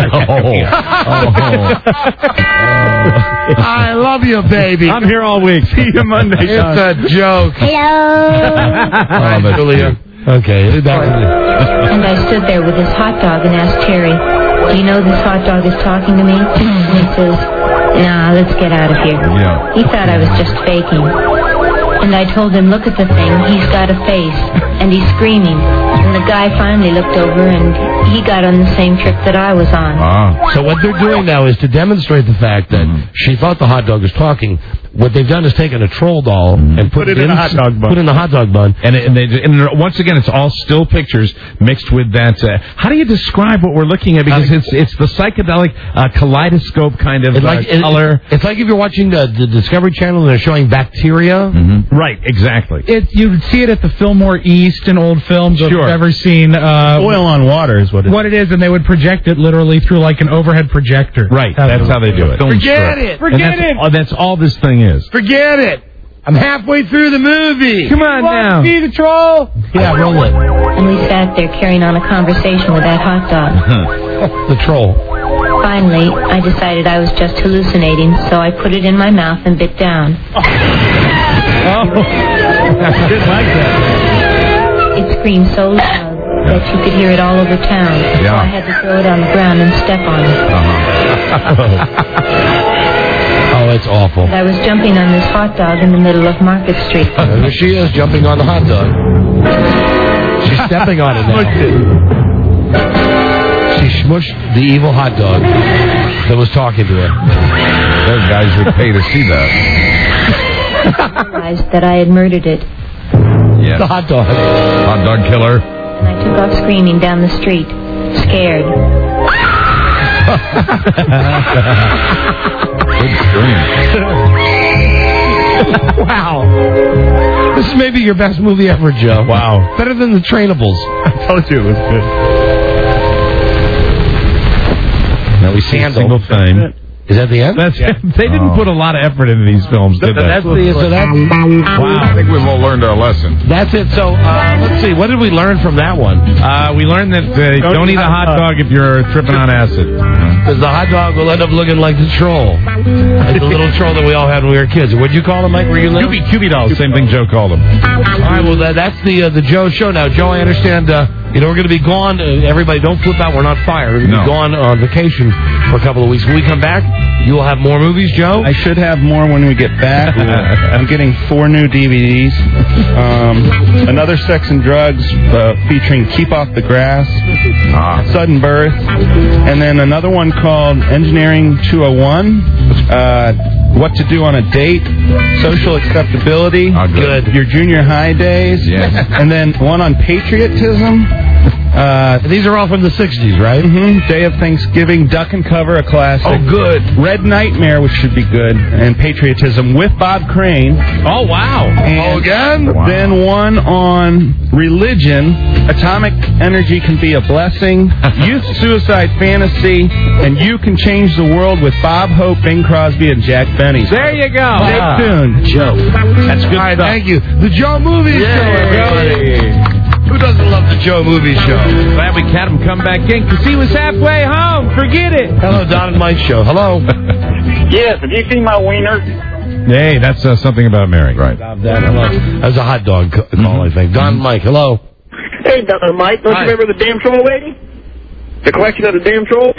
I love you, baby.
I'm here all week.
See you Monday.
It's a joke.
Hello.
All right, Julia. Okay, back to the...
And I stood there with this hot dog and asked Terry, "Do you know this hot dog is talking to me?" And he says, "Nah, let's get out of here."
Yeah.
He thought I was just faking. And I told him, "Look at the thing. He's got a face. And he's screaming." And the guy finally looked over and he got on the same trip that I was on.
Ah.
So what they're doing now is to demonstrate the fact that she thought the hot dog was talking. What they've done is taken a troll doll and put,
Put it in a hot dog bun.
Put it in a hot dog bun.
And, and, they, and once again, it's all still pictures mixed with that. Uh, how do you describe what we're looking at? Because it's it's the psychedelic uh, kaleidoscope kind of
It's
uh,
like, it-
color.
it's like if you're watching the, the Discovery Channel and they're showing bacteria.
Mm-hmm. Right, exactly.
It, you'd see it at the Fillmore East in old films. If
Sure.
you've ever seen uh,
Oil on water is what it is.
what it is, and they would project it literally through like an overhead projector.
Right, that's how they do it.
Film
Forget
strip.
it.
And that's, all, that's all this thing is.
Forget it. I'm halfway through the movie.
Come on now.
See the troll?
Yeah, roll it.
And we sat there carrying on a conversation with that hot dog.
The troll.
Finally, I decided I was just hallucinating, so I put it in my mouth and bit down.
Oh. I didn't like that.
It screamed so loud that you could hear it all over town. So
Yeah.
I had to throw it on the ground and step on it.
Oh, it's awful.
I was jumping on this hot dog in the middle of Market Street.
There she is, jumping on the hot dog. She's stepping on it now. She smushed the evil hot dog that was talking to her.
Those guys would pay to see that.
I realized that I had murdered it,
Yes.
The hot dog.
Hot dog killer.
and I took off screaming down the street, scared.
Good scream.
Wow. This is maybe your best movie ever, Joe.
Wow.
Better than The Trainables.
I told you it was good.
Now we see a
Candle.
single thing.
Is that the end?
That's
Yeah.
They didn't
Oh.
put a lot of effort into these films, did they?
That's the, so that's,
Wow. I think we've all learned our lesson.
That's it. So, uh, let's see. What did we learn from that one?
Uh, we learned that uh, don't eat a hot dog if you're tripping on acid.
Because the hot dog will end up looking like the troll. Like the little troll that we all had when we were kids. What'd you call him, Mike, where you live?
Cubie, Cubie dolls, same thing Joe called them.
All right, well, that, that's the uh, the Joe show. Now, Joe, I understand, uh, you know, we're going to be gone. Uh, everybody, don't flip out. We're not fired. We're going to
No.
be gone on vacation for a couple of weeks. When we come back, you will have more movies, Joe?
I should have more when we get back. I'm getting four new D V Ds. Um, another Sex and Drugs uh, featuring Keep Off the Grass, Sudden Birth, and then another one called Engineering two oh one, uh, What to Do on a Date, Social Acceptability,
Oh, good.
Your Junior High Days,
Yes.
and then one on Patriotism. Uh,
These are all from the sixties, right?
Mm-hmm. Day of Thanksgiving, Duck and Cover, a classic.
Oh, good.
Red Nightmare, which should be good, and Patriotism with Bob Crane.
Oh, wow.
And
Oh, again?
Wow. Then one on religion, Atomic Energy Can Be a Blessing, Youth Suicide Fantasy, and You Can Change the World with Bob Hope, Bing Crosby, and Jack Benny.
There you go.
Stay
Wow.
tuned. Joe.
That's good. All right, thank you. The Joe Movie Show, everybody. Who doesn't love the Joe Movie Show?
Glad we had him come back in because he was halfway home. Forget it.
Hello, Don and Mike Show. Hello.
Yes, have you seen my wiener?
Hey, that's uh, something about Mary.
Right.
That, hello. That was a hot dog call,
Mm-hmm.
I think. Don and Mike, hello.
Hey, Don and Mike, don't
Hi.
you remember the damn troll lady? The collection of the damn trolls?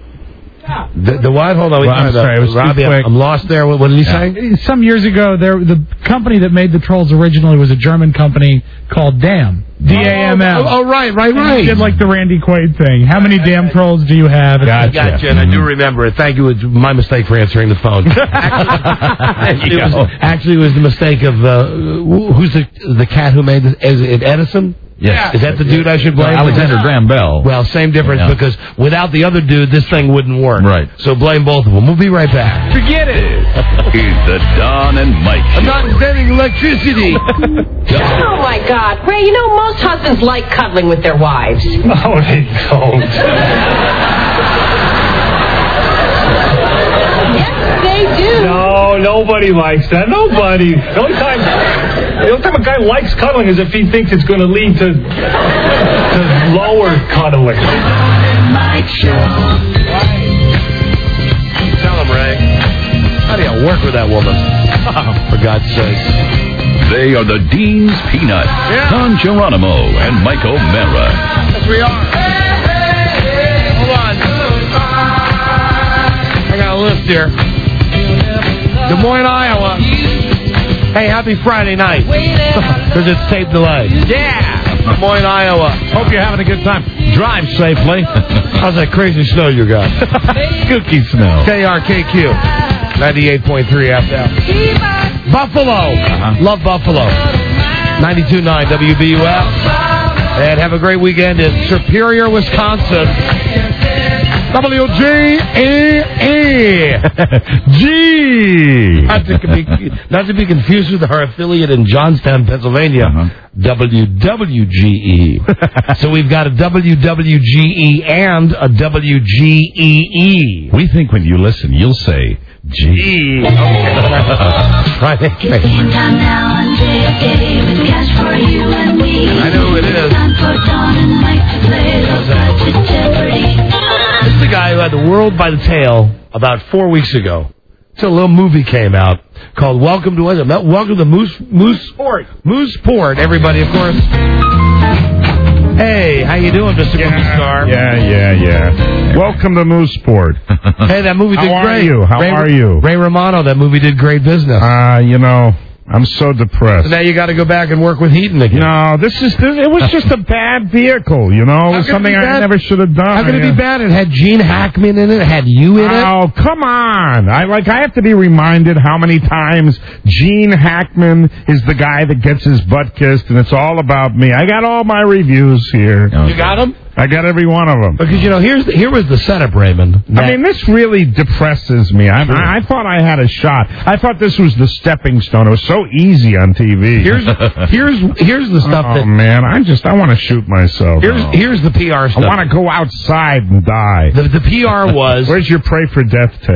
The, the what? Hold on. we
Well, I'm
tried to-
sorry, it was too
Robbie, I'm-
quick.
I'm lost there. What, what did he say?
Some years ago, there the company that made the Trolls originally was a German company called DAM. D A M M.
Oh, oh, right, right,
And
right.
they did like the Randy Quaid thing. How many damn trolls do you have?
Gotcha. Gotcha, and I do remember it. Thank you. It's my mistake for answering the phone. actually, it was, actually, it was the mistake of uh, who's the the cat who made this? Is it Edison?
Yes.
Is that the dude I should blame?
Well, Alexander Graham Bell.
Well, same difference
Yeah.
because without the other dude, this thing wouldn't work.
Right.
So blame both of them. We'll be right back.
Forget it.
He's the Don and Mike
I'm
Show.
not inventing electricity.
Oh, my God. Ray, you know, most husbands like cuddling with their wives.
Oh, they don't.
Yes, they do.
No, nobody likes that. Nobody. The only time, the only time a guy likes cuddling is if he thinks it's going to lead to, to lower cuddling.
Mike Show.
Tell him, Ray. How do you work with that woman? For God's sake.
They are the Dean's Peanut, Don Geronimo and Mike O'Mara.
Yes, we are. Hold on. I got a list here. Des Moines, Iowa. Hey, happy Friday night. Because it's tape delay.
Yeah.
Des Moines, Iowa.
Hope you're having a good time. Drive safely.
How's that crazy snow you got?
Cookie snow.
K R K Q. ninety-eight point three F M. Buffalo. Uh-huh. Love Buffalo. ninety-two point nine W B U F. And have a great weekend in Superior, Wisconsin. W G E E. G. Not to, be, not to be confused with our affiliate in Johnstown, Pennsylvania. Uh-huh. W W G E. So we've got a W W G E and a W G E E.
We think when you listen, you'll say G.
E. Okay. Right.
It's time now on J F K with cash for you and me.
I know who it is.
Time for Don and Mike to play the Budget Jeopardy.
This is the guy who had the world by the tail about four weeks ago. So a little movie came out called Welcome to what is it? Welcome to Moose Moose Port. Moose Port, everybody, of course. Hey, how you doing, Mister
Yeah,
Movie Star?
Yeah, yeah, yeah. Welcome to Mooseport.
Hey, that movie did
How
great.
are you? How
Ray,
are you?
Ray Romano, that movie did great business.
Uh, you know, I'm so depressed.
So now you got to go back and work with Heaton again.
No, this is this, it was just a bad vehicle, you know. It was
could it
something
be
I
bad?
never should have done.
How could it
Yeah.
be bad? It had Gene Hackman in it. It had you in it.
Oh, come on. I like I have to be reminded how many times Gene Hackman is the guy that gets his butt kissed and it's all about me. I got all my reviews here.
You got them?
I got every one of them.
Because, you know, here's the, here was the setup, Raymond.
I mean, this really depresses me. I, I, I thought I had a shot. I thought this was the stepping stone. It was so easy on T V.
Here's here's here's the stuff
oh,
that.
man, I just I want to shoot myself.
Here's
oh.
here's the P R stuff.
I want to go outside and die.
The, the P R was.
Where's your pray for death tape?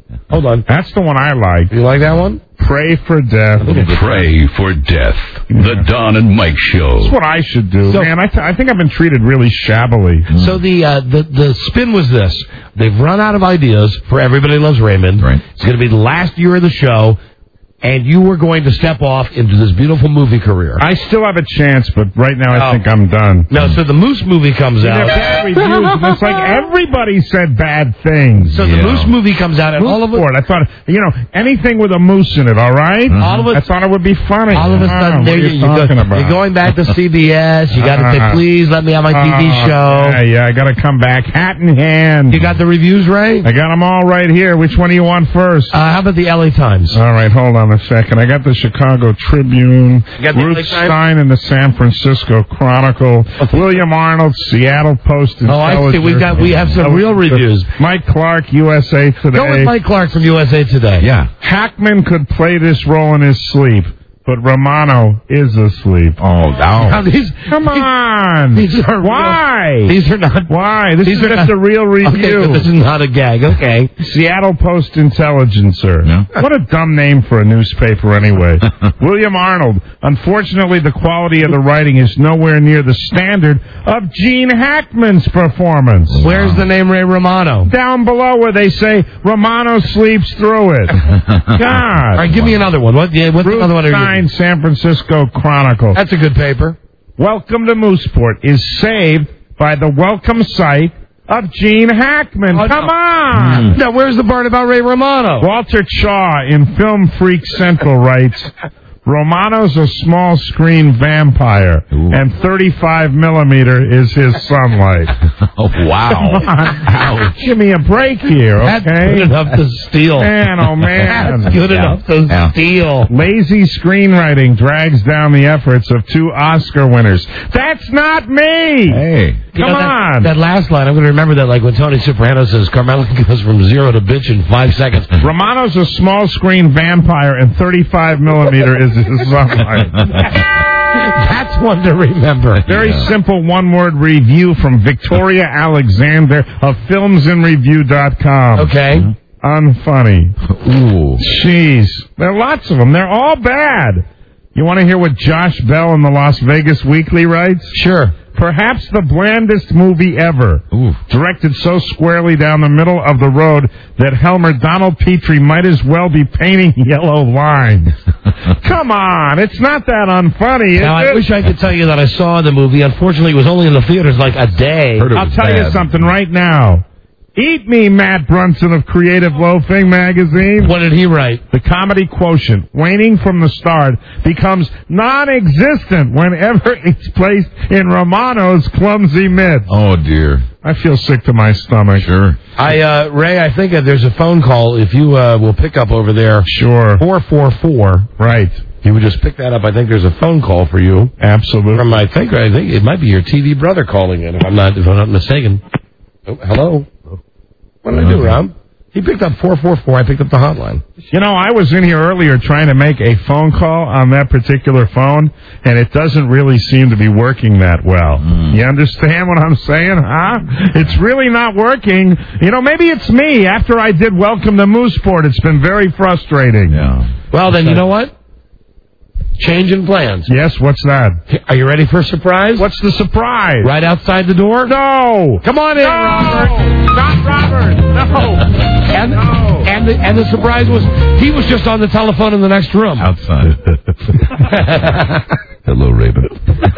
Hold on.
That's the one I like.
You like that one?
Pray for death.
Pray for death. The Don and Mike Show.
That's what I should do,
So-
man. I, th- I think I've been treated really shabbily.
So the, uh, the the spin was this. They've run out of ideas for Everybody Loves Raymond.
Right.
It's going to be the last year of the show, and you were going to step off into this beautiful movie career.
I still have a chance, but right now I
Oh.
think I'm done.
No, so the Moose movie comes
They're
out.
bad reviews, and it's like everybody said bad things.
So the Moose movie comes out, and all of it.
Mooseport. I thought, you know, anything with a moose in it, all right?
All of it-
I thought it would be funny.
All of a
Ah,
sudden,
what
there
are
you,
you
you go,
talking about?
you're going back to C B S. You got to say,
Uh,
please let me have my T V
Oh,
show.
Yeah, yeah, I got to come back, hat in hand.
You got the reviews, Ray?
I got them all right here. Which one do you want first?
Uh, how about the L A Times?
All right, hold on a second. I got the Chicago Tribune,
You got the L A
Ruth
Times?
Stein and the San Francisco Chronicle, William Arnold, Seattle Post.
Oh, I see. We've got we have some real reviews.
Mike Clark, U S A Today.
Go with Mike Clark from U S A Today.
Yeah.
Hackman could play this role in his sleep, but Romano is asleep.
Oh,
Now,
no.
these,
Come on.
these are
Why?
Real, these are not.
Why? This
These
is
are
just
not-
a real
Okay,
review.
but this is not a gag. Okay.
Seattle Post Intelligencer.
Yeah.
What a dumb name for a newspaper anyway. William Arnold. Unfortunately, the quality of the writing is nowhere near the standard of Gene Hackman's performance.
Where's the name Ray Romano?
Down below where they say Romano sleeps through it. God.
All right, give me another one. What? Yeah, what's
Ruth
another one? are you-
Stein, San Francisco Chronicle.
That's a good paper.
Welcome to Mooseport is saved by the welcome sight of Gene Hackman.
Oh,
Come
no.
on.
Now, where's the part about Ray Romano?
Walter Chaw in Film Freak Central writes, Romano's a small screen vampire,
Ooh.
and thirty-five millimeter is his sunlight.
Oh, wow.
Come on. Ouch. Give me a break here,
That's
okay?
good enough to steal.
Man, oh man.
That's good
Yeah.
enough to
Yeah.
steal.
Lazy screenwriting drags down the efforts of two Oscar winners. That's not me!
Hey.
You
Come
know, that,
on.
That last line, I'm going to remember that like when Tony Soprano says Carmela goes from zero to bitch in five seconds.
Romano's a small screen vampire, and thirty-five millimeter is his sunlight.
That's one to remember.
Very simple one-word review from Victoria Alexander of films in review dot com.
Okay.
Unfunny.
Ooh.
Jeez. There are lots of them. They're all bad. You want to hear what Josh Bell in the Las Vegas Weekly writes?
Sure.
Perhaps the blandest movie ever.
Ooh.
Directed so squarely down the middle of the road that Helmer Donald Petrie might as well be painting yellow lines. Come on. It's not that unfunny, is
Now, I
it?
wish I could tell you that I saw the movie. Unfortunately, it was only in the theaters like a day.
Heard it
I'll
was
tell you
bad.
something right now. Eat me, Matt Brunson of Creative Loafing magazine.
What did he write?
The comedy quotient, waning from the start, becomes non-existent whenever it's placed in Romano's clumsy midst.
Oh, dear.
I feel sick to my stomach.
Sure.
I, uh, Ray, I think uh, there's a phone call if you uh, will pick up over there.
Sure.
four four four.
Right.
You would just pick that up. I think there's a phone call for you.
Absolutely.
From, I think, I think it might be your T V brother calling in, if I'm not, if I'm not mistaken. Oh, hello. What did I do, Rob? He picked up four four four. I picked up the hotline.
You know, I was in here earlier trying to make a phone call on that particular phone, and it doesn't really seem to be working that well.
Mm.
You understand what I'm saying, huh? It's really not working. You know, maybe it's me. After I did Welcome to Mooseport, it's been very frustrating.
Yeah.
Well, then, you know what? Change in plans.
Yes, what's that?
Are you ready for a surprise?
What's the surprise?
Right outside the door?
No!
Come on in,
No!
Robert.
Not Robert! No!
And,
No!
and, the, and the surprise was he was just on the telephone in the next room.
Outside.
Hello, Raymond.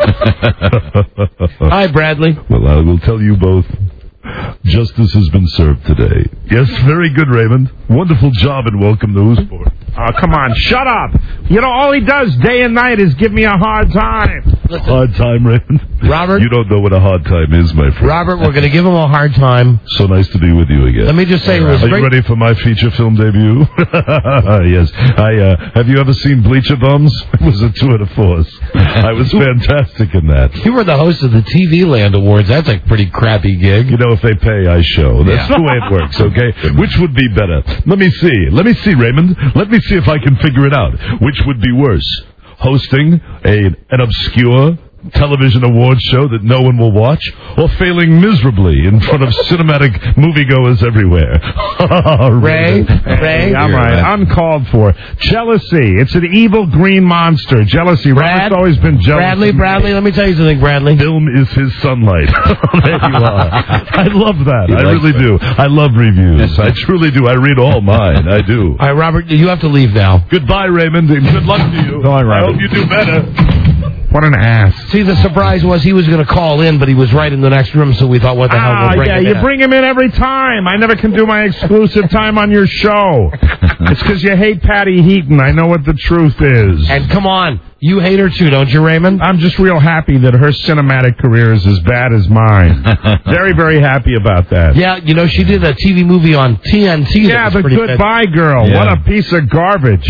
Hi, Bradley.
Well, I will tell you both. Justice has been served today. Yes, very good, Raymond. Wonderful job and welcome to Mooseport.
Oh, come on. Shut up. You know, all he does day and night is give me a hard time.
Hard time, Raymond?
Robert?
You don't know what a hard time is, my friend.
Robert, we're going to give him a hard time.
So nice to be with you again.
Let me just say, it was
Are
great.
you ready for my feature film debut? Yes. I uh, have you ever seen Bleacher Bums? It was a tour de force. I was fantastic in that.
You were the host of the T V Land Awards. That's a pretty crappy gig.
You know, if they pay, I show. That's
Yeah.
the way it works, okay? Which would be better? Let me see. Let me see, Raymond. Let me see if I can figure it out. Which would be worse? Hosting a an obscure television awards show that no one will watch, or failing miserably in front of cinematic moviegoers everywhere?
Ray, Ray,
I'm right. Uncalled for. Jealousy. It's an evil green monster. Jealousy.
Brad,
Robert's always been jealous.
Bradley, Bradley, let me tell you something, Bradley.
Film is his sunlight. There you are. I love that.
He
I
likes
really
that.
do. I love reviews. I truly do. I read all mine. I do.
All right, Robert, you have to leave now.
Goodbye, Raymond, and good luck to you.
Go on,
I
Robert.
hope you do better.
What an ass.
See, the surprise was he was going to call in, but he was right in the next room, so we thought, what the hell,
Ah,
we'll bring
yeah,
him
you
in.
bring him in every time. I never can do my exclusive time on your show. It's because you hate Patty Heaton. I know what the truth is.
And come on, you hate her too, don't you, Raymond?
I'm just real happy that her cinematic career is as bad as mine. Very, very happy about that.
Yeah, you know, she did a T V movie on T N T.
Yeah,
that was
the
pretty
Goodbye
good.
Girl.
Yeah.
What a piece of garbage.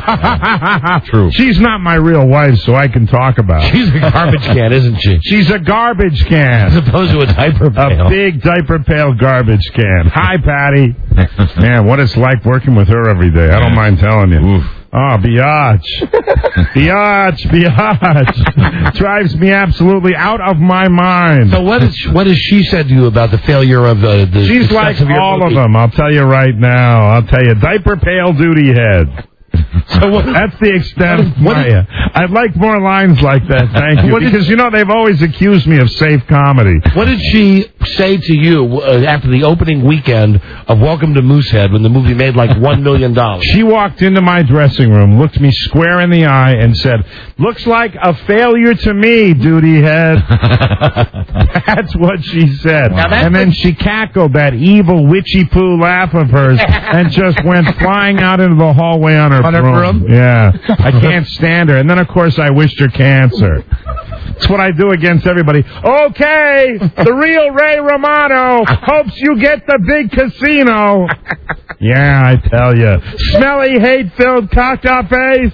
True.
She's not my real wife, so I can talk about it.
She's a garbage can, isn't she?
She's a garbage can.
As opposed to a diaper pail.
A big diaper pail garbage can. Hi, Patty. Man, what it's like working with her every day. I don't mind telling you. Oof. Oh, biatch. biatch, biatch. Drives me absolutely out of my mind.
So what, is, what has she said to you about the failure of the, the
She's
success
like
of your
all
movie?
of them. I'll tell you right now. I'll tell you. Diaper pail duty head.
So what,
That's the extent of
what
my...
did-
I'd like more lines like that, thank you.
What did-
Because, you know, they've always accused me of safe comedy.
What did she say to you uh, after the opening weekend of Welcome to Moosehead when the movie made like one million dollars?
She walked into my dressing room, looked me square in the eye, and said, "Looks like a failure to me, duty head." That's what she said.
Now that's
And then she cackled that evil witchy poo laugh of hers and just went flying out into the hallway on her
On her
broom.
broom?
Yeah. I can't stand her. And then, of course, I wished her cancer. That's what I do against everybody. Okay, the real Ray Romano hopes you get the big casino. Yeah, I tell you. Smelly, hate-filled, cocked-up face.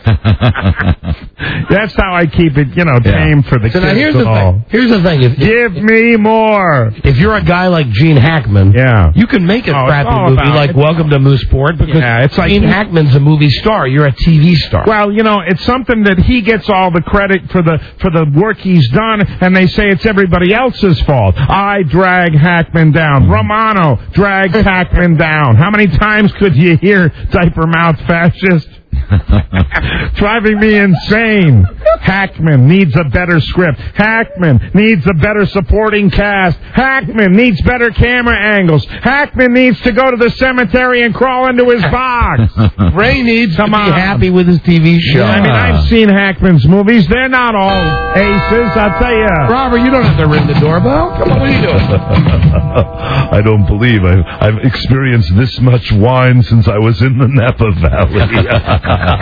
That's how I keep it, you know, tame for the
So
kids
now here's
and
the
all.
thing. Here's the thing. If,
Give me more.
if you're a guy like Gene Hackman,
Yeah.
you can make a
Oh, it's
crappy
all
movie
about-
like
it's-
Welcome to Mooseport because
Yeah, it's like-
Gene Hackman's a movie star. You're a T V star.
Well, you know, it's something that he gets all the credit for the for the work he's done, and they say it's everybody else's fault. I drag Hackman down. Romano drags Hackman down. How many times could you hear diaper mouth fascist? Driving me insane. Hackman needs a better script. Hackman needs a better supporting cast. Hackman needs better camera angles. Hackman needs to go to the cemetery and crawl into his box.
Ray needs
Come
to
on.
be happy with his T V show.
I mean, I've seen Hackman's movies. They're not all aces, I'll tell you.
Robert, you don't have to ring the doorbell. Come on, what are you doing?
I don't believe I've, I've experienced this much wine since I was in the Napa Valley.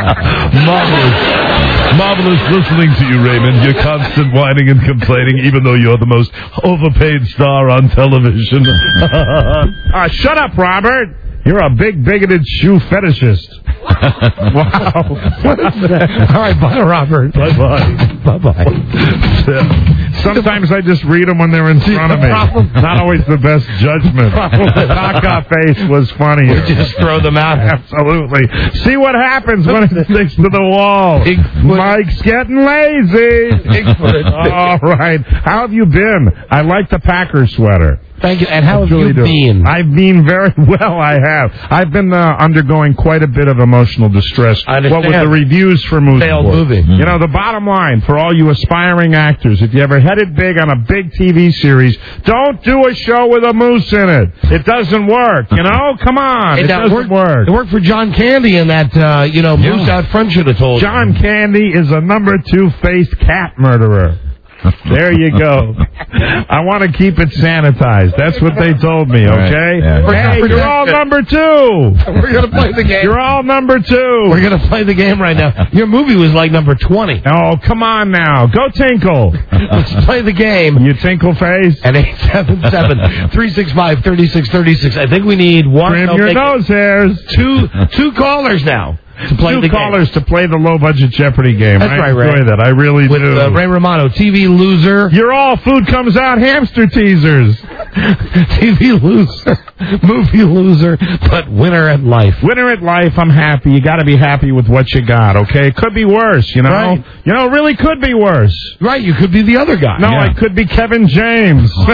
Marvelous. Marvelous listening to you, Raymond. Your constant whining and complaining, even though you're the most overpaid star on television.
Uh, shut up, Robert. You're a big, bigoted shoe fetishist. Wow. What is that?
All right, bye, Robert.
Bye-bye.
Bye-bye.
Sometimes I just read them when they're in front of me. Not always the best judgment. Cock-up face was funnier.
Just throw them out.
Absolutely. See what happens when it sticks to the wall. Mike's getting lazy. All right. How have you been? I like the Packer sweater.
Thank you. And how
I
have
truly
you
do.
been?
I've been very well, I have. I've been uh, undergoing quite a bit of emotional distress.
I understand.
What with the reviews for Moose
Failed
Board.
movie.
You know, the bottom line for all you aspiring actors, if you ever headed big on a big T V series, don't do a show with a moose in it. It doesn't work, you know? Come on.
It
It,
that
doesn't
worked,
work.
It worked for John Candy in that, uh, you know, Moose Out Front should have told you.
John Candy is a number two faced cat murderer. There you go. I want to keep it sanitized. That's what they told me, okay?
Yeah.
Hey, you're all number two.
We're going to play the game.
You're all number two.
We're going to play the game right now. Your movie was like number twenty.
Oh, come on now. Go tinkle.
Let's play the game.
You tinkle face.
At eight seven seven, three six five, three six three six. I think we need one.
Trim
no,
your
make it
nose hairs.
Two, two callers now. To play
Two
the
callers
game.
to play the low-budget Jeopardy game.
That's
I
right,
enjoy
Ray.
that. I really
With
do.
uh, Ray Romano, T V loser.
You're all food comes out hamster teasers.
T V loser, movie loser, but winner at life.
Winner at life, I'm happy. You got to be happy with what you got, okay? It could be worse, you know?
Right.
You know, it really could be worse.
Right, you could be the other guy.
No,
Yeah.
I could be Kevin James. Oh.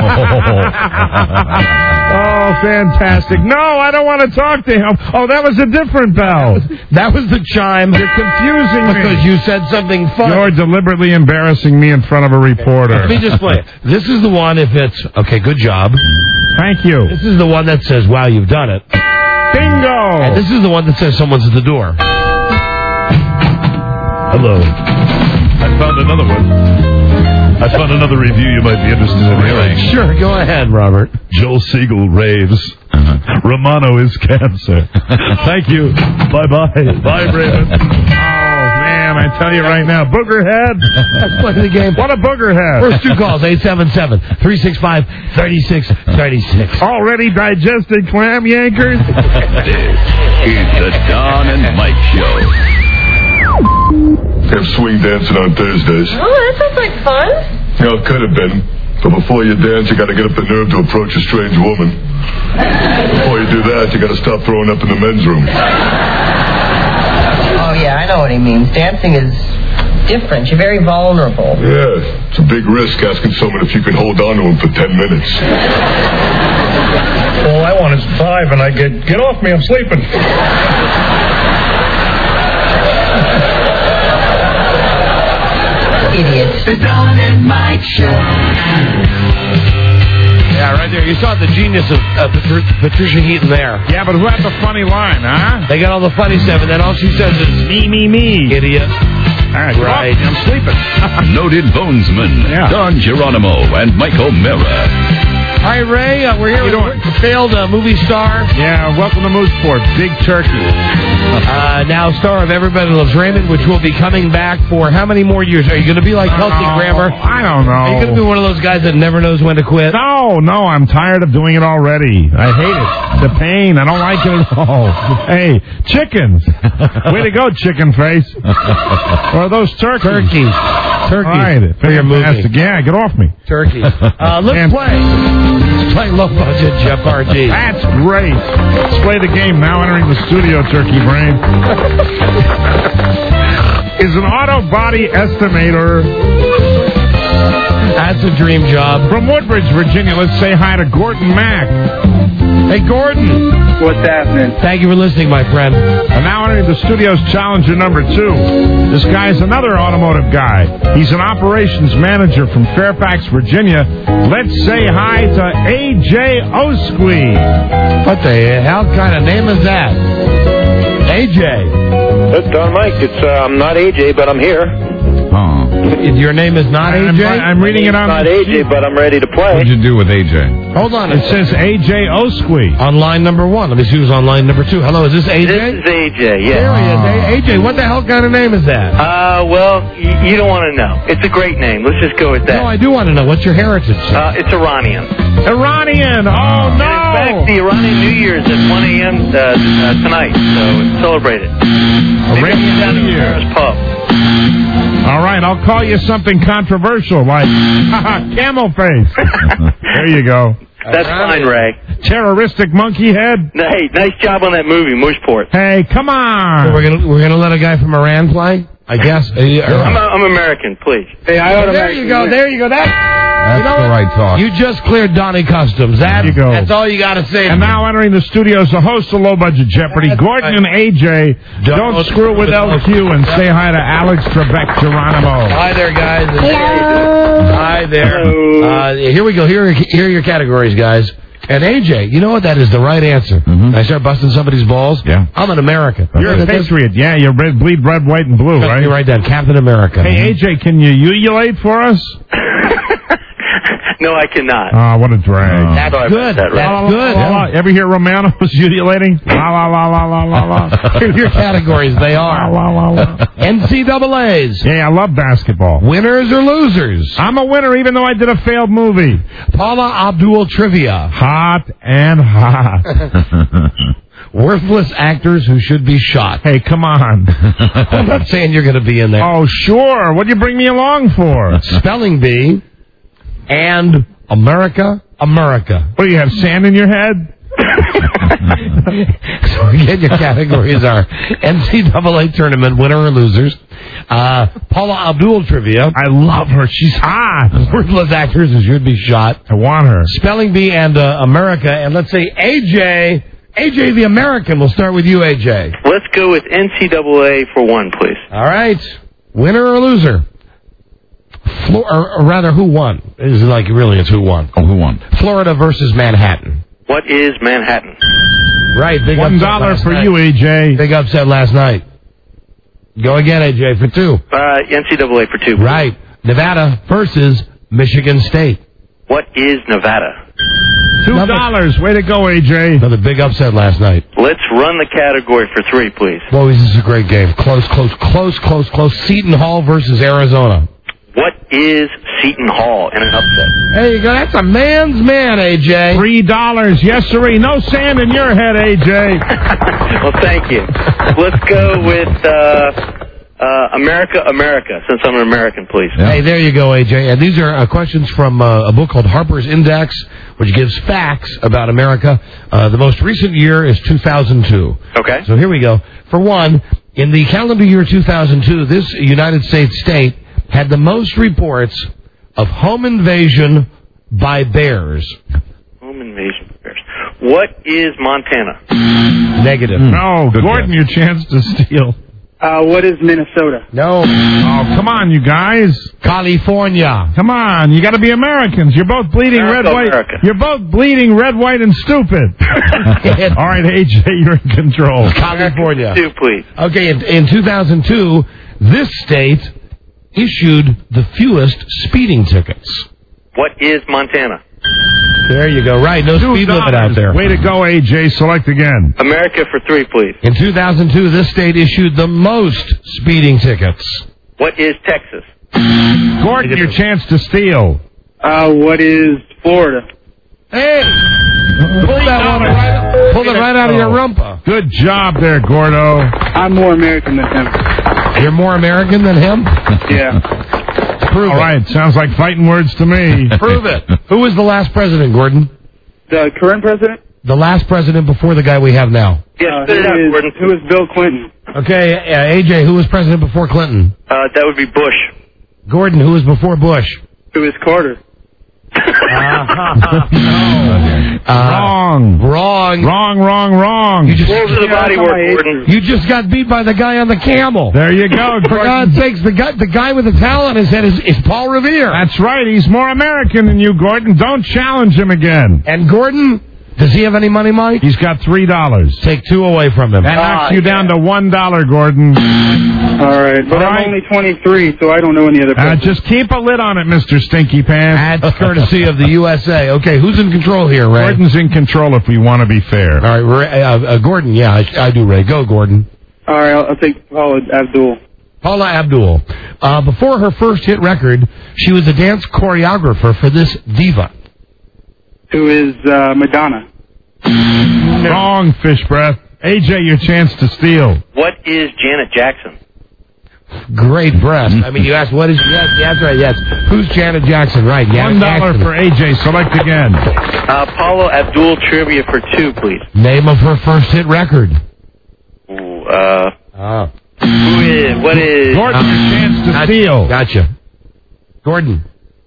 fantastic. No, I don't want to talk to him. Oh, that was a different bell.
That was the chime.
You're confusing me.
Because you said something funny.
You're deliberately embarrassing me in front of a reporter.
Let me just play it. This is the one if it's, okay, good job.
Thank you.
This is the one that says, wow, you've done it.
Bingo!
And this is the one that says someone's at the door.
Hello. I found another one. I found another review you might be interested in hearing.
Sure, go ahead, Robert.
Joel Siegel raves. Uh-huh. Romano is cancer. Thank you. Bye-bye. Bye, Raven.
Man, I tell you right now, boogerhead.
Let's play the game.
What a boogerhead.
First two calls, eight seven seven, three six five, three six three six.
Already digested clam yankers?
This is the Don and Mike Show.
Have swing dancing on Thursdays.
Oh, that sounds like fun.
You know, it could have been. But before you dance, you got to get up the nerve to approach a strange woman. Before you do that, you got to stop throwing up in the men's room.
Oh, yeah, I know what he means. Dancing is different. You're very vulnerable.
Yeah, it's a big risk asking someone if you can hold on to him for ten minutes.
All I want is five, and I get, get off me, I'm sleeping.
Idiot.
The Don and Mike Show.
Yeah, right there. You saw the genius of uh, Patri- Patricia Heaton there.
Yeah, but who had the funny line, huh?
They got all the funny stuff, and then all she says is,
Me, me, me.
idiot.
All right,
Right.
I'm sleeping.
Noted bonesman,
Yeah.
Don Geronimo and Mike O'Mara.
Hi, Ray. Uh, we're here with
doing?
a failed uh, movie star.
Yeah, welcome to Mooseport. Big turkey.
Uh, now star of Everybody Loves Raymond, which will be coming back for how many more years? Are you going to be like Kelsey
Oh,
Grammer?
I don't know.
Are you going to be one of those guys that never knows when to quit?
No, no, I'm tired of doing it already. I hate it. The pain. I don't like it at all. Hey, chickens. Way to go, chicken face. Or are those turkeys?
Turkeys. Turkeys.
All right.
For your movie.
Fantastic. Yeah, get off me.
Turkeys. Uh, let's
And-
play. Let's play low budget Jeff R G.
That's great. Let's play the game. Now entering the studio, Turkey Brain. Is an auto body estimator
That's a dream job.
from Woodbridge, Virginia. Let's say hi to Gordon Mack. Hey, Gordon.
What's happening?
Thank you for listening, my friend.
And now entering the studio's challenger number two. This guy's another automotive guy. He's an operations manager from Fairfax, Virginia. Let's say hi to A J Osqui.
What the hell kind of name is that? A J.
That's Don Mike. It's uh, I'm not A J, but I'm here.
Oh.
Your name is not A J?
I'm, I'm reading it on
Not A J, but I'm ready to play.
What'd you do with A J?
Hold on.
It says A J Osqui.
On line number one. Let me see who's on line number two. Hello, is this A J?
This is A J,
There
yeah.
he is. A- AJ, what the hell kind of name is that?
Uh, well, y- you don't want to know. It's a great name. Let's just go with that.
No, I do want to know. What's your heritage?
Uh, it's Iranian.
Iranian. Oh,
In
no.
fact, the Iranian New Year's at one a.m. Uh, uh, tonight, so celebrate it. Maybe
Iranian
down
New
to
Year.
Paris Pub.
All right, I'll call you something controversial like camel face. There you go.
That's fine, Ray.
Terroristic monkey head.
Hey, nice job on that movie, Mushport.
Hey, come on.
So we're gonna we're gonna let a guy from Iran play, I guess. Uh, you-
I'm, I'm American, please.
Hey, I
Oh, there you go. There you go. That.
That's
You know
the
what?
right talk.
You just cleared Donnie Customs. That,
There you go.
That's all you got to say.
And now entering the studio is the host of Low Budget Jeopardy,
That's
Gordon
right.
and A J. Don't,
Don't
screw with L Q and say hi to Alex Trebek Geronimo.
Hi there, guys. Hi there. Uh, here we go. Here, here are your categories, guys. And A J, you know what? That is the right answer.
Mm-hmm.
I start busting somebody's balls.
Yeah.
I'm an American.
You're a patriot. Yeah, you red, bleed red, white, and blue,
Trust
right?
me right then. Captain America.
Hey, A J, can you ululate for us?
No, I cannot.
Ah, what a drag.
That's
Sorry
good.
about that, Ray.
That's good.
La, la, la. Ever hear Romano was ululating? La, la, la, la, la, la, la.
Here are your categories. They
La,
are
la, la, la.
N C double A's.
Yeah, I love basketball.
Winners or losers?
I'm a winner even though I did a failed movie.
Paula Abdul trivia.
Hot and hot.
Worthless actors who should be shot.
Hey, come on.
I'm not saying you're going to be in there.
Oh, sure. What'd you bring me along for?
Spelling bee and America America.
What do you have, sand in your head?
So again, your categories are N C double A tournament winner or losers, uh, Paula Abdul trivia.
I love her. She's hot.
Worthless actors who should be shot.
I want her.
Spelling bee and uh, America. And let's say A J. A J the American. We'll start with you, A J.
Let's go with N C double A for one, please.
All right. Winner or loser? Flo- or, or rather, who won? It's like really, it's who won.
Oh, who won?
Florida versus Manhattan.
What is Manhattan?
Right. Big
One
upset
dollar
last
for
night.
you, A J.
Big upset last night. Go again, A J, for two.
Uh, N C double A for two. Please.
Right. Nevada versus Michigan State.
What is Nevada?
Two dollars. Way to go, A J.
Another big upset last night.
Let's run the category for three, please.
Boys, this is a great game. Close, close, close, close, close. Seton Hall versus Arizona.
What is Seton Hall in an upset?
There you go. That's a man's man, A J.
Three dollars. Yes, sirree. No sand in your head, A J.
Well, thank you. Let's go with uh, uh, America, America, since I'm an American, please.
Yeah. Hey, there you go, A J. And these are uh, questions from uh, a book called Harper's Index, which gives facts about America. Uh, the most recent year is two thousand two.
Okay.
So here we go. For one, in the calendar year two thousand two, this United States state had the most reports of home invasion by bears.
Home invasion by bears. What is Montana?
Negative.
No, Good Gordon, guess. Your chance to steal.
Uh, what is Minnesota?
No.
Oh, come on, you guys.
California.
Come on, you got to be Americans. You're both bleeding
America,
red, white.
America.
You're both bleeding red, white, and stupid. All right, A J, you're in control.
California.
Two, please.
Okay, in, in two thousand two, this state issued the fewest speeding tickets.
What is Montana?
There you go. Right, no
Two
speed limit out
dollars.
there.
Way to go, A J. Select again.
America for three, please.
In two thousand two, this state issued the most speeding tickets.
What is Texas?
Gordon, your chance to steal.
Uh, what is Florida?
Hey! Pull that one right, pull it right out of your rumpa.
Good job there, Gordo.
I'm more American than him.
You're more American than him?
Yeah.
Prove
All
it.
right, sounds like fighting words to me.
Prove it. Who was the last president, Gordon?
The current president?
The last president before the guy we have now.
Yes,
Uh,
spit it
who
out,
is-
Gordon.
Who is Bill Clinton?
Okay, uh, A J, who was president before Clinton?
Uh, that would be Bush.
Gordon, who was before Bush?
Who is Carter?
Uh,
wrong.
Wrong.
Wrong, wrong, wrong.
You just,
What was the body work, Gordon?
you just got beat by the guy on the camel.
There you go,
For God's sakes, the guy, the guy with the towel on his head is, is Paul Revere.
That's right. He's more American than you, Gordon. Don't challenge him again.
And Gordon, does he have any money, Mike?
He's got three dollars.
Take two away from him.
That knocks you
yeah.
down to one dollar, Gordon.
All right, but
All
I'm
right.
only twenty-three, so I don't know any other
Uh,
presidents.
just keep a lid on it, Mister Stinky Pants.
That's courtesy of the U S A. Okay, who's in control here, Ray?
Gordon's in control if we want to be fair.
All right, Ray, uh, uh, Gordon, yeah, I, I do, Ray. Go, Gordon.
All right, I'll, I'll take Paula Abdul.
Paula Abdul. Uh, before her first hit record, she was a dance choreographer for this diva.
Who is uh, Madonna?
Wrong, fish breath. A J, your chance to steal.
What is Janet Jackson?
Great breast. I mean, you asked what is... Yes, that's right, yes. Who's Janet Jackson? Right, Janet
One dollar
Jackson.
for A J. Select again.
Uh, Paulo Abdul trivia for two, please.
Name of her first hit record.
Ooh, uh,
Oh.
who is, what is...
Gordon, your chance to
Gotcha.
steal.
Gotcha. Gordon.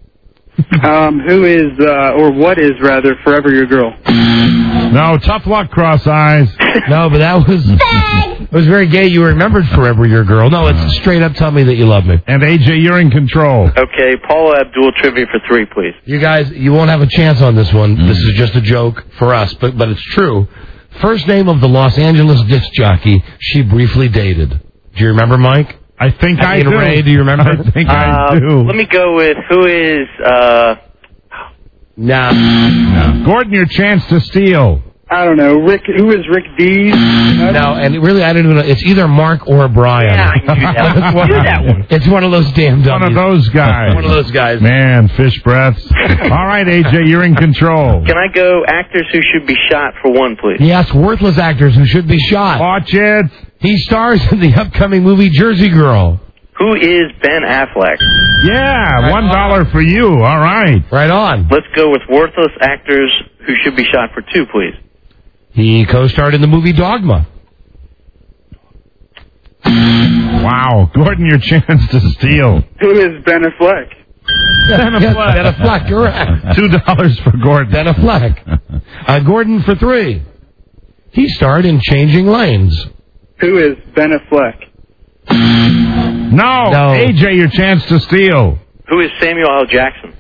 um, who is, uh, or what is, rather, Forever Your Girl?
No, tough luck, cross eyes.
No, but that was... It was very gay. You remembered Forever Your Girl. No, it's straight up tell me that you love me.
And A J, you're in control.
Okay, Paulo Abdul trivia for three, please.
You guys, you won't have a chance on this one. Mm. This is just a joke for us, but but it's true. First name of the Los Angeles disc jockey she briefly dated. Do you remember, Mike?
I think I,
I
do.
Ray, do you remember?
I think
Uh,
I do.
Let me go with who is, uh...
Nah.
No. Gordon, your chance to steal.
I don't know. Rick, who is Rick Dees?
No, and really, I don't even know. It's either Mark or Brian.
Yeah, I knew that one.
It's one-
I knew that one.
It's one of those damn dummies.
One of those guys.
One of those guys.
Man, fish breaths. All right, A J, you're in control.
Can I go actors who should be shot for one, please?
Yes, worthless actors who should be shot.
Watch it.
He stars in the upcoming movie Jersey Girl.
Who is Ben Affleck?
Yeah, one dollar for you. All right.
Right on.
Let's go with worthless actors who should be shot for two, please.
He co-starred in the movie Dogma.
Wow. Gordon, your chance to steal.
Who is Ben Affleck?
Ben Affleck.
Ben Affleck, correct.
Two dollars for Gordon.
Ben Affleck. Uh, Gordon for three. He starred in Changing Lanes.
Who is Ben Affleck?
No.
No.
A J, your chance to steal.
Who is Samuel L. Jackson?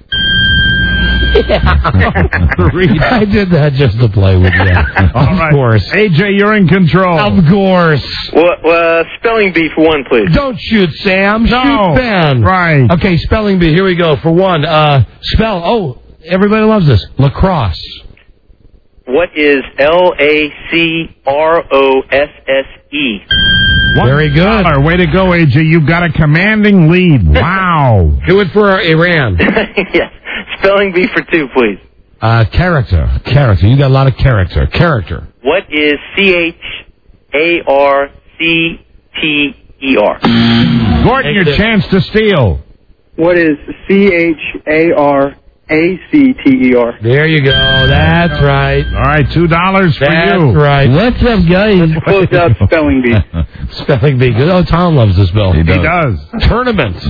I did that just to play with you.
All
Of
right.
course.
A J, you're in control.
Of course.
Well, uh, spelling bee for one, please.
Don't shoot Sam.
No.
Shoot Ben.
Right.
Okay, spelling bee. Here we go. For one, uh, spell. Oh, everybody loves this. Lacrosse.
What is L A C R O S S E?
One
Very good.
dollar. Way to go, A J. You've got a commanding lead. Wow.
Do it for Iran.
Yes. Spelling bee for two, please.
Uh, character. Character. You got a lot of character. Character.
What is C H A R C T E R?
Gordon, your chance to steal.
What is C H A R A C T E R?
There you go. That's right.
All right, two dollars for
That's
you.
right. What's up, guys?
Close out spelling bee.
Spelling bee. Oh, Tom loves this, Bill.
He does.
Tournament.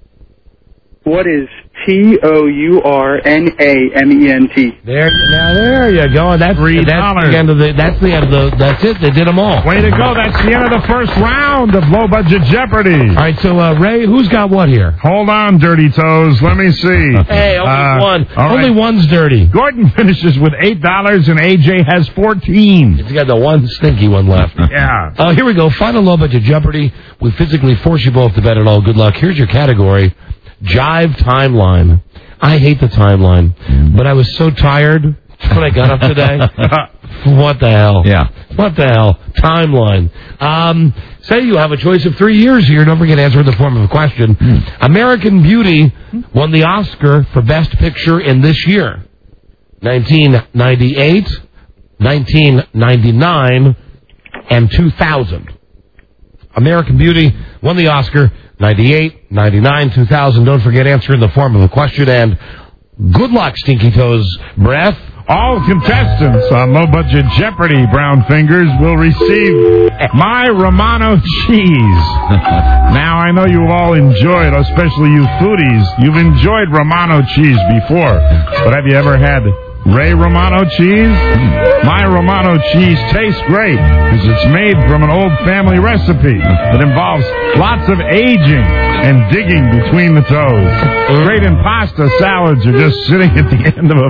What is T O U R N A M E N T?
There, now there you go. That's
Three
that's
dollars.
the end of the. That's the end of the. That's it. They did them all.
Way to go. That's the end of the first round of Low Budget Jeopardy.
All right. So uh, Ray, who's got what here?
Hold on, Dirty Toes. Let me see.
Hey, only
Uh,
one.
all
Only
right.
one's dirty.
Gordon finishes with eight dollars and A J has fourteen.
He's got the one stinky one left.
Yeah.
Uh, here we go. Final Low Budget Jeopardy. We physically force you both to bet it all. Good luck. Here's your category. Jive Timeline. I hate the timeline, but I was so tired when I got up today. What the hell?
Yeah.
What the hell? Timeline. Um, say you have a choice of three years here. Don't forget to answer in the form of a question.
Hmm.
American Beauty won the Oscar for Best Picture in this year. nineteen ninety-eight, nineteen ninety-nine, and two thousand. American Beauty won the Oscar ninety-eight, ninety-nine, two thousand. Don't forget, answer in the form of a question. And good luck, Stinky Toes Breath.
All contestants on Low Budget Jeopardy, Brown Fingers, will receive my Romano cheese. Now, I know you all enjoyed, especially you foodies, you've enjoyed Romano cheese before, but have you ever had Ray Romano cheese? My Romano cheese tastes great because it's made from an old family recipe that involves lots of aging and digging between the toes. Great in pasta salads or just sitting at the end of a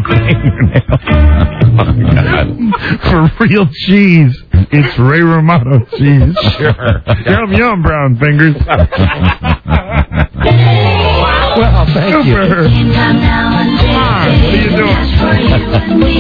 fingernail. For real cheese, it's Ray Romano cheese.
Sure.
Yum, yum, Brown Fingers.
Well, thank you.
Super. What are you doing?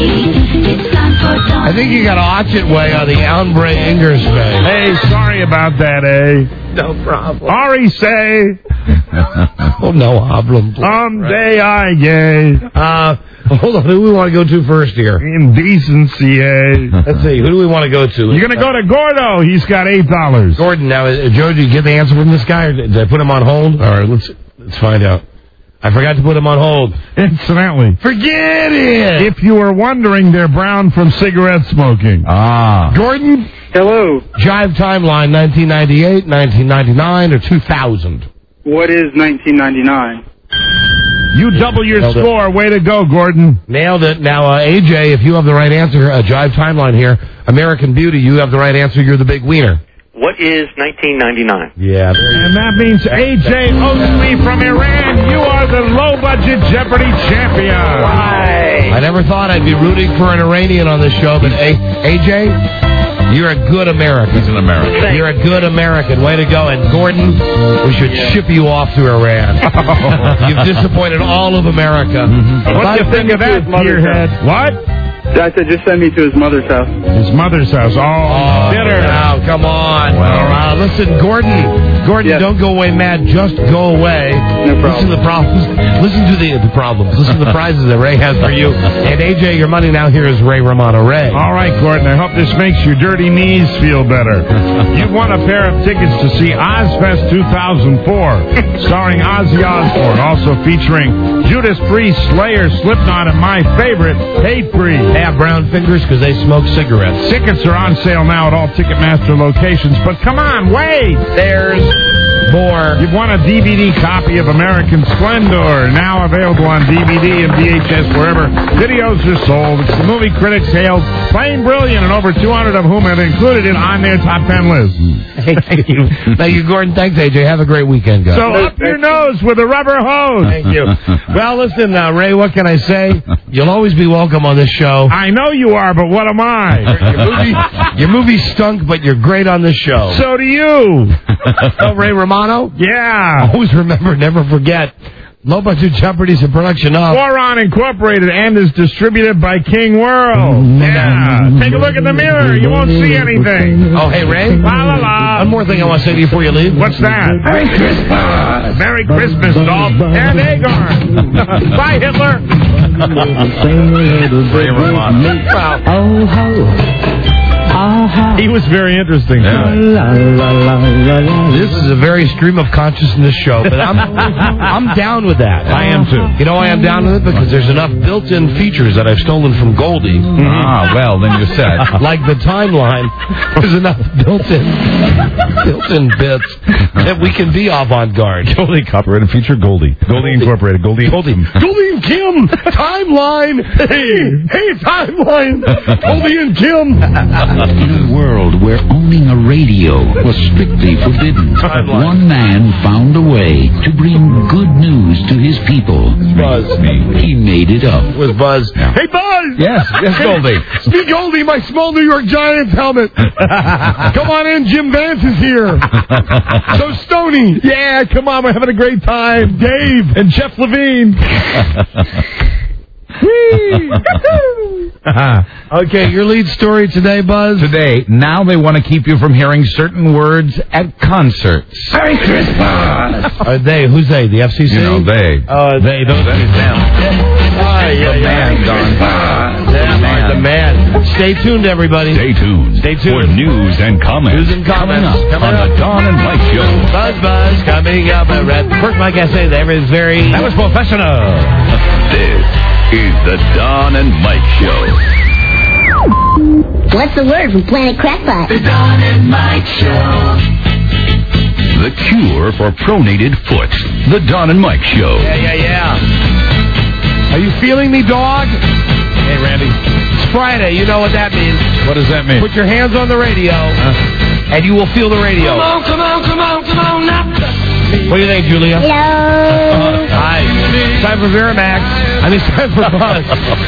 I think you got to watch it way on the Ombre Ingers thing.
Hey, sorry about that, eh?
No problem.
Ari say,
Oh, no problem.
someday I gay.
Uh, hold on. Who do we want to go to first here?
Indecency, eh?
Let's see. Who do we want to go to?
You're going to go to Gordo. He's got eight dollars.
Gordon. Now, uh, Joe, did you get the answer from this guy, or did I put him on hold? All right, let's let's find out. I forgot to put him on hold.
Incidentally,
Forget it.
if you were wondering, they're brown from cigarette smoking.
Ah. Gordon?
Hello.
Jive Timeline, nineteen ninety-eight, nineteen ninety-nine, or two thousand?
What is nineteen ninety-nine?
You double your
Nailed it.
score. Way to go, Gordon.
Nailed it. Now, uh, A J, if you have the right answer, uh, Jive Timeline here, American Beauty, you have the right answer, you're the big wiener.
What is nineteen ninety-nine?
Yeah.
And that means A J Osley from Iran. You are the low-budget Jeopardy champion.
I never thought I'd be rooting for an Iranian on this show, but A- AJ, you're a good American.
He's an American.
You're a good American. Way to go. And Gordon, we should ship you off to Iran. You've disappointed all of America.
What do you think of that, gearhead? What?
I said just send me to his mother's house.
His mother's house. Oh,
Oh,
bitter.
now, come on.
Well,
uh, listen, Gordon, Gordon,
Yes.
don't go away mad. Just go away.
No problem.
Listen to the problems. Listen to the, the problems. Listen to the prizes that Ray has for you. And A J, your money now here is Ray Romano. Ray.
All right, Gordon, I hope this makes your dirty knees feel better. You've won a pair of tickets to see Ozfest two thousand four, starring Ozzy Osbourne, also featuring Judas Priest, Slayer, Slipknot, and my favorite, Hatebreed.
They have brown fingers because they smoke cigarettes.
Tickets are on sale now at all Ticketmaster locations, but come on, wait!
There's more.
You've won a D V D copy of American Splendor, now available on D V D and V H S wherever videos are sold. It's the movie critics hailed plain brilliant, and over two hundred of whom have included it on their top ten list.
Thank you. Thank you, Gordon. Thanks, A J. Have a great weekend, guys.
So up your nose with a rubber hose.
Thank you. Well, listen, uh, Ray, what can I say? You'll always be welcome on this show.
I know you are, but what am I?
Your movie, your movie stunk, but you're great on this show.
So do you.
Oh, Ray Romano?
Yeah.
Always remember, never forget. Low Budget Jeopardy's a production of
Boron Incorporated and is distributed by King World. Yeah. Take a look in the mirror. You won't see anything.
Oh, hey, Ray.
La la la.
One more thing I want to say to you before you leave.
What's that? Merry Christmas. Merry Christmas, Dolph. And Agar. Bye, Hitler.
Ray Romano.
Oh, ho.
He was very interesting.
This is a very stream of consciousness show, but I'm I'm down with that.
I am too.
You know why I'm down with it? Because there's enough built-in features that I've stolen from Goldie.
Ah, well, then you're set.
Like the timeline, there's enough built-in built-in bits that we can be avant-garde.
Goldie copyrighted feature Goldie. Goldie Incorporated. Goldie.
Goldie. Goldie and Kim. Timeline. Hey, hey, timeline. Goldie and Kim.
In a world where owning a radio was strictly forbidden, one man found a way to bring good news to his people.
Buzz.
He made it up.
It was Buzz.
Yeah.
Hey, Buzz!
Yes, yes, Goldie.
Speak Goldie, my small New York Giants helmet. Come on in, Jim Vance is here. So Stoney.
Yeah, come on, we're having a great time. Dave and Jeff Levine.
Okay, your lead story today, Buzz?
Today, now they want to keep you from hearing certain words at concerts.
Merry Christmas!
Are they? Who's they? The F C C?
You know, they.
Oh,
They, those, that is them.
Oh, yeah,
The
yeah.
man, Don.
Yeah,
man.
the man. Stay tuned, everybody.
Stay tuned.
Stay tuned.
For news and comments.
News and comments.
Coming up
Coming
on
up.
the Don and Mike Show.
Buzz, buzz, coming up. at Red. First, Mike, I say that is very...
That was professional.
This is the Don and Mike Show.
What's the word from Planet Crackpot?
The Don and Mike Show. The cure for pronated foot. The Don and Mike Show.
Yeah, yeah, yeah. Are you feeling me, dog?
Hey, Randy.
It's Friday. You know what that means.
What does that mean?
Put your hands on the radio,
Huh?
and you will feel the radio.
Come on, come on, come on, come on now.
What do you think, Julia?
Hello.
Hi. It's time for Viramax. I mean, it's time for Buzz.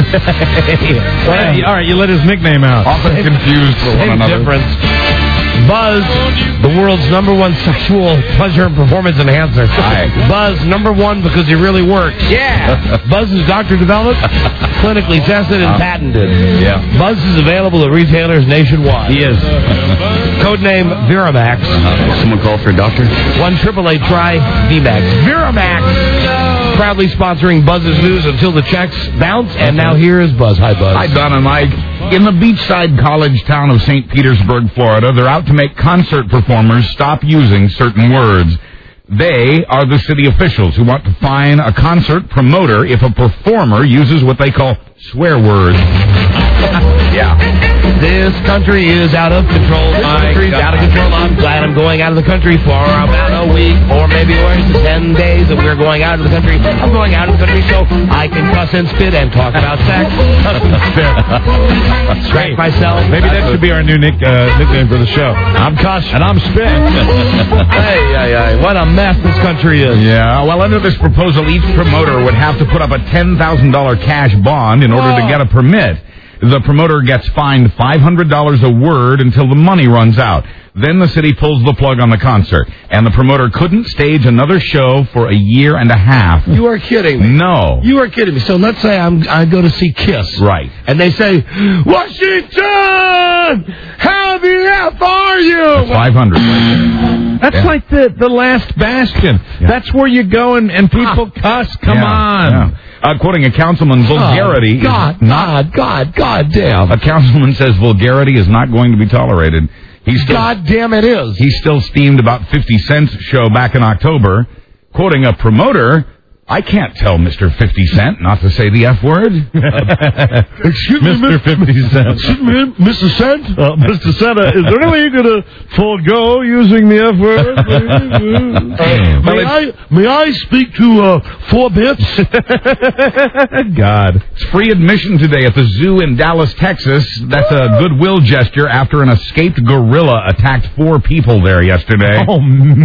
All right, you let his nickname out.
Often confused for one
Same
another.
difference. Buzz, the world's number one sexual pleasure and performance enhancer.
Hi.
Buzz, number one because he really works. Yeah. Buzz is doctor developed, clinically tested, and
Uh,
patented.
yeah.
Buzz is available at retailers nationwide.
He is.
Codename Viramax.
Someone call for a doctor?
One triple eight try V MAX. Viramax. Proudly sponsoring Buzz's news until the checks bounce. And now here is Buzz. Hi, Buzz.
Hi, Don and Mike. In the beachside college town of Saint Petersburg, Florida, they're out to make concert performers stop using certain words. They are the city officials who want to fine a concert promoter if a performer uses what they call swear words. Yeah.
This country is out of control. This
My
country's
God.
out of control. I'm glad I'm going out of the country for about a week or maybe worse, ten days that we're going out of the country. I'm going out of the country so I can cuss and spit and talk about sex. Scratch myself.
Maybe that should be our new nick, uh, nickname for the show.
I'm cuss.
And I'm spit.
Hey, hey, hey, what a mess this country is.
Yeah, well, under this proposal, each promoter would have to put up a ten thousand dollars cash bond in order to get a permit. The promoter gets fined five hundred dollars a word until the money runs out. Then the city pulls the plug on the concert, and the promoter couldn't stage another show for a year and a half.
You are kidding me.
No.
You are kidding me. So let's say I'm, I go to see Kiss.
Right.
And they say, Washington, how the F are you?
five hundred. That's
Yeah.
like the, the last bastion.
Yeah.
That's where you go and, and people cuss. Come
Yeah,
on.
yeah. Uh, quoting a councilman, vulgarity
Oh, God,
is not...
God, God, God damn.
A councilman says vulgarity is not going to be tolerated. He's still,
God damn it is.
He still steamed about fifty Cent's show back in October. Quoting a promoter, I can't tell Mister fifty Cent not to say the F word.
Excuse me,
Mister fifty Cent.
Excuse me, Mister Cent?
Uh, Mister Santa, is there any way you could uh, forego using the F word?
may, I, may I speak to uh, four bits?
God. It's free admission today at the zoo in Dallas, Texas. That's a goodwill gesture after an escaped gorilla attacked four people there yesterday.
Oh,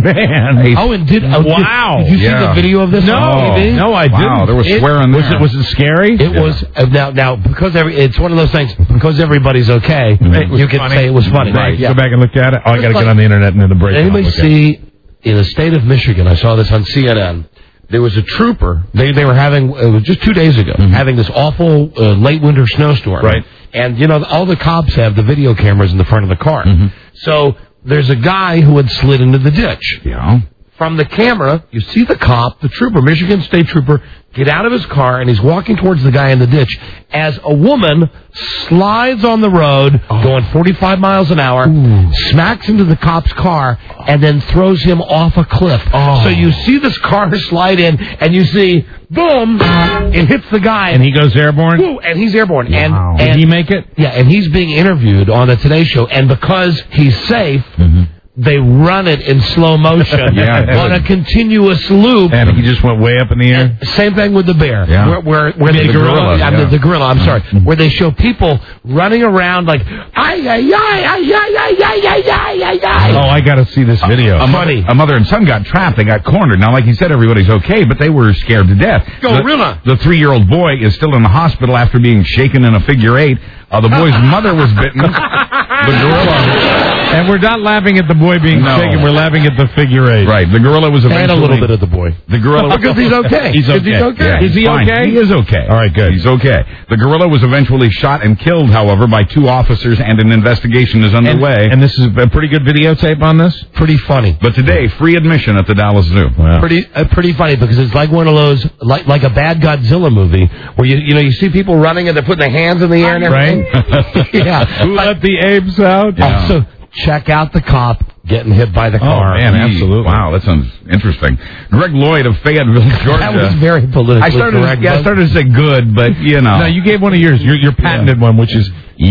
man.
Oh, and did... Oh,
Wow.
Did, did you
Yeah.
see the video of this
No.
on T V?
No, I
Wow,
didn't.
there was
It-
swearing
Was
there.
it, was it scary?
It was... Uh, now, now, because every, it's one of those things, because everybody's okay,
was
you can
funny.
say it was funny.
Right.
Yeah.
Go back and look at it. Oh, I got to
like-
get on the internet and then the break.
Did anybody
I'll look at it.
see, in the state of Michigan, I saw this on C N N, there was a trooper, they they were having, it was just two days ago, having this awful uh, late winter snowstorm.
Right.
And, you know, all the cops have the video cameras in the front of the car. So there's a guy who had slid into the ditch.
Yeah.
From the camera, you see the cop, the trooper, Michigan State Trooper, get out of his car, and he's walking towards the guy in the ditch as a woman slides on the road, going forty-five miles an hour, smacks into the cop's car, and then throws him off a cliff. So you see this car slide in, and you see, boom, it hits the guy.
And he goes airborne?
Woo, and he's airborne.
Wow.
And,
Did
and
he make it?
Yeah, and he's being interviewed on the Today Show, and because he's safe, they run it in slow motion
Yeah,
on a continuous loop.
And he just went way up in the air?
Same thing with the bear.
Yeah.
Where, where, where
The
they
gorilla,
I'm
yeah.
the, the gorilla, I'm sorry. Where they show people running around like, ay, ay, ay, ay, ay, ay, ay, ay, ay, ay, ay.
Oh, I got to see this video.
A,
Funny.
mother, a mother and son got trapped. They got cornered. Now, like you said, everybody's okay, but they were scared to death.
Gorilla.
The, the three-year-old boy is still in the hospital after being shaken in a figure eight. Uh, the boy's mother was bitten. The gorilla...
And we're not laughing at the boy being
No.
shaken. We're laughing at the figure eight.
Right. The gorilla was eventually...
And a little bit of the boy.
The gorilla...
Because he's okay.
He's okay.
Because he's okay.
Yeah,
Is he
fine.
okay?
He is okay.
All right, good.
He's okay. The gorilla was eventually shot and killed, however, by two officers, and an investigation is
And,
underway.
and this is a pretty good videotape on this?
Pretty funny.
But today, free admission at the Dallas Zoo.
Wow.
Pretty, uh, pretty funny because it's like one of those, like like a bad Godzilla movie where you you know you see people running and they're putting their hands in the air and everything.
Right?
Yeah.
Who let the apes out?
Yeah.
Also, check out the cop getting hit by the car.
Oh, man, absolutely. Wow, that sounds interesting. Greg Lloyd of Fayetteville, Georgia.
That was very politically
I started,
correct.
yeah, I started to say good, but, you know.
No, you gave one of yours. Your, your patented one, which is E.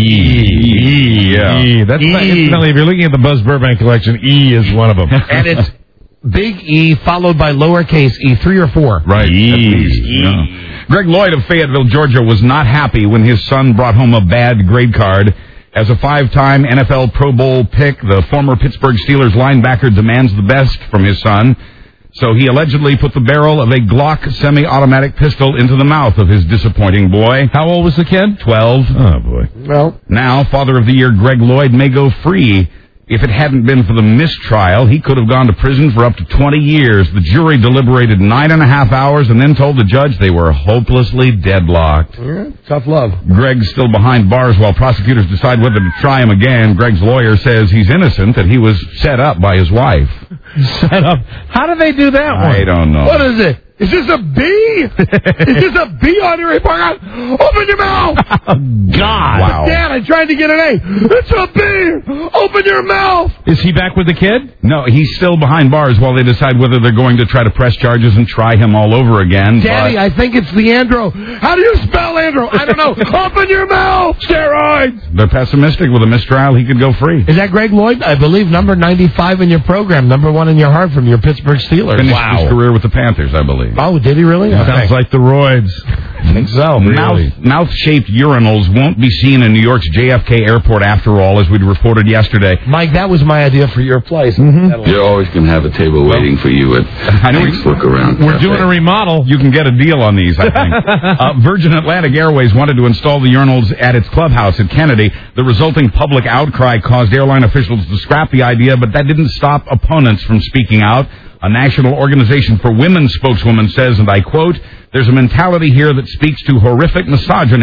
E, yeah.
E. That's not,
E.
incidentally, if you're looking at the Buzz Burbank collection, E is one of them.
And it's big E followed by lowercase e, three or four.
Right.
E.
At least, yeah. Greg Lloyd of Fayetteville, Georgia, was not happy when his son brought home a bad grade card. As a five-time N F L Pro Bowl pick, the former Pittsburgh Steelers linebacker demands the best from his son. So he allegedly put the barrel of a Glock semi-automatic pistol into the mouth of his disappointing boy.
How old was the kid?
Twelve.
Oh, boy.
Well,
Now, Father of the Year Greg Lloyd may go free. If it hadn't been for the mistrial, he could have gone to prison for up to twenty years. The jury deliberated nine and a half hours and then told the judge they were hopelessly deadlocked.
yeah, tough love.
Greg's still behind bars while prosecutors decide whether to try him again. Greg's lawyer says he's innocent, that he was set up by his wife.
Set up. How do they do that one?
I don't know.
What is it? Is this a bee? Is this a bee on your report? Open your mouth!
God.
Wow.
Dad, I tried to get an A. It's a bee! Open your mouth!
Is he back with the kid?
No, he's still behind bars while they decide whether they're going to try to press charges and try him all over again.
Daddy,
but-
I think it's Leandro. How do you spell Leandro? I don't know. Open your mouth! Steroids!
They're pessimistic. With a mistrial, he could go free.
Is that Greg Lloyd? I believe number ninety-five in your program, number one in your heart from your Pittsburgh Steelers.
Finished his career with the Panthers, I believe.
Oh, did he really? Okay.
Sounds like the roids.
I think so.
Mouth, mouth-shaped urinals won't be seen in New York's J F K Airport after all, as we'd reported yesterday.
Mike, that was my idea for your place.
Mm-hmm.
You're always going to have a table waiting for you at
I know
Nick's Look Around.
We're
Cafe.
doing a remodel.
You can get a deal on these, I think. uh, Virgin Atlantic Airways wanted to install the urinals at its clubhouse at Kennedy. The resulting public outcry caused airline officials to scrap the idea, but that didn't stop opponents from speaking out. A National Organization for Women spokeswoman says, and I quote, "There's a mentality here that speaks to horrific misogyny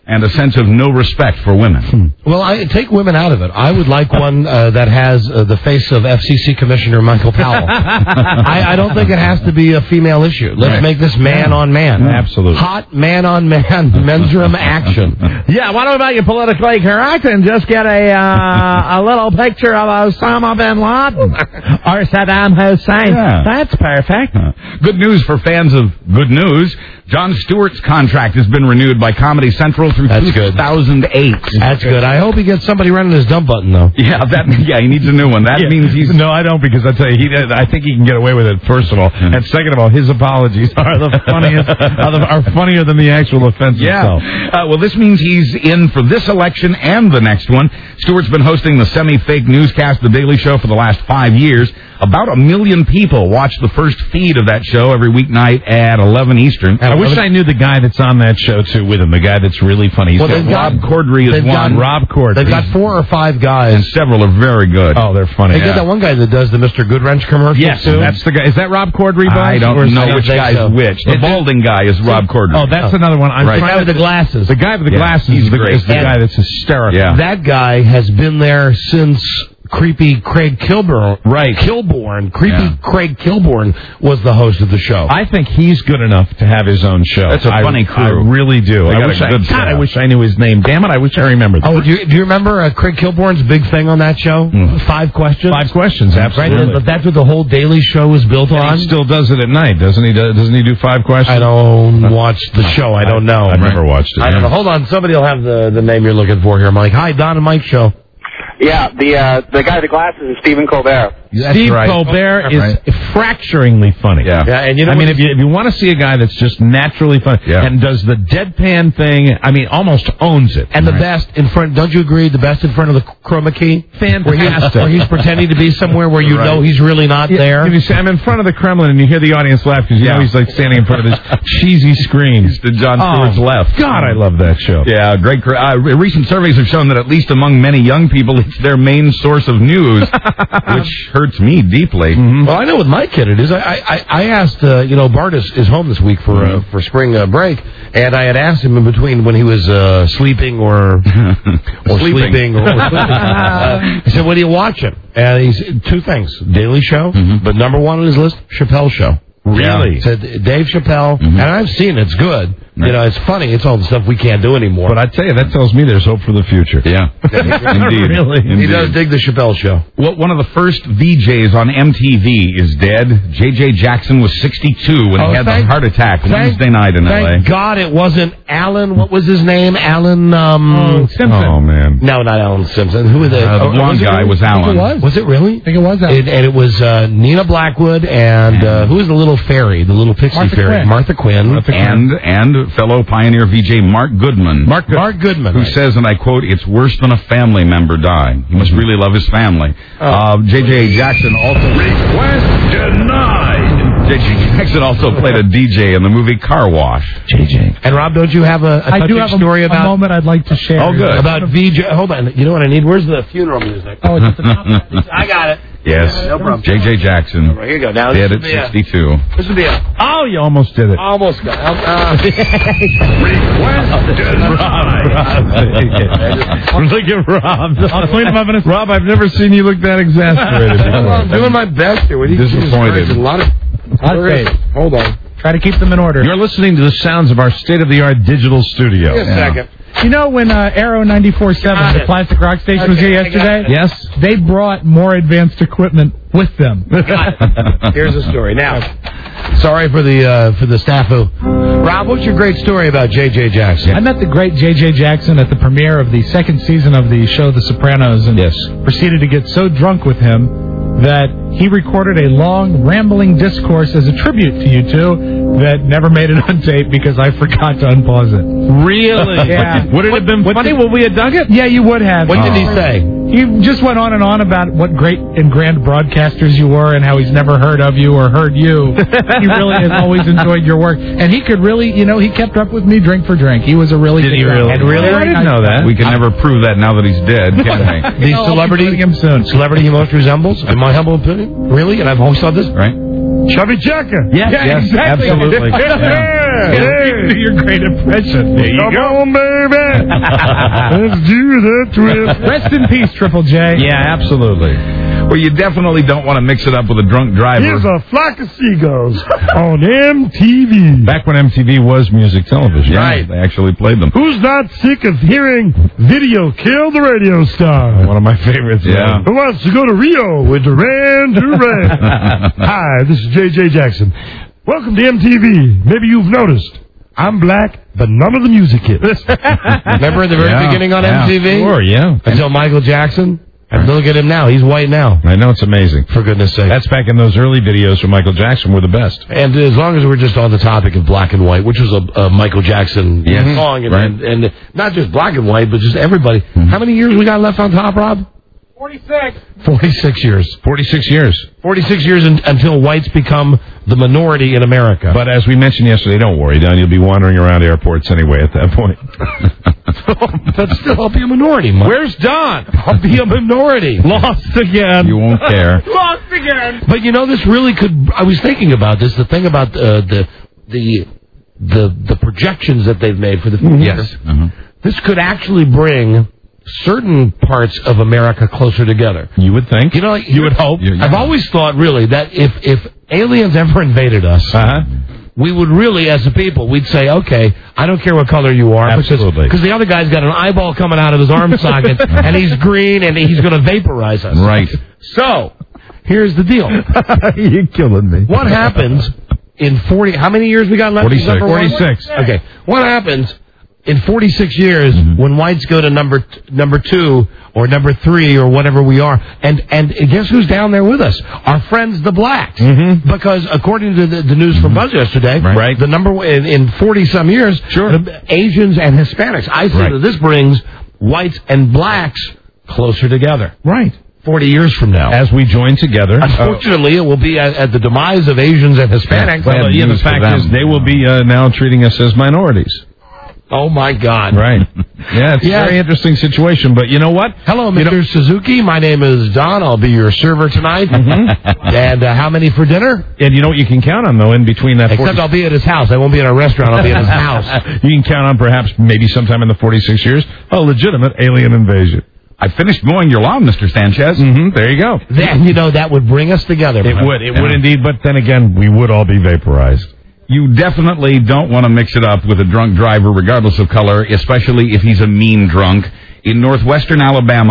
and a sense of no respect for women.
Well, I take women out of it. I would like one uh, that has uh, the face of F C C Commissioner Michael Powell. I, I don't think it has to be a female issue. Let's
Right.
make this man on man.
Absolutely.
Hot man on man men's room action.
Yeah, what about you politically correct and just get a uh, a little picture of Osama bin Laden or Saddam Hussein?
Yeah.
That's perfect.
Good news for fans of good news. Jon Stewart's contract has been renewed by Comedy Central through
That's
two
good.
thousand eight.
That's good. I hope he gets somebody running his dump button, though.
Yeah, that yeah, he needs a new one. That
Yeah.
means he's
No, I don't, because I tell you, he, I think he can get away with it. First of all, and second of all, his apologies are the funniest, are, the, are funnier than the actual offense
yeah.
itself.
Uh, well, this means he's in for this election and the next one. Stewart's been hosting the semi-fake newscast, The Daily Show, for the last five years. About a million people watch the first feed of that show every weeknight at eleven Eastern.
I wish I knew the guy that's on that show too with him. The guy that's really funny. He's
Well,
got
they've got-
Rob Corddry is
they've got-
one.
Rob Corddry.
They've got four or five guys.
and several are very good.
Oh, they're funny.
They get that one guy that does the Mister Goodwrench commercials,
Yes,
too.
that's the guy. Is that Rob Corddry? Buzz?
I
Or
don't
is
know
that-
which
think
guy's
so.
which. The
Is it-
balding guy is Rob Corddry.
Oh, that's another one. I'm
Right.
The guy
trying
with the
to-
glasses.
The guy with the
Yeah,
glasses
he's
is the,
great.
is the
And-
guy that's hysterical.
Yeah.
That guy has been there since creepy Craig Kilborn.
Right.
Kilborn. Creepy
Yeah.
Craig Kilborn was the host of the show.
I think he's good enough to have his own show.
That's a
I-
funny crew.
I really do.
They
I
got a
wish I,
good
God,
staff.
I wish I knew his name. Damn it, I wish I remembered.
Oh, do you, do you remember uh, Craig Kilborn's big thing on that show? Five questions.
Five questions, absolutely.
Right, that's what the whole Daily Show is built
And
on.
he still does it at night, doesn't he? Doesn't he do five questions?
I don't watch the show. I don't know.
I've never watched it.
I don't know. Hold on. Somebody will have the, the name you're looking for here, Mike. Hi, Don and Mike Show.
Yeah, the uh, the guy with the glasses is Stephen Colbert.
Steve
right.
Colbert
That's
is
right.
fracturingly funny.
Yeah.
Yeah, and you know
I
what
mean,
he's-
if you if you want to see a guy that's just naturally funny
Yeah.
and does the deadpan thing, I mean, almost owns it.
And the
Right.
best in front, don't you agree? The best in front of the chroma key?
Fantastic.
Where, he, where he's pretending to be somewhere where you
Right.
know he's really not
Yeah,
there.
and you say, I'm in front of the Kremlin, and you hear the audience laugh because you
Yeah.
know he's like standing in front of this cheesy screen.
He's to Jon
Oh,
Stewart's left.
God, I love that show.
Yeah, great. cr- Uh, recent surveys have shown that at least among many young people, it's their main source of news, which hurts me deeply.
Well, I know with my kid it is. I I, I asked, uh, you know, Bart is, is home this week for uh, for spring uh, break, and I had asked him in between when he was uh, sleeping or or
Sleeping.
sleeping or, or sleeping. Uh, I said, "What are you watching?" And he's two things: Daily Show, but number one on his list, Chappelle Show.
Really?
He said Dave Chappelle, and I've seen it. It's good. You know, it's funny. It's all the stuff we can't do anymore.
But I tell you, that tells me there's hope for the future.
Yeah, indeed.
Really?
he
Indeed.
does dig the Chappelle Show.
Well, one of the first V Js on M T V is dead. J J Jackson was sixty-two when
Oh,
he had
thank-
the heart attack
thank-
Wednesday night in L A.
Thank God it wasn't Alan. What was his name? Alan. Um,
Oh, Simpson.
Oh, man.
No, not Alan Simpson. Who was it?
Uh, the
Oh,
blonde
was it
guy
really?
was
I think
Alan.
It was. Was it really?
I think it was Alan.
It, and it was uh, Nina Blackwood and uh, who was the little fairy, the little pixie
Martha
fairy,
Quinn.
Martha Quinn,
Martha Quinn.
And and fellow pioneer V J Mark Goodman.
Mark Mark Goodman,
who
right.
says, and I quote, "It's worse than a family member dying." He must really love his family. Uh, J J Jackson also request denied. J J Jackson also played a D J in the movie Car Wash.
J J.
And Rob, don't you have a, a
I do
touching
have a,
story
a
about
moment I'd like to share.
Oh, good.
about V J? Hold on, you know what I need? Where's the funeral music?
Oh, it's at the top.
I got it.
Yes,
No problem.
J J Jackson.
Right, here you go. Now
Dead
this
at
would be a-
sixty-two.
This would be a
Oh, you almost did it.
almost got. Uh,
Look at Rob. I'll clean him up in a... Rob, I've never seen you look that exasperated before.
I'm doing my best here. What do you
Disappointed.
Jesus Christ, A lot of. Where is it? Hold on.
Try to keep them in order.
You're listening to the sounds of our state-of-the-art digital studio.
Wait a second.
You know when uh, Arrow ninety-four point seven, the Classic Rock Station, was
Okay,
here
I got
yesterday?
it.
Yes?
They brought more advanced equipment with them.
Here's the story. Now, sorry for the uh, for the snafu. Rob, what's your great story about J J Jackson?
I met the great J J Jackson at the premiere of the second season of the show The Sopranos, and
Yes.
proceeded to get so drunk with him that he recorded a long, rambling discourse as a tribute to you two that never made it on tape because I forgot to unpause it.
Really?
Yeah.
Would it have been funny? Would we have dug it?
Yeah, you would have.
What did he
Oh.
say?
He just went on and on about what great and grand broadcasters you were and how he's never heard of you or heard you. He really has always enjoyed your work. And he could really, you know, he kept up with me drink for drink. He was a really
Did
good
he
guy.
really?
And
Really? I didn't know that.
We can never prove that now that he's dead, can we?
The
I'll be
celebrity
doing him soon.
celebrity he most resembles, in my humble opinion. Really? And I've always thought this.
Right?
Chubby Checker.
Yes,
Yeah,
yes,
exactly.
absolutely.
Yeah.
Yeah. Do your great impression. There you
Come
go.
on, baby. Let's do the twist.
Rest in peace, Triple J.
Yeah, absolutely.
Well, you definitely don't want to mix it up with a drunk driver.
Here's a flock of seagulls on M T V.
Back when M T V was music television.
Yeah,
Right.
They actually played them.
Who's not sick of hearing video kill the radio star?
One of my favorites.
Yeah.
Who wants to go to Rio with Duran Duran? Hi, this is J J Jackson. Welcome to M T V. Maybe you've noticed. I'm black, but none of the music hits.
Remember in the very
Yeah,
beginning on
yeah.
M T V?
Sure, yeah.
Until Michael Jackson. And look at him now. He's white now.
I know, it's amazing.
For goodness sake.
That's back in those early videos from Michael Jackson were the best.
And as long as we're just on the topic of black and white, which was a, a Michael Jackson
Yes.
song, and,
Right.
and, and not just black and white, but just everybody.
Mm-hmm.
How many years we got left on top, Rob?
forty-six.
forty-six years.
forty-six years.
forty-six years in, until whites become the minority in America.
But as we mentioned yesterday, don't worry, Don, you'll be wandering around airports anyway at that point.
But still, I'll be a minority. Mike.
Where's Don?
I'll be a minority.
Lost again.
You won't care.
Lost again.
But you know, this really could. I was thinking about this. The thing about uh, the the the the projections that they've made for the future.
Yes. Uh-huh.
This could actually bring certain parts of America closer together.
You would think.
You know, like,
You would hope.
Yeah, yeah.
I've always thought, really, that if if aliens ever invaded us,
Uh-huh.
we would really, as a people, we'd say, okay, I don't care what color you are.
Absolutely.
Because the other guy's got an eyeball coming out of his arm socket, and he's green, and he's going to vaporize us.
Right.
So, here's the deal.
You're killing me.
What happens in forty... How many years we got left?
forty-six.
Number one?
forty-six.
Okay. What happens in forty-six years
Mm-hmm.
when whites go to number t- number two or number three or whatever we are? And and guess who's down there with us? Our friends, the blacks.
Mm-hmm.
Because according to the, the news from Buzz yesterday,
Right.
the number one- in, in forty-some years,
Sure.
the Asians and Hispanics. I say
Right.
that this brings whites and blacks closer together.
Right.
forty years from now.
As we join together.
Unfortunately, it will be at, at the demise of Asians and Hispanics.
Well,
Bad
yeah, the
news for
fact
them.
is they will be uh, now treating us as minorities.
Oh, my God.
Right. Yeah, it's
Yeah.
a very interesting situation. But you know what?
Hello, Mister Suzuki. My name is Don. I'll be your server tonight. And uh, how many for dinner?
And you know what you can count on, though, in between that...
Except
forty
I'll be at his house. I won't be in a restaurant. I'll be at his house.
You can count on perhaps maybe sometime in the forty-six years a legitimate alien invasion.
I finished mowing your lawn, Mister Sanchez.
Mm-hmm. There you go.
Then, you know, that would bring us together.
It would. It would indeed. But then again, we would all be vaporized.
You definitely don't want to mix it up with a drunk driver, regardless of color, especially if he's a mean drunk. In northwestern Alabama,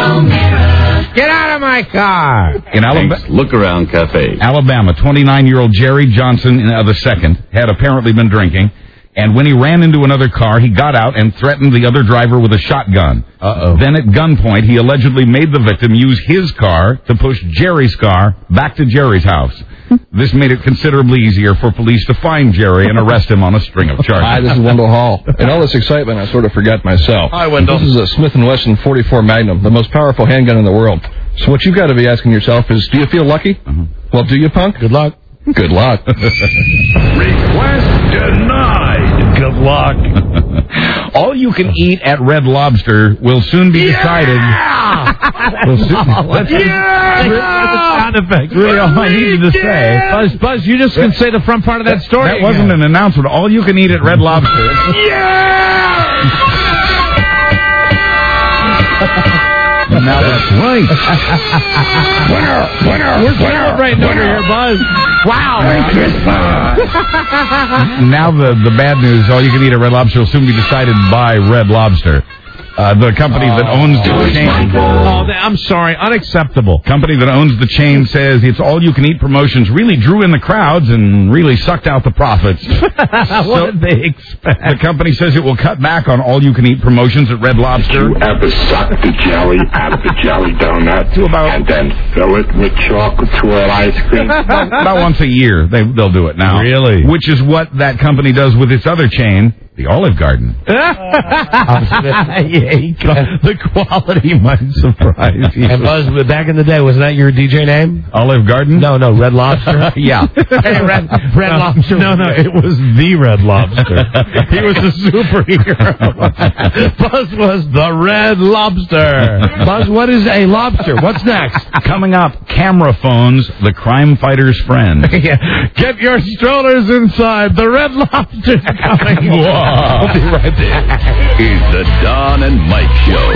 Get out of my car.
in Alabama,
Look Around Cafe.
Alabama, twenty-nine-year-old Jerry Johnson uh, the second had apparently been drinking, and when he ran into another car, he got out and threatened the other driver with a shotgun.
Uh-oh.
Then at gunpoint, he allegedly made the victim use his car to push Jerry's car back to Jerry's house. This made it considerably easier for police to find Jerry and arrest him on a string of charges.
Hi, this is Wendell Hall. In all this excitement, I sort of forgot myself.
Hi, Wendell.
This is a Smith and Wesson forty-four Magnum, the most powerful handgun in the world. So what you've got to be asking yourself is, do you feel lucky?
Uh-huh.
Well, do you, punk?
Good luck.
Good luck.
Request denied. Good luck.
All you can eat at Red Lobster will soon be decided. Will soon, that's
Sound effects.
really all I needed to say.
Buzz, Buzz, you just can say the front part of that story.
That wasn't an announcement. All you can eat at Red Lobster. Now that's right.
Winner, winner,
We're celebrating over here, Buzz. Wow.
Now the, the bad news, all you can eat at Red Lobster will soon be decided by Red Lobster. Uh, the company that owns the chain.
Oh, th- I'm sorry. Unacceptable.
Company that owns the chain says its all-you-can-eat promotions really drew in the crowds and really sucked out the profits.
What did they expect?
The company says it will cut back on all-you-can-eat promotions at Red Lobster.
You ever suck the jelly out of the jelly donut
To about-
and then fill it with chocolate swirl ice cream?
about, about once a year, they, they'll do it now.
Really?
Which is what that company does with its other chain, The Olive Garden.
The quality might surprise you.
And Buzz, back in the day, wasn't that your D J name?
Olive Garden?
No, no, Red Lobster.
Yeah.
Hey, Red, Red
no,
Lobster.
No, no, it was the Red Lobster. He was a superhero.
Buzz was the Red Lobster. Buzz, what is a lobster? What's next?
Coming up, camera phones, the crime fighter's friend.
Yeah. Get your strollers inside. The Red Lobster's coming.
We'll be right there.
It's the Don and Mike Show.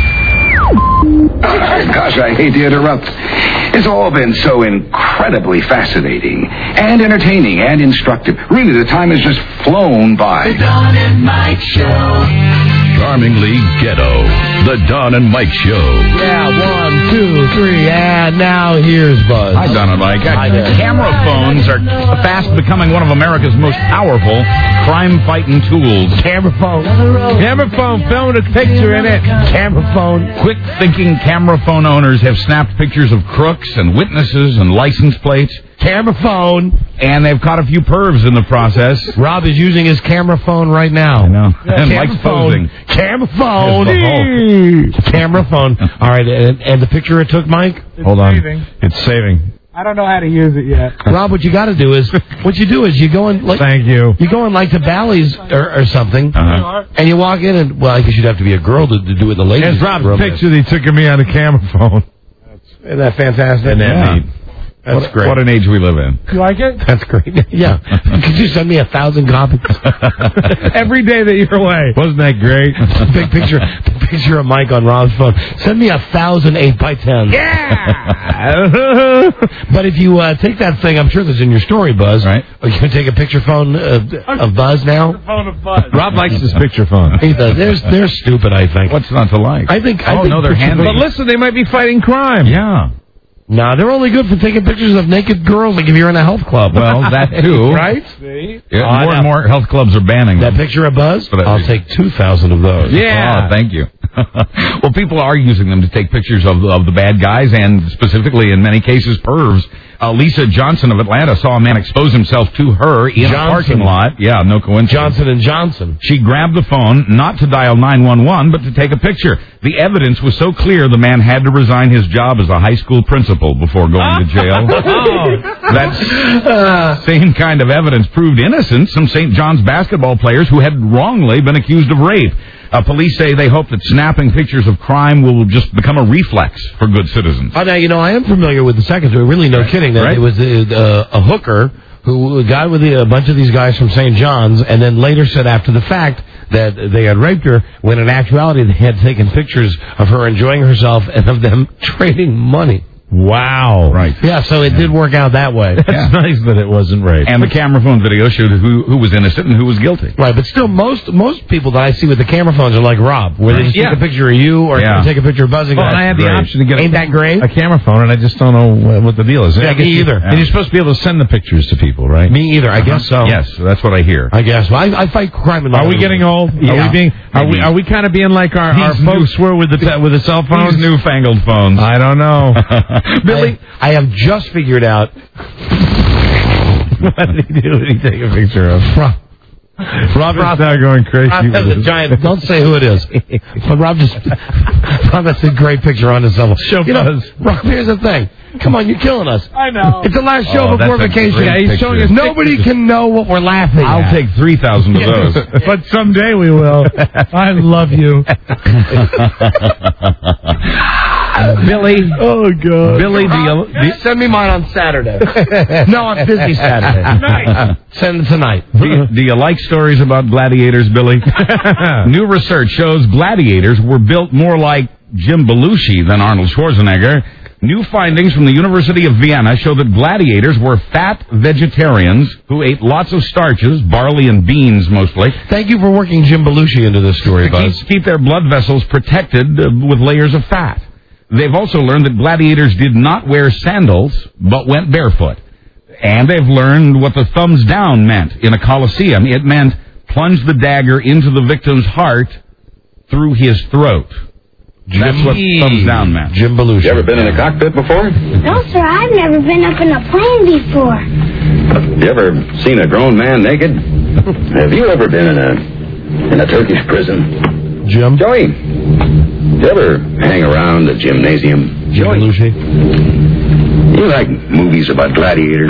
Gosh, I hate to interrupt. It's all been so incredibly fascinating and entertaining and instructive. Really, the time has just flown by.
The Don and Mike Show.
Charmingly ghetto. The Don and Mike Show.
Yeah, one, two, three, and now here's Buzz.
Hi, Don and Mike.
Hi there.
Camera phones are fast becoming one of America's most powerful crime-fighting tools.
Camera phone.
Camera phone, film a picture in it.
Camera phone.
Quick-thinking camera phone owners have snapped pictures of crooks and witnesses and license plates.
Camera phone.
And they've caught a few pervs in the process.
Rob is using his camera phone right now.
I know.
Yeah,
and
camera
Mike's
phone.
posing.
Camera phone.
Yes,
Camera phone. All right, and, and the picture it took, Mike?
Hold on.
saving.
It's saving.
I don't know how to use it yet.
Rob, what you got to do is, what you do is you go in like,
Thank you.
you go in like to Bally's or, or something,
Uh-huh.
and you walk in and, well, I guess you'd have to be a girl to, to do it the ladies'
Here's Rob's
room.
picture they took of me on the camera phone.
Isn't that fantastic?
Isn't that
Yeah.
neat?
That's
what,
great.
What an age we live in.
You like it?
That's great. Yeah. Could you send me a thousand copies?
Every day that you're away. Wasn't that great?
Big picture, big picture of Mike on Rob's phone. Send me a thousand eight by tens.
Yeah.
But if you uh, take that thing, I'm sure that's in your story, Buzz.
Right.
Are you going to take a picture phone uh, of Buzz now?
The phone of Buzz.
Rob likes his picture phone.
He does. They're, they're stupid, I think.
What's not to like?
I think. I
Oh,
think
no, they're
picture
handy.
But listen, they might be fighting crime.
Yeah.
No, they're only good for taking pictures of naked girls, like if you're in a health club.
Well, that too.
Right?
See?
Yeah,
Oh, I
more and
know.
more health clubs are banning
That
them.
picture of Buzz?
For that
I'll
reason.
take two thousand of those.
Yeah.
Oh, thank you. Well, people are using them to take pictures of, of the bad guys and specifically, in many cases, pervs. Uh, Lisa Johnson of Atlanta saw a man expose himself to her in
Johnson.
a parking lot. Yeah, no coincidence.
Johnson and Johnson.
She grabbed the phone, not to dial nine one one, but to take a picture. The evidence was so clear the man had to resign his job as a high school principal before going to jail. That same kind of evidence proved innocent some Saint John's basketball players who had wrongly been accused of rape. Uh, police say they hope that snapping pictures of crime will just become a reflex for good citizens.
Oh, now, you know, I am familiar with the second story. Really, no kidding. That
Right.
it was uh, a hooker who a guy with a bunch of these guys from Saint John's, and then later said after the fact that they had raped her, when in actuality they had taken pictures of her enjoying herself and of them trading money.
Wow.
Right.
Yeah, so it did work out that way.
That's
Yeah.
nice that it wasn't rape.
And the camera phone video showed who, who was innocent and who was guilty.
Right, but still, most most people that I see with the camera phones are like Rob, where they just
Yeah.
take a picture of you or
Yeah.
take a picture of Buzz and
Well,
go,
and I had the
"Great."
option to get
Ain't
a,
that great?
a camera phone, and I just don't know what- what the deal is.
Yeah,
I guess
me
you-
either.
And you're supposed to be able to send the pictures to people, right?
Me either. I guess so.
Yes, that's what I hear.
I guess. Well, I, I fight crime. In
Are we getting old?
Yeah.
Are we being? Are we?
Maybe.
Are we kind of being like our, our
These
folks were with the with the cell phones?
These newfangled phones.
I don't know.
Billy,
I, I have just figured out.
What did he do? Did he take a picture of?
Rob,
Rob is now going crazy.
Rob has
with
a
it.
giant. Don't say who it is. But Rob just. Rob has a great picture on his cell phone.
Show
you know,
Buzz.
Rob, here's the thing. Come on, you're killing us.
I know.
It's the last show
Oh,
before
that's a
vacation.
great
Yeah, he's
picture.
showing us Nobody
pictures.
can know what we're laughing
I'll
at.
take three thousand of those.
But someday we will. I love you.
Billy.
Oh God.
Billy, do you, do you-
Send me mine on Saturday. No, I'm busy Saturday.
Tonight.
Send it tonight.
do you, do you like stories about gladiators, Billy? New research shows gladiators were built more like Jim Belushi than Arnold Schwarzenegger. New findings from the University of Vienna show that gladiators were fat vegetarians who ate lots of starches, barley and beans mostly,
Thank you for working Jim Belushi into this story,
to keep,
Buzz.
keep their blood vessels protected uh, with layers of fat. They've also learned that gladiators did not wear sandals, but went barefoot. And they've learned what the thumbs down meant in a coliseum. It meant plunge the dagger into the victim's heart through his throat. That's what thumbs down meant.
Jim Belushi.
You ever been in a cockpit before?
No, sir, I've never been up in a plane before.
You ever seen a grown man naked? Have you ever been in a in a Turkish prison.
Jim?
Joey, do you ever hang around the gymnasium?
Jim Belushi?
You like movies about gladiators?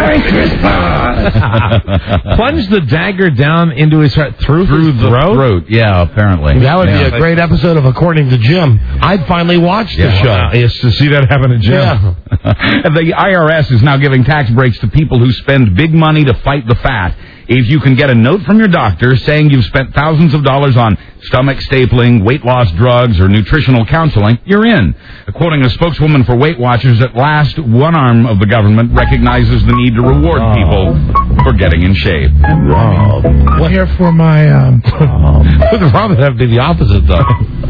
Plunge the dagger down into his heart through,
Through
his
the
throat?
throat. Yeah, apparently.
That would
Yeah.
be a great episode of According to Jim. I'd finally watch the
Yeah.
show.
Wow. Yes, to see that happen to Jim.
Yeah.
And the I R S is now giving tax breaks to people who spend big money to fight the fat. If you can get a note from your doctor saying you've spent thousands of dollars on stomach stapling, weight loss drugs, or nutritional counseling, you're in. Quoting a spokeswoman for Weight Watchers, at last, one arm of the government recognizes the need to reward people for getting in shape.
Rob. Well, here for my, um...
With Rob, it'd have to be the opposite, though.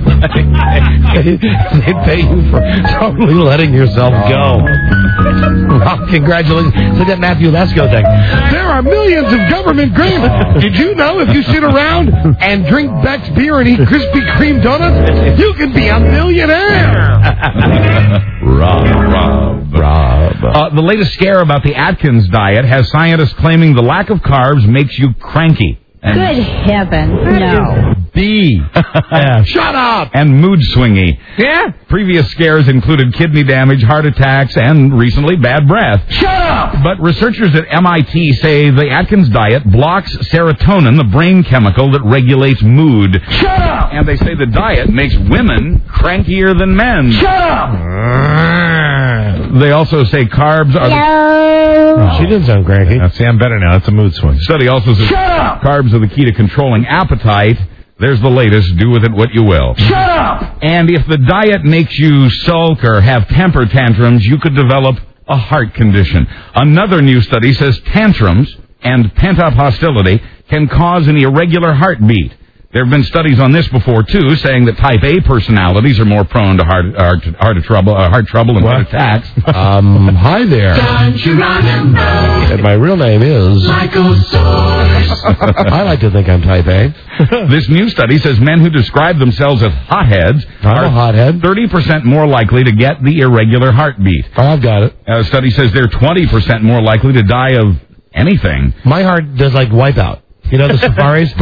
They pay you for totally letting yourself go. Rob, congratulations. Look at Matthew Lesko thing. There are millions of government grants. Did you know if you sit around and drink Beck's beer and eat Krispy Kreme donuts, you can be a millionaire?
Rob, Rob, Rob. Uh, the latest scare about the Atkins diet has scientists claiming the lack of carbs makes you cranky. And
Good heavens, no.
B. F.
Shut up!
And mood swingy. Yeah. Previous scares included kidney damage, heart attacks, and recently bad breath.
Shut up!
But researchers at M I T say the Atkins diet blocks serotonin, the brain chemical that regulates mood.
Shut up!
And they say the diet makes women crankier than men.
Shut up!
They also say carbs are the...
Oh, she didn't sound cranky.
Now, see, I'm better now. It's a mood swing.
Study also says
Shut up!
carbs are the key to controlling appetite. There's the latest. Do with it what you will.
Shut up!
And if the diet makes you sulk or have temper tantrums, you could develop a heart condition. Another new study says tantrums and pent-up hostility can cause an irregular heartbeat. There have been studies on this before, too, saying that type A personalities are more prone to heart, heart, heart, trouble, uh, heart trouble and heart attacks.
Um, hi there.
Don't you remember?
And my real name is...
Michael Soares.
I like to think I'm type A.
This new study says men who describe themselves as hotheads
I'm
are
a hothead.
thirty percent more likely to get the irregular heartbeat.
Oh, I've got it.
A study says they're twenty percent more likely to die of anything.
My heart does like Wipeout. You know the safaris?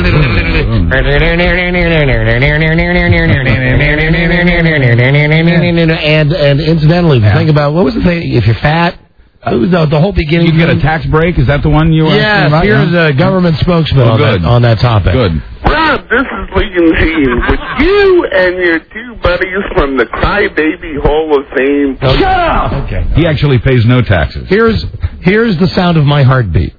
and and incidentally, the
Yeah.
thing about, what was the thing? If you're fat, it was the, the whole beginning.
You get a tax break? Is that the one you were
Yes,
asking about?
here's a government spokesman
Oh,
on,
good.
that, on that topic.
Good.
Rob, this is Lincoln James with you and your two buddies from the Crybaby Hall of Fame.
Shut up! Okay.
He actually pays no taxes.
Here's, here's the sound of my heartbeat.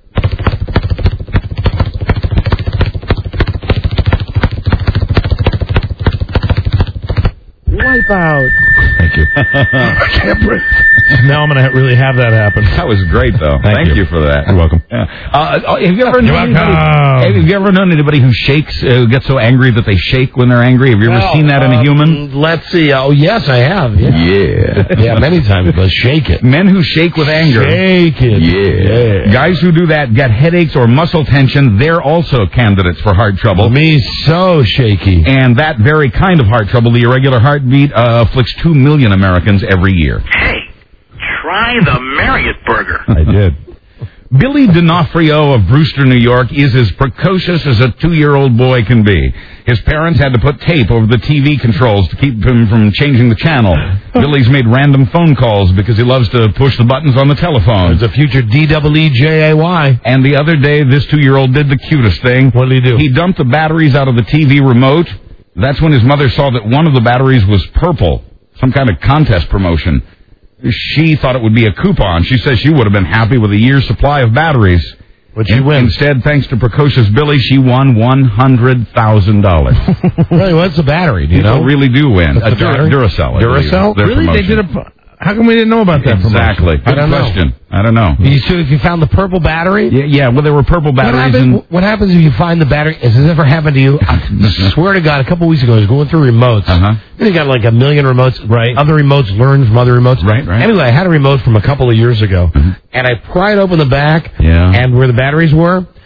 Wipeout.
Thank you.
I can't breathe.
Now I'm going to really have that happen.
That was great, though.
Thank
Thank,
you.
you. for that.
You're welcome.
Yeah. Uh, uh, have you ever known
You're
anybody?
welcome.
Have you ever known anybody who shakes, uh, gets so angry that they shake when they're angry? Have you ever
Well,
seen that in a
um,
human?
Let's see. Oh, yes, I have. Yeah.
Yeah.
Yeah, many times, but shake it.
Men who shake with anger.
Shake it.
Yeah. Guys who do that get headaches or muscle tension. They're also candidates for heart trouble.
Me so shaky.
And that very kind of heart trouble, the irregular heartbeat, uh, afflicts two million Americans every year.
Hey, try the Marriott burger.
I did.
Billy D'Onofrio of Brewster, New York, is as precocious as a two-year-old boy can be. His parents had to put tape over the T V controls to keep him from changing the channel. Billy's made random phone calls because he loves to push the buttons on the telephone.
There's a future D W E J A Y.
And the other day, this two-year-old did the cutest thing.
What did he do?
He dumped the batteries out of the T V remote. That's when his mother saw that one of the batteries was purple, some kind of contest promotion. She thought it would be a coupon. She says she would have been happy with a year's supply of batteries.
What'd she
In-
win?
Instead, thanks to precocious Billy, she won one hundred thousand dollars.
Really, what's the battery? Do you
People
know?
really do win.
What's
A
the
Dur-
battery?
Duracell. I believe,
Duracell?
their
Really? They
promotion.
did a... How come we didn't know about that
Exactly.
promotion?
Good
I don't know.
question. I don't know.
You, so if you found the purple battery?
Yeah, yeah, well, there were purple
What,
batteries.
happen,
and
what happens if you find the battery? Has this ever happened to you? I swear to God, a couple weeks ago, I was going through remotes.
Uh-huh.
Then you got like a million remotes.
Right.
Other remotes learn from other remotes.
Right, right.
Anyway, I had a remote from a couple of years ago, and I pried open the back,
Yeah.
and where the batteries were,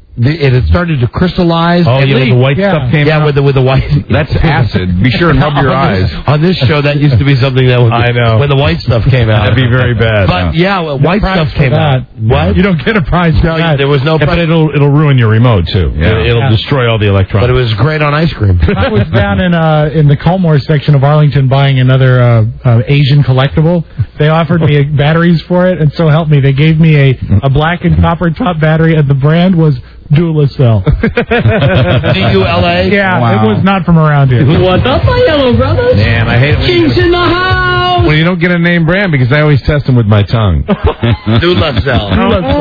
the, it had started to crystallize.
Oh,
and
yeah,
leak.
the white
yeah.
stuff came
yeah,
out?
Yeah, with the, with the white.
That's acid. Be sure and rub your
on
eyes.
This, on this show, that used to be something that would be,
I know.
when the white stuff came out.
That'd be very bad.
But, yeah, well,
No
white
prize
stuff
for
came
that.
out. What?
You don't get a prize for
No,
that.
there was no
Yeah,
prize.
but it'll it'll ruin your remote too.
Yeah.
It, it'll
Yeah.
destroy all the electronics.
But it was great on ice cream.
I was down in uh, in the Culmore section of Arlington buying another uh, uh, Asian collectible. They offered me batteries for it, and so help me, they gave me a, a black and copper top battery, and the brand was Duracell.
D U L A?
Yeah,
Wow.
it was not from around here.
What's up, my yellow brothers?
Man, I hate it when you,
Kings in the house!
when you don't get a name brand because I always test them with my tongue.
Duracell.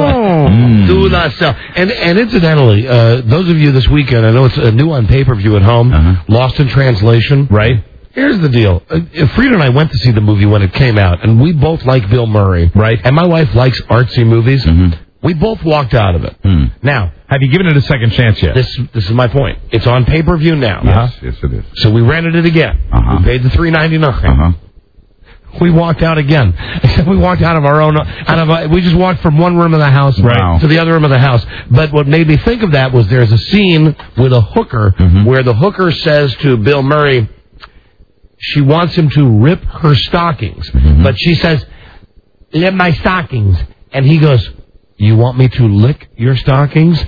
Mm.
Duracell. And, and incidentally, uh, those of you this weekend, I know it's uh, new on pay-per-view at home,
Uh-huh.
Lost in Translation.
Right.
Here's the deal. Uh, Frida and I went to see the movie when it came out, and we both like Bill Murray.
Right.
And my wife likes artsy movies.
Mm-hmm.
We both walked out of it.
Mm.
Now,
Have you given it a second chance yet?
this this is my point. It's on pay-per-view now.
Yes, yes, it is.
So we rented it again.
Uh-huh.
We paid the three ninety-nine.
Uh-huh.
We walked out again. We walked out of our own. Out of a, we just walked from one room of the house
Right.
to the other room of the house. But what made me think of that was there's a scene with a hooker
Mm-hmm.
where the hooker says to Bill Murray, she wants him to rip her stockings,
Mm-hmm.
but she says, "Rip my stockings," and he goes, "You want me to lick your stockings?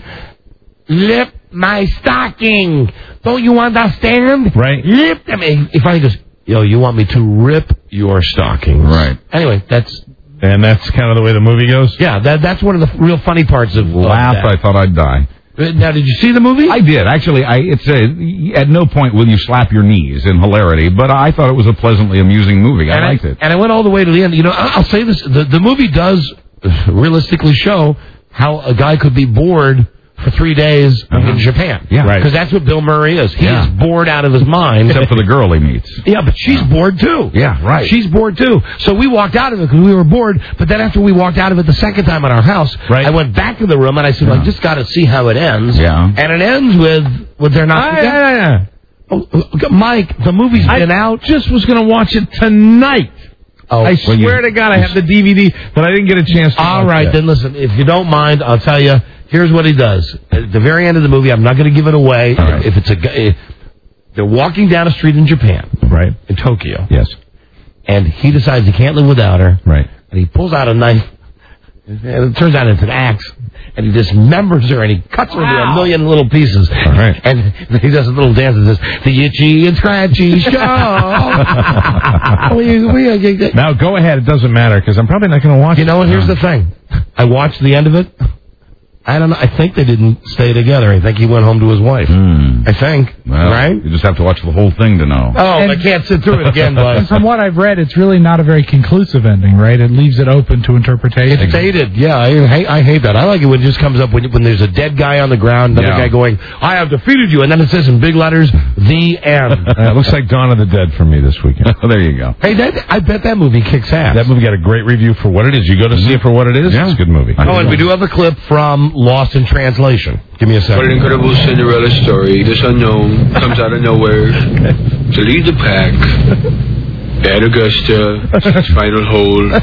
Lip my stocking. Don't you understand?
Right.
Lip them." He finally goes, "Yo, you want me to rip your stockings?"
Right.
Anyway, that's
And that's kind of the way the movie goes?
yeah. That that's one of the real funny parts of
Laugh,
of
I thought I'd die.
that. Now, did you see the movie?
I did. Actually, I it's a, at no point will you slap your knees in hilarity, but I thought it was a pleasantly amusing movie. I
and
liked
I,
it.
And I went all the way to the end. You know, I- I'll say this: the the movie does realistically show how a guy could be bored for three days in Japan.
Yeah. Right.
Because that's what Bill Murray is. He
Yeah.
is bored out of his mind.
Except for the girl he meets.
Yeah, but she's bored too.
Yeah, right.
She's bored too. So we walked out of it because we were bored. But then after we walked out of it the second time at our house,
Right.
I went back to the room and I said, "I just got to see how it ends."
Yeah.
And it ends with with they're not.
I, I, I,
Oh, uh, Mike, the movie's
I
been out.
just was going to watch it tonight.
Oh,
I
well,
swear
you-
to God, I have the D V D, but I didn't get a chance to
All
watch
right,
it.
then listen. If you don't mind, I'll tell you. Here's what he does. At the very end of the movie, I'm not going to give it away.
right.
If it's a, gu- if they're walking down a street in Japan,
Right.
in Tokyo,
Yes.
and he decides he can't live without her.
Right.
And he pulls out a knife, and it turns out it's an axe, and he dismembers her, and he cuts her into a million little pieces. All
right.
And he does a little dance that says, "The Itchy and Scratchy Show." we, we, we,
Now, go ahead. It doesn't matter, because I'm probably not going to watch
you
it.
know what? Here's the thing. I watched the end of it. I don't know. I think they didn't stay together. I think he went home to his wife.
Hmm.
I think.
Well,
right?
you just have to watch the whole thing to know.
Oh,
And-
I can't sit through it again,
And
but
from what I've read, it's really not a very conclusive ending, right? It leaves it open to interpretation.
it's dated. Yeah, I hate, I hate that. I like it when it just comes up when, when there's a dead guy on the ground, another
Yeah.
guy going, "I have defeated you," and then it says in big letters, "The end."
Uh, it looks like Dawn of the Dead for me this weekend.
There you go.
Hey, that, I bet that movie kicks ass.
That movie got a great review for what it is. You go to see it for what it is,
Yeah.
it's a good movie.
Oh, and we do have a clip from Lost in Translation. Give me a
What an
second.
incredible Cinderella story. This unknown comes out of nowhere to lead the pack at Augusta, its final hole.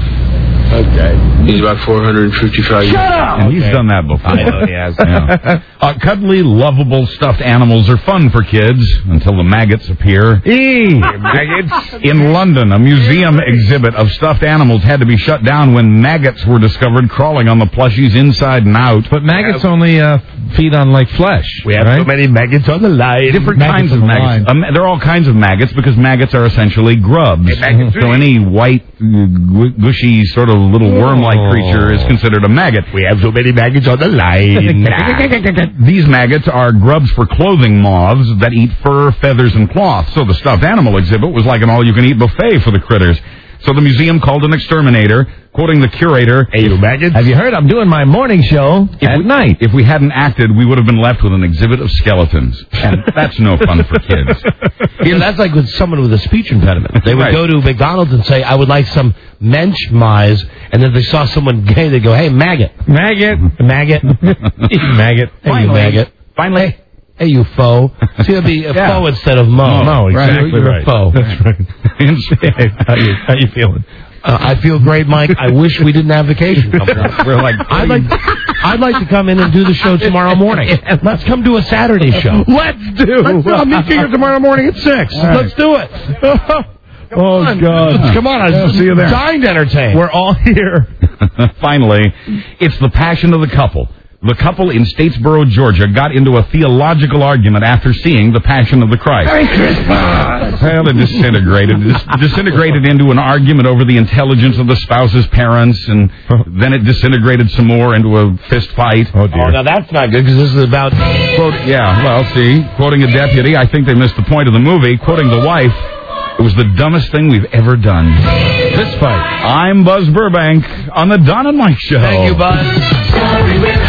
Okay.
He's about four hundred fifty-five years
And
old.
he's done that before.
I know he has.
Yeah. Uh, cuddly, lovable stuffed animals are fun for kids until the maggots appear.
Eee, maggots.
In London, a museum exhibit of stuffed animals had to be shut down when maggots were discovered crawling on the plushies inside and out.
But maggots only uh, feed on, like, flesh.
We have
right?
so many maggots on the line.
Different
Maggots
kinds of
on the
maggots.
line.
Um, there are all kinds of maggots because maggots are essentially grubs.
Hey, maggots
So
are-
any white, uh, gu- gushy, sort of little worm-like creature is considered a maggot.
We have so many maggots on the line.
These maggots are grubs for clothing moths that eat fur, feathers, and cloth. So the stuffed animal exhibit was like an all-you-can-eat buffet for the critters. So the museum called an exterminator, quoting the curator,
Hey, you maggots.
Have you heard? I'm doing my morning show at
we,
night.
If we hadn't acted, we would have been left with an exhibit of skeletons. And that's no fun for kids.
You know, that's like with someone with a speech impediment. They would
Right.
go to McDonald's and say, "I would like some mensch mize," and then if they saw someone gay, they go, "Hey, maggot,
Maggot.
maggot,
Maggot.
hey, you
Finally.
maggot,
Finally.
hey, you foe." See, it'd be a
Yeah.
foe instead of mo.
Mo, exactly
You're, you're
right.
a foe.
That's right. how, you, how you feeling?
Uh, I feel great, Mike. I wish we didn't have vacation coming up.
We're like,
I'd like, I'd like to come in and do the show tomorrow morning. Let's come do a Saturday show.
Let's do.
Let's, I'll meet you here tomorrow morning at six.
All right.
Let's do it.
Oh, God.
Come on, I
Yeah, see you there.
dying to entertain.
We're all here.
Finally, it's the passion of the couple. The couple in Statesboro, Georgia, got into a theological argument after seeing The Passion of the Christ.
Merry Christmas!
Well, it disintegrated. It dis- disintegrated into an argument over the intelligence of the spouse's parents, and then it disintegrated some more into a fist fight.
Oh, dear. Oh, now that's not good, because this is about...
Quote, yeah, well, see, quoting a deputy, I think they missed the point of the movie. Quoting the wife, it was the dumbest thing we've ever done.
Fist fight.
I'm Buzz Burbank on the Don and Mike Show.
Thank you, Buzz.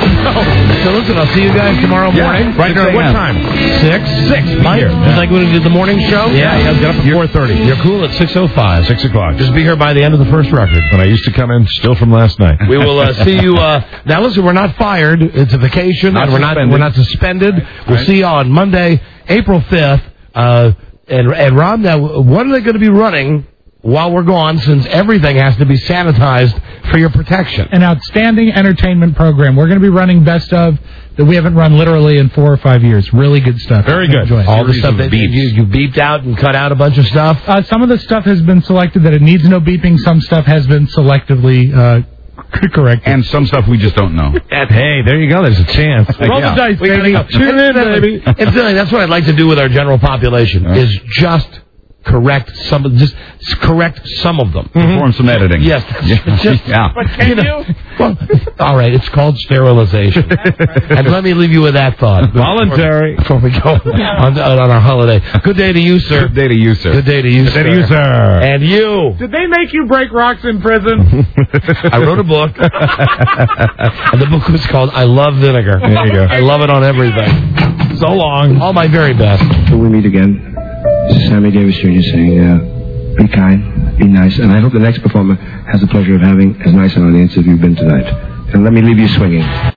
So listen, I'll see you guys tomorrow morning.
Yeah, right
there. What time? Six. Six. Mike,
here.
just like when we did the morning show.
Yeah, yeah. Get up at four thirty.
You're cool at six oh five.
Six o'clock.
Just be here by the end of the first record.
When I used to come in, still from last night.
We will uh, see you. Uh, now, listen, we're not fired. It's a vacation,
Not
and we're
suspended.
not we're not suspended. We'll
Right.
see you on Monday, April fifth. Uh, and and Rob, now what are they going to be running while we're gone? Since everything has to be sanitized for your protection.
An outstanding entertainment program. We're going to be running best of that we haven't run literally in four or five years. Really good stuff.
Very good.
Enjoy it.
All the
Series
stuff
of
that
beeps.
you, you beeped out and cut out a bunch of stuff.
Uh, some of the stuff has been selected that it needs no beeping. Some stuff has been selectively uh, corrected.
And some stuff we just don't know.
Hey, there you go. There's a chance.
Roll
yeah.
the dice,
We
baby.
gotta go.
Tune in, baby.
Incidentally, that's what I'd like to do with our general population is just correct some of just correct some of them.
Perform some editing.
Yes.
Yeah.
Just,
Yeah.
But can you?
Well, all right, it's called sterilization. And let me leave you with that thought.
Voluntary.
Before we go on, on our holiday. Good day to you, sir.
Good day to you, sir.
Good day to you,
Good
sir.
day to you, sir.
And you.
Did they make you break rocks in prison?
I wrote a book. And the book was called I Love Vinegar.
There you go.
I love it on everything.
So long.
All my very best.
Till we meet again, this is Sammy Davis Junior saying, uh, be kind, be nice, and I hope the next performer has the pleasure of having as nice an audience as you've been tonight. And let me leave you swinging.